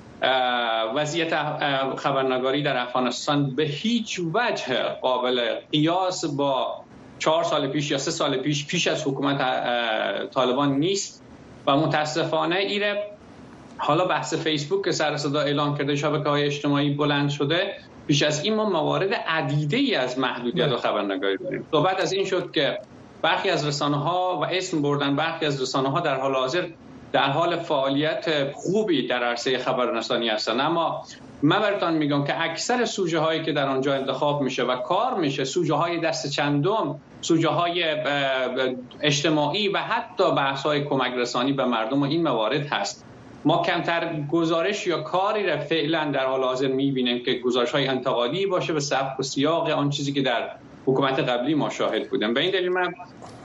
وضعیت خبرنگاری در افغانستان به هیچ وجه قابل قیاس با چهار سال پیش یا سه سال پیش پیش از حکومت طالبان نیست و متاسفانه ایره حالا بحث فیسبوک که سر صدا اعلام کرده شبکه‌های اجتماعی بلند شده، پیش از این ما موارد عدیده‌ای از محدودیت و خبرنگاری داریم. صحبت از این شد که برخی از رسانه‌ها و اسم بردن برخی از رسانه‌ها در حال حاضر در حال فعالیت خوبی در عرصه خبررسانی هستند، اما من براتون میگم که اکثر سوژه هایی که در آنجا انتخاب میشه و کار میشه سوژه های دست چندم، سوژه های اجتماعی و حتی بحث های کمک رسانی به مردم و این موارد هست. ما کمتر گزارش یا کاری را فعلا در حال حاضر میبینیم که گزارش های انتقادی باشه به سبک و سیاق آن چیزی که در حکومت قبلی ما شاهد بودیم. به این دلیل من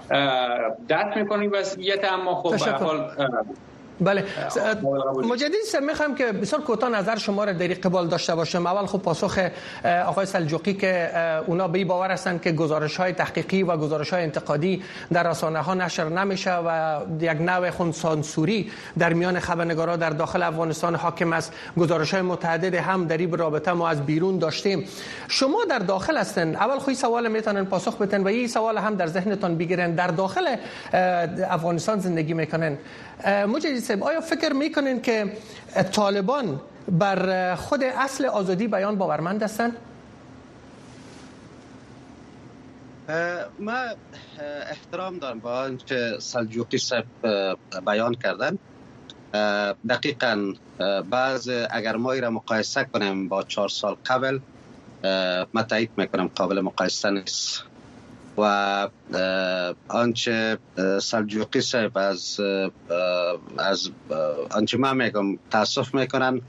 درک میکنیم وضعیت، اما خب به هر حال بله. مجددی صاحب میخوام که بسیار کوتاه نظر شما را در قبال داشته باشم. اول خب پاسخ آقای سلجوقی که اونا به این باور هستند که گزارش‌های تحقیقی و گزارش‌های انتقادی در رسانه‌ها نشر نمیشه و یک نوع خون سانسوری در میان خبرنگارا در داخل افغانستان حاکم است. گزارش‌های متعدد هم در این رابطه ما از بیرون داشتیم. شما در داخل هستن، اول خو این سوال میتونن پاسخ بدن و این سوال هم در ذهنتون بگیرن. در داخل افغانستان زندگی میکنن، مجددی صاحب آیا فکر میکنین که طالبان بر خود اصل آزادی بیان باورمند هستند؟ من احترام دارم با آنچه سلجوقی صاحب بیان کردن. دقیقاً بعض اگر ما را مقایسه کنیم با چهار سال قبل، من تایید میکنم قابل مقایسه نیست و آنچه سلجوقی صاحب از از آنچه من میگم تاسف میکنن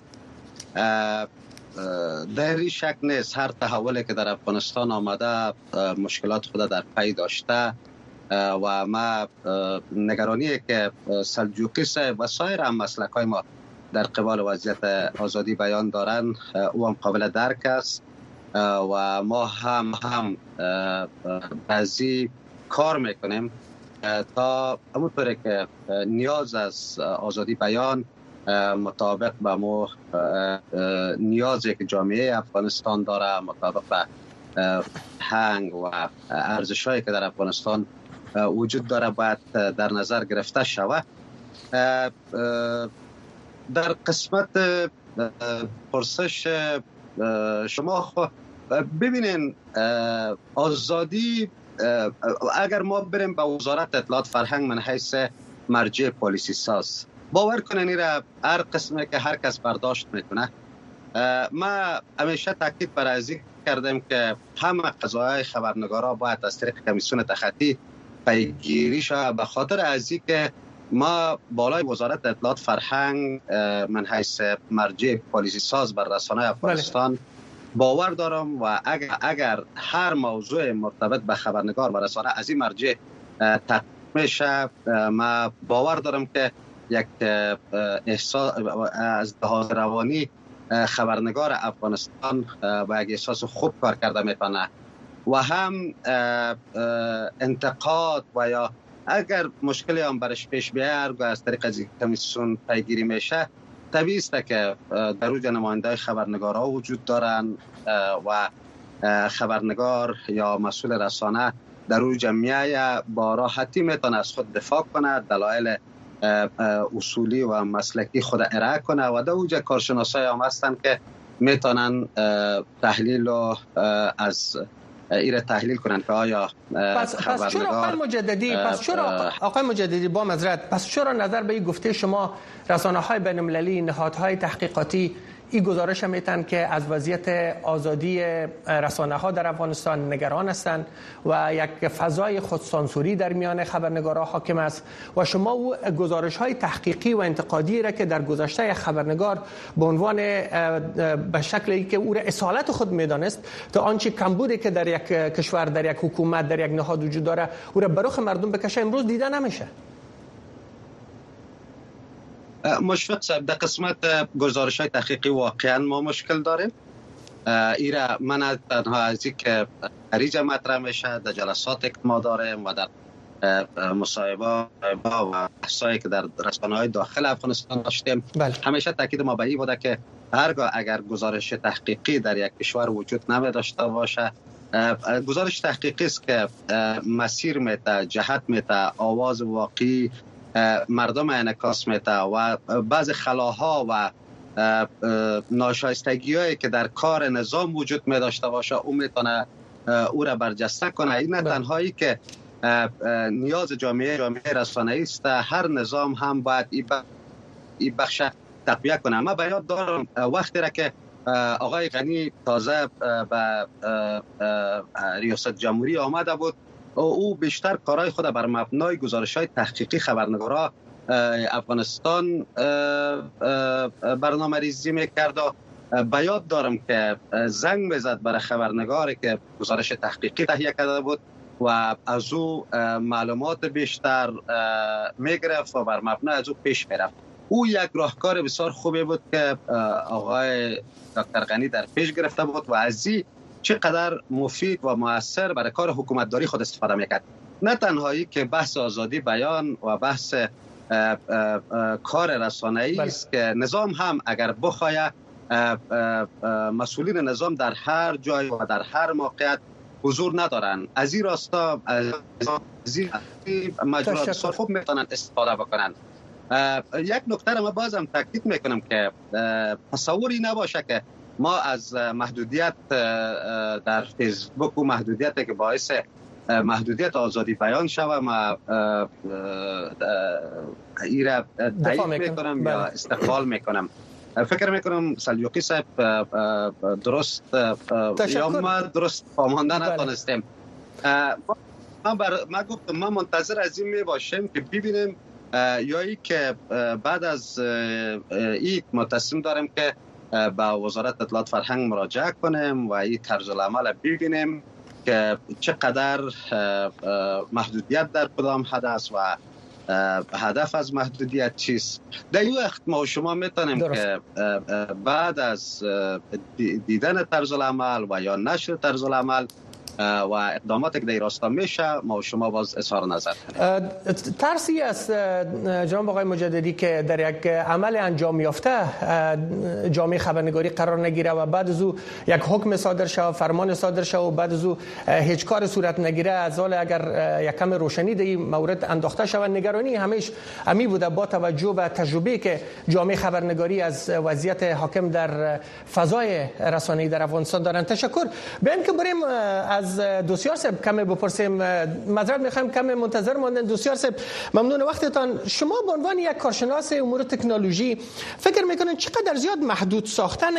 در این شک نیست. هر تحولی که در افغانستان آمده مشکلات خود در پی داشته و ما نگرانی که سلجوقی صاحب و سایر هم مسلک های ما در قبال وضعیت آزادی بیان دارن او هم قابل درک است و ما هم هم بعضی کار میکنیم تا همونطوری که نیاز از آزادی بیان مطابق به مو نیازی که جامعه افغانستان داره، مطابق به هنگ و ارزش‌هایی که در افغانستان وجود داره باید در نظر گرفته شود. در قسمت پرسش شما خب ببینین آزادی اگر ما بریم به وزارت اطلاعات فرهنگ من حیث مرجع پالیسی ساز باور کنین ایره هر قسمه که هر کس برداشت میکنه. ما همیشه تاکید بر از این کردیم که همه قضایای خبرنگارا باید از طریق کمیسیون تخطی پیگیری شود، به خاطر از این که ما بالای وزارت اطلاعات فرهنگ من حیث مرجع پالیسی ساز بر رسانه افغانستان باور دارم و اگر, اگر هر موضوع مرتبط به خبرنگار و رسانه از این مرجع تطبیق میشه، ما باور دارم که یک احساس از لحاظ روانی خبرنگار افغانستان با یک احساس خوب کار کرده میتونه و هم انتقاد و یا اگر مشکلی هم برش پیش بیاد و از طریق از کمیسیون پیگیری میشه، طبیعی است که در اوج نماینده خبرنگارها وجود دارن و خبرنگار یا مسئول رسانه در اوج میایه با راحتی میتونه از خود دفاع کنه، دلایل اصولی و مسلکی خود ارائه کنه و در اوج کارشناسای هم هستن که میتونن تحلیل و از ایره تحلیل کنن که آیا پس, پس چرا آقای مجددی پس چرا آقای مجددی با معذرت پس چرا نظر به این گفته شما رسانه‌های بین‌المللی، نهادهای تحقیقاتی این گزارش میتن که از وضعیت آزادی رسانه‌ها در افغانستان نگران هستند و یک فضای خودسانسوری در میان خبرنگاران حاکم است و شما او گزارش‌های تحقیقی و انتقادی را که در گذشته یک خبرنگار به عنوان به شکلی که او را اصالت خود میدانست تا آنچه کمبودی که در یک کشور، در یک حکومت، در یک نهاد وجود داره او را به رخ مردم بکشه، امروز دیده نمیشه؟ مشفق صاحب، در قسمت گزارش های تحقیقی واقعا ما مشکل داریم. ایره من تنها از این که خریج مطرح میشه در جلسات که ما داریم و در مصاحبه و بحثایی که در رسانه های داخل افغانستان داشتیم، بله. همیشه تاکید ما به این بوده که هرگاه اگر گزارش تحقیقی در یک کشور وجود نمی داشته باشه، گزارش تحقیقی است که مسیر میته، جهت میته، آواز واقعی مردم انعکاس میته و بعض خلاها و ناشایستگی هایی که در کار نظام وجود می داشته باشه او میتونه او را برجسته کنه. این نه تنهایی که نیاز جامعه جامعه رسانه‌ای است، هر نظام هم باید این بخش تقویه کنه. من به یاد دارم وقتی را که آقای غنی تازه به ریاست جمهوری آمده بود، او بیشتر کارهای خود بر مبنای گزارش‌های تحقیقی خبرنگارا افغانستان برنامه‌ریزی می‌کرد و به یاد دارم که زنگ می‌زد برای خبرنگاری که گزارش تحقیقی تهیه کرده بود و از او معلومات بیشتر می‌گرفت و بر مبنای از او پیش می‌رفت. او یک راهکار بسیار خوبی بود که آقای دکتر غنی در پیش گرفته بود و از این چقدر مفید و مؤثر برای کار حکومتداری خود استفاده میکرد. نه تنهایی که بحث آزادی بیان و بحث اه اه اه کار رسانه‌ای است که نظام هم اگر بخواهد مسئولین نظام در هر جای و در هر موقعیت حضور ندارن، از این راستا از این مجرات بسیار خوب میتونن استفاده بکنن. یک نکته را من بازم تاکید میکنم که تصوری نباشه که ما از محدودیت در فیسبوک و محدودیت که باعث محدودیت آزادی بیان شوه ما ایره تایید میکنم یا استقبال میکنم. فکر میکنم سلیوقی صاحب درست یا ما درست فهمانده نتونستیم. ما بر ما گفتم ما منتظر از این می باشیم که ببینیم یا ای که بعد از این ما تصمیم داریم که با وزارت اطلاعات فرهنگ مراجعه کنیم و این طرز العمل ببینیم که چقدر محدودیت در کدام حد است و هدف از محدودیت چیست. در این وقت ما و شما میتونیم که بعد از دیدن طرز العمل و یا نشر طرز العمل و اقداماتی که در راستا میشه ما و شما باز اظهار نظر کنیم. ترسی است جناب آقای مجددی که در یک عمل انجام یافته جامعه خبرنگاری قرار نگیره و بعد از او یک حکم صادر شود، فرمان صادر شود و بعد از او هیچ کار صورت نگیره، از حال اگر یک کم روشنی در این مورد انداخته شود. نگرانی همیشه امی بوده با توجه به تجربه که جامعه خبرنگاری از وضعیت حاکم در فضای رسانه‌ای در افغانستان دارن. تشکر. بیان که بریم از دوسیار صاحب کمی بپرسیم، معذرت میخوایم کمی منتظر ماندن. دوسیار صاحب ممنون وقتتان. شما به عنوان یک کارشناس امور تکنولوژی فکر میکنید چقدر زیاد محدود ساختن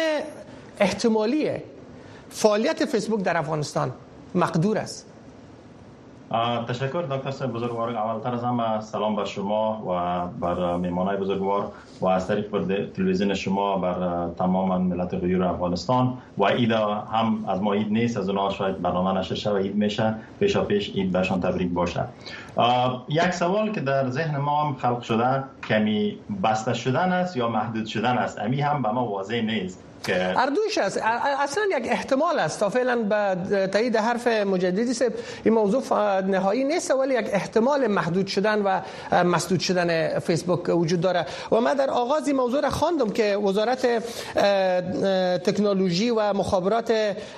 احتمالی فعالیت فیسبوک در افغانستان مقدور است؟ تشکر دکتر صاحب بزرگوار. اولتر از همه سلام بر شما و بر مهمانای بزرگوار و از طریق بر تلویزیون شما بر تمام ملت غیور افغانستان. و عید هم از ما عید نیست، از اونها شاید برنامه نشر شد و عید میشه، پیشا پیش عید برشان تبریک باشه. یک سوال که در ذهن ما هم خلق شده کمی بسته شدن است یا محدود شدن است، امی هم به ما واضح نیست. اردوش است، اصلا یک احتمال است تا فعلا به تایید حرف مجددی است. این موضوع نهایی نیست ولی یک احتمال محدود شدن و مسدود شدن فیسبوک وجود داره. و من در آغاز این موضوع را خواندم که وزارت تکنولوژی و مخابرات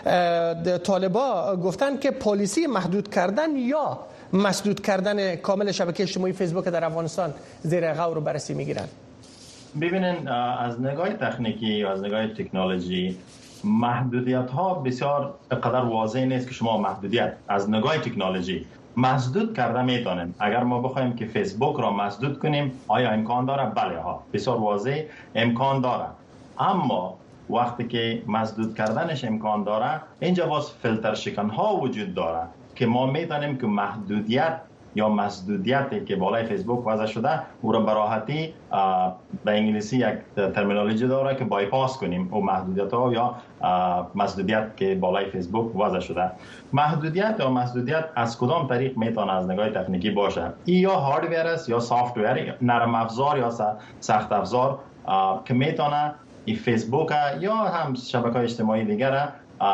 طالبا گفتن که پالیسی محدود کردن یا مسدود کردن کامل شبکه اجتماعی فیسبوک در افغانستان زیر غور و بررسی میگیرن. ببینین از نگاه تکنیکی و از نگاه تکنولوژی محدودیت ها بسیار قدر واضح نیست که شما محدودیت از نگاه تکنولوژی مسدود کرده میتونیم. اگر ما بخوایم که فیسبوک را مسدود کنیم آیا امکان داره؟ بله ها، بسیار واضح امکان داره. اما وقتی که مسدود کردنش امکان داره اینجا باز فیلتر شکن ها وجود داره که ما میتونیم که محدودیت یا مسدودیتی که بالای فیسبوک وضع شده او را به راحتی به انگلیسی یک ترمینولوژی داره که بایپاس کنیم او محدودیت ها یا مسدودیت که بالای فیسبوک وضع شده. محدودیت یا مسدودیت از کدام طریق میتونه از نگاه تکنیکی باشه؟ ای یا هاردور است یا سافت ویر، نرم افزار یا سخت افزار که میتونه این فیسبوک یا هم شبکه‌های اجتماعی دیگر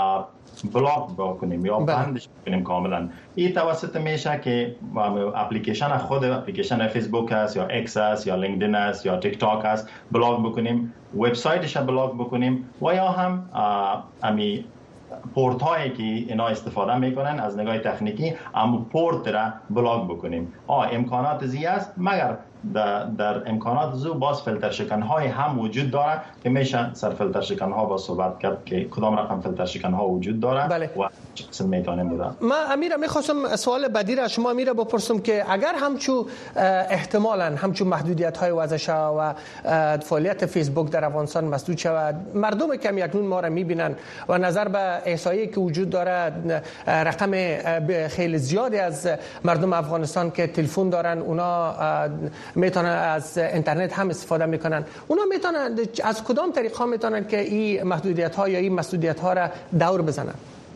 بلاک بکنیم یا بندش کنیم کاملا. این توسط میشه که اپلیکیشن خود اپلیکیشن فیسبوک است یا ایکس است یا لینکدین است یا تیک تاک است بلاک بکنیم، وبسایتش بلاک بکنیم و یا هم امی پورت هایی که اینا استفاده میکنن از نگاه تکنیکی اما پورت را بلاک بکنیم. آه امکانات زی است، مگر در, در امکانات زو باز فیلتر شکن های هم وجود داره که میشه سر فیلتر شکن ها با صحبت کرد که کدام رقم فیلتر شکن ها وجود داره. بله. و چه قسم میتونیم بودن. من امیره میخواستم سوال بعدی را شما امیره بپرسم که اگر همچو احتمالاً همچو محدودیت های وضع شود و فعالیت فیسبوک در افغانستان مسدود شود، مردم کم یکنون ما را میبینن و نظر به احصایی که وجود داره رقم خیلی زیادی از مردم افغانستان که تلفن دارن اونا میتونن از اینترنت هم استفاده میکنن، اونا میتونن از کدام طریق ها میتونن که این محدودیت ها یا این مسدودیت ها را دور بزنن؟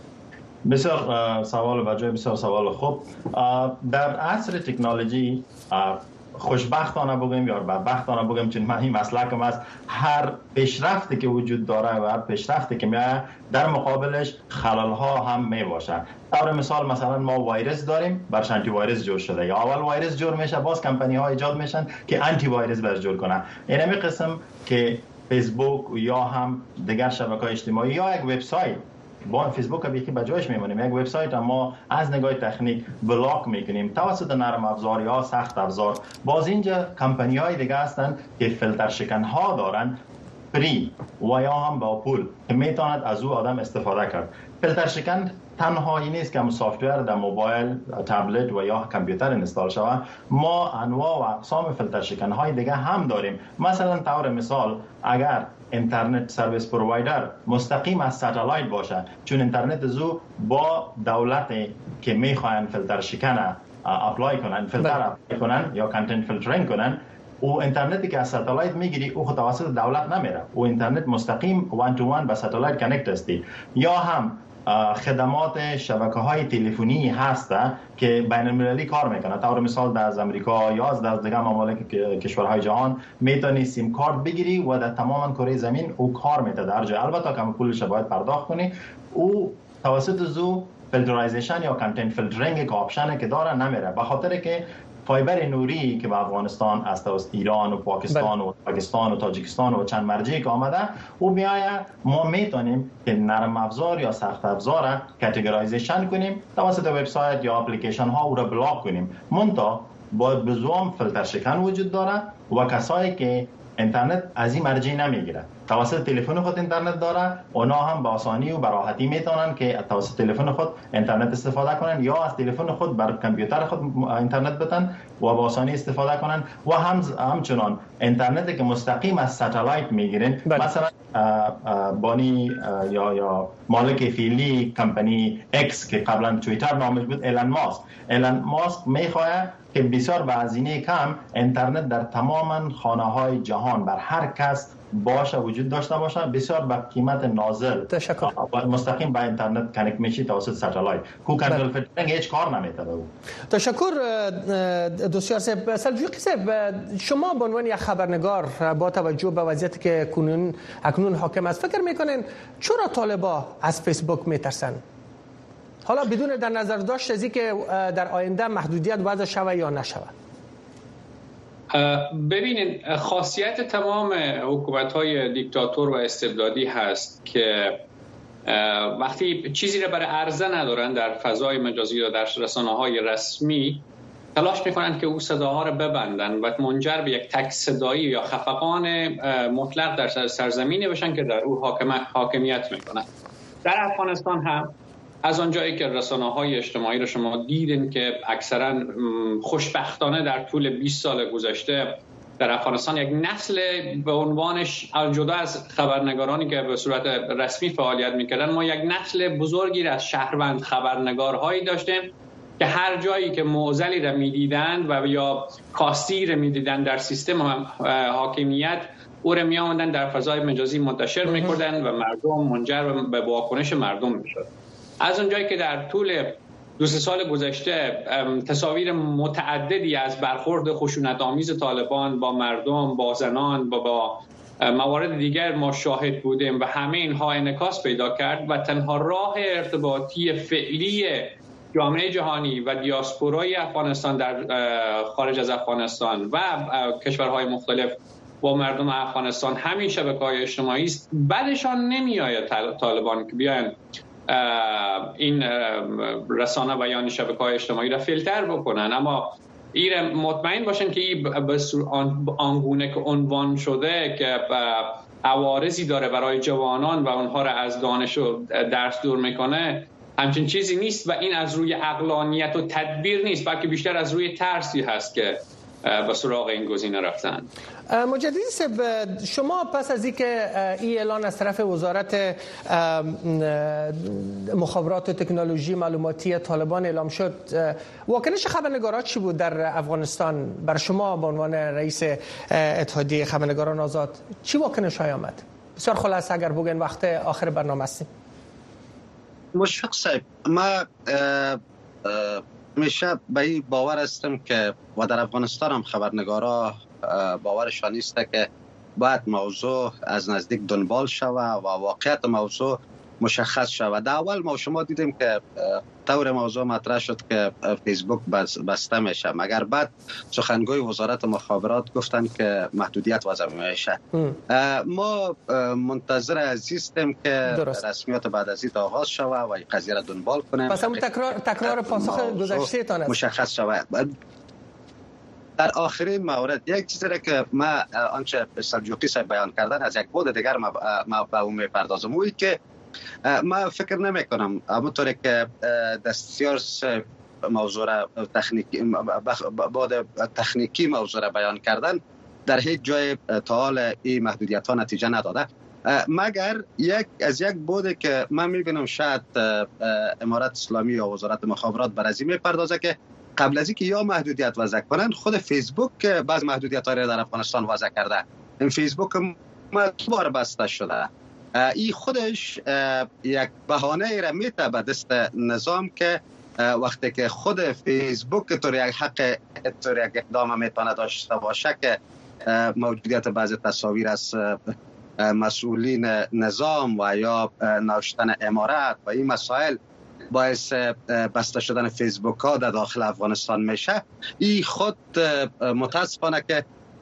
بسیار سوال بجای بسیار سوال خوب. در عصر تکنولوژی خوشبختانه بگیم یا بدبختانه بگیم، چون من این مسلکم است، هر پیشرفتی که وجود داره و هر پیشرفتی که میاد در مقابلش خلل ها هم می باشه. طور مثال مثلا ما ویروس داریم، برش آنتی ویروس جور شده، یا اول ویروس جور میشه باز کمپانی ها ایجاد میشن که آنتی ویروس برش جور کنن. این همین قسم که فیسبوک یا هم دیگر شبکه‌های اجتماعی یا یک وبسایت، با فیسبوک بیخی بجایش میمونیم، یک وبسایت ما از نگاه تکنیک بلاک میکنیم توسط نرم افزار یا سخت افزار. باز اینجا کمپانی های دیگه هستن که فیلتر شکن ها دارن فری و یا هم با پول که میتواند از او آدم استفاده کرد. فیلتر شکن تنها این نیست که هم سافت ویر در موبایل، تبلت و یا کامپیوتر اینستال شود، ما انواع و اقسام فیلتر شکن های دیگه هم داریم. مثلا طور مثال اگر اینترنت سرویس پرووایدر مستقیم از ساتلایت باشه، چون اینترنت زو با دولتی که میخواین فیلتر شکن اپلای کنن، فیلتر اپلای کنن یا کانتنت فیلترینگ کنن، او اینترنتی که از ساتلایت میگیری او خود توسط دولت نمیره، او اینترنت مستقیم وان تو وان به ساتلایت کانکت استی. یا هم خدمات شبکه های تلفنی هست که بین المللی کار میکنه. طور مثال در از امریکا یا از در دیگه ممالک کشورهای جهان میتونی سیم کارت بگیری و در تمام کره زمین او کار میده در جای، البته کم پولش باید پرداخت کنی. او توسط زو فیلترایزیشن یا کانتنت فیلترینگ که آپشنه که داره نمیره، به خاطر که فایبر نوری که به افغانستان از توسط ایران و پاکستان و پاکستان و تاجیکستان و چند مرجعی که آمده، او میایه ما میتونیم که نرم افزار یا سخت افزار را کاتگورایزیشن کنیم توسط وبسایت یا اپلیکیشن ها او را بلاک کنیم. منتها با بزوم فیلتر شکن وجود داره و کسایی که اینترنت از این مرجع نمیگیره توسط تلفن خود اینترنت داره، اونا هم به آسانی و به راحتی میتونن که توسط تلفن خود اینترنت استفاده کنن یا از تلفن خود بر کامپیوتر خود اینترنت بتن و با آسانی استفاده کنن و هم همچنان اینترنتی که مستقیم از ساتلایت میگیرن. مثلا بانی یا یا مالک فعلی کمپانی اکس که قبلا توییتر نامش بود، ایلان ماسک ایلان ماسک میخواد که بسیار به هزینه کم اینترنت در تمام خانه های جهان بر هر کس باشه، وجود داشته باشه، بسیار به قیمت نازل تشکر مستقیم به اینترنت کانکت میشی توسط ساتلایت. کو کنترل فیلترینگ هیچ کار نمیتونه او. تشکر دوستیار صاحب. سلجوقی صاحب، شما به عنوان یک خبرنگار با توجه به وضعیتی که کنون اکنون حاکم است فکر میکنین چرا طالبا از فیسبوک میترسن؟ حالا بدون در نظر داشت از اینکه در آینده محدودیت وضع شوه یا نشوه. ببینید، خاصیت تمام حکومت‌های دیکتاتور و استبدادی هست که وقتی چیزی را برای عرضه ندارن در فضای مجازی یا در رسانه‌های رسمی، تلاش میکنن که او صداها را ببندن و منجر به یک تک صدایی یا خفقان مطلق در سرزمینی بشن که در او حاکمیت میکنن. در افغانستان هم از آنجایی که رسانه‌های اجتماعی رو شما دیدین که اکثرا خوشبختانه در طول بیست سال گذشته در افغانستان یک نسل به عنوانش جدا از خبرنگارانی که به صورت رسمی فعالیت میکردن، ما یک نسل بزرگی از شهروند خبرنگارهایی داشتیم که هر جایی که معضلی را میدیدند و یا کاستی را میدیدند در سیستم حاکمیت، او را میآوردن در فضای مجازی منتشر میکردن و مردم منجر به واکنش مردم میشد. از اونجایی که در طول دو سه سال گذشته تصاویر متعددی از برخورد خشونت‌آمیز طالبان با مردم، با زنان و با موارد دیگر ما شاهد بودیم و همه اینها انعکاس پیدا کرد و تنها راه ارتباطی فعلی جامعه جهانی و دیاسپورای افغانستان در خارج از افغانستان و کشورهای مختلف با مردم افغانستان همین شبکه‌های اجتماعی است. بعدشان نمیآید طالبان که بیاین این رسانه و یا شبکه‌های اجتماعی را فیلتر بکنن، اما این مطمئن باشن که این به آنگونه که عنوان شده که عوارضی داره برای جوانان و اونها را از دانش و درس دور میکنه، همچین چیزی نیست و این از روی عقلانیت و تدبیر نیست، بلکه بیشتر از روی ترسی هست که به سراغ این گزینه رفتن. مجددی صاحب، شما پس از اینکه این اعلان از طرف وزارت مخابرات و تکنولوژی معلوماتی طالبان اعلام شد، واکنش خبرنگاران چی بود در افغانستان؟ بر شما به عنوان رئیس اتحادیه خبرنگاران آزاد چی واکنش های آمد؟ بسیار خلاصه اگر بگین، وقت آخر برنامه هستیم. مشفق صاحب، ما میشه به این باور هستم که و در افغانستان هم خبرنگارا باورشان است که باید موضوع از نزدیک دنبال شود و واقعیت موضوع مشخص شود. در اول ما شما دیدیم که طور موضوع مطرح شد که فیسبوک بسته میشه، مگر بعد سخنگوی وزارت مخابرات گفتن که محدودیت وضع میشه. ما منتظر هستیم که درست. رسمیات بعد از این آغاز شود و این قضیه را دنبال کنیم. پس همون تکرار تکرار پاسخ گذشته تان است مشخص شود. در آخرین مورد یک چیزی را که ما آنچه سلجوقی صاحب بیان کردن از یک بود دیگر ما ما به اون میپردازم، وی که ما فکر نمی کنم همونطوری که دستیار موضوع را تکنیکی بعد تکنیکی موضوع را بیان کردن در هیچ جای تا حال این محدودیت ها نتیجه نداده، مگر یک از یک بوده که من میبینم شاید امارت اسلامی یا وزارت مخابرات بر از این میپردازه که قبل از اینکه یا محدودیت وضع کنن، خود فیسبوک بعض محدودیت ها در افغانستان وضع کرده. این فیسبوک ما دوباره بسته شده. این خودش یک بهانه را میته به دست نظام که وقتی که خود فیسبوک طور یک حق طور یک اقدام میتونه داشته باشه که موجودیت بعض تصاویر از مسئولین نظام و یا نوشتن امارت و این مسائل باعث بسته شدن فیسبوک ها در داخل افغانستان میشه، این خود متاسفانه که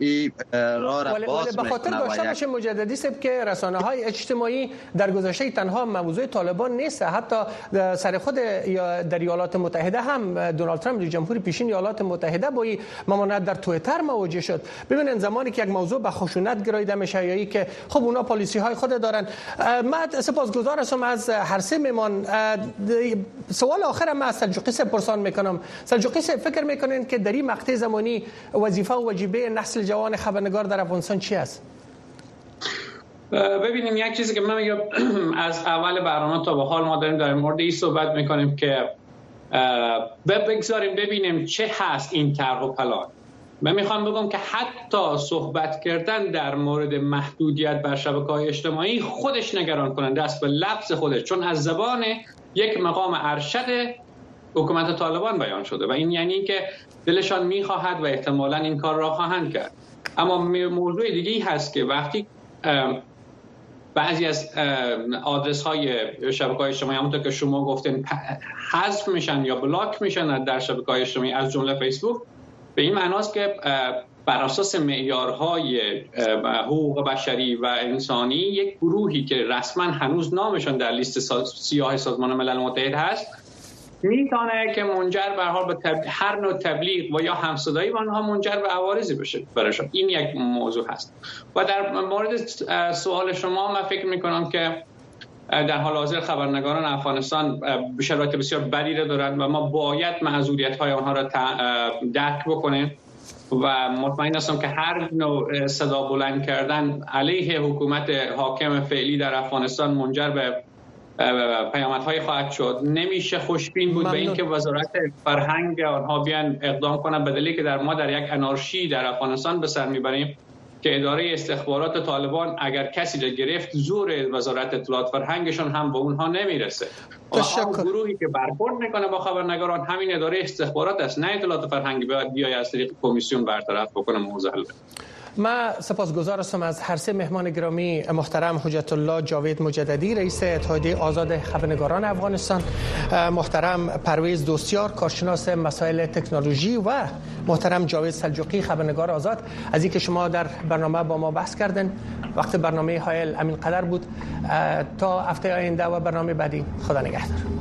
این راه را ولی باز ولی به خاطر داشته باشه مجددی سب که رسانه‌های اجتماعی در گذشته تنها موضوع طالبان نیست، حتی سر خود در ایالات متحده هم دونالد ترامپ جمهوری پیشین ایالات متحده با این ممانعت در توییتر مواجه شد. ببینید زمانی که یک موضوع به خشونت گراییده میشه یا که خب اونا پالیسی های خود دارن. من سپاسگزار هستم از هر سه میمان. سوال آخرم من از سلجوقی سه پرسان میکنم. سلجوقی سه فکر میکنین که در این مقطع زمانی وظیفه و واجبه نسل جوان خبرنگار در افغانستان چی است؟ ببینیم یک چیزی که من میگم از اول برنامه تا به حال ما داریم در مورد این صحبت میکنیم که بگذاریم ببینیم چه هست این طرح و پلان. من میخوام بگم که حتی صحبت کردن در مورد محدودیت بر شبکه‌های اجتماعی خودش نگران کننده است به لفظ خودش، چون از زبان یک مقام ارشد حکومت طالبان بیان شده و این یعنی که دلشان میخواهد و احتمالاً این کار را خواهند کرد. اما موضوع دیگه‌ای هست که وقتی بعضی از آدرس های شبکه‌های اجتماعی همونطور که شما گفتین حذف میشن یا بلاک میشن در شبکه‌های اجتماعی از جمله فیسبوک، به این معناست که بر اساس معیارهای حقوق بشری و انسانی یک گروهی که رسما هنوز نامشون در لیست سیاه سازمان ملل متحد هست میتونه که منجر به حال به تب... هر نوع تبلیغ و یا همصدایی با آنها منجر به عوارضی بشه براشون. این یک موضوع هست. و در مورد سوال شما من فکر میکنم که در حال حاضر خبرنگاران افغانستان به شرایط بسیار بدی را دارند و ما باید معذوریت های آنها را درک بکنیم و مطمئن هستم که هر نوع صدا بلند کردن علیه حکومت حاکم فعلی در افغانستان منجر به پیامدهای خواهد شد. نمیشه خوشبین بود به اینکه وزارت فرهنگ آنها بیان اقدام کنن، بدلی که در ما در یک انارشی در افغانستان به سر میبریم که اداره استخبارات طالبان اگر کسی را گرفت زور وزارت اطلاعات فرهنگشون هم به اونها نمیرسه. تشکر. گروهی که برخورد میکنه با خبرنگاران همین اداره استخبارات است، نه اطلاعات فرهنگی باید بیای از طریق کمیسیون برطرف بکنه موضوع. من سپاسگزار هستم از هر سه مهمان گرامی محترم حجت الله جاوید مجددی رئیس اتحادیه آزاد خبرنگاران افغانستان، محترم پرویز دوستیار کارشناس مسائل تکنولوژی و محترم جاوید سلجوقی خبرنگار آزاد از اینکه شما در برنامه با ما بحث کردن. وقت برنامه هایل همین قدر بود. تا هفته آینده و برنامه بعدی خدا نگهدار.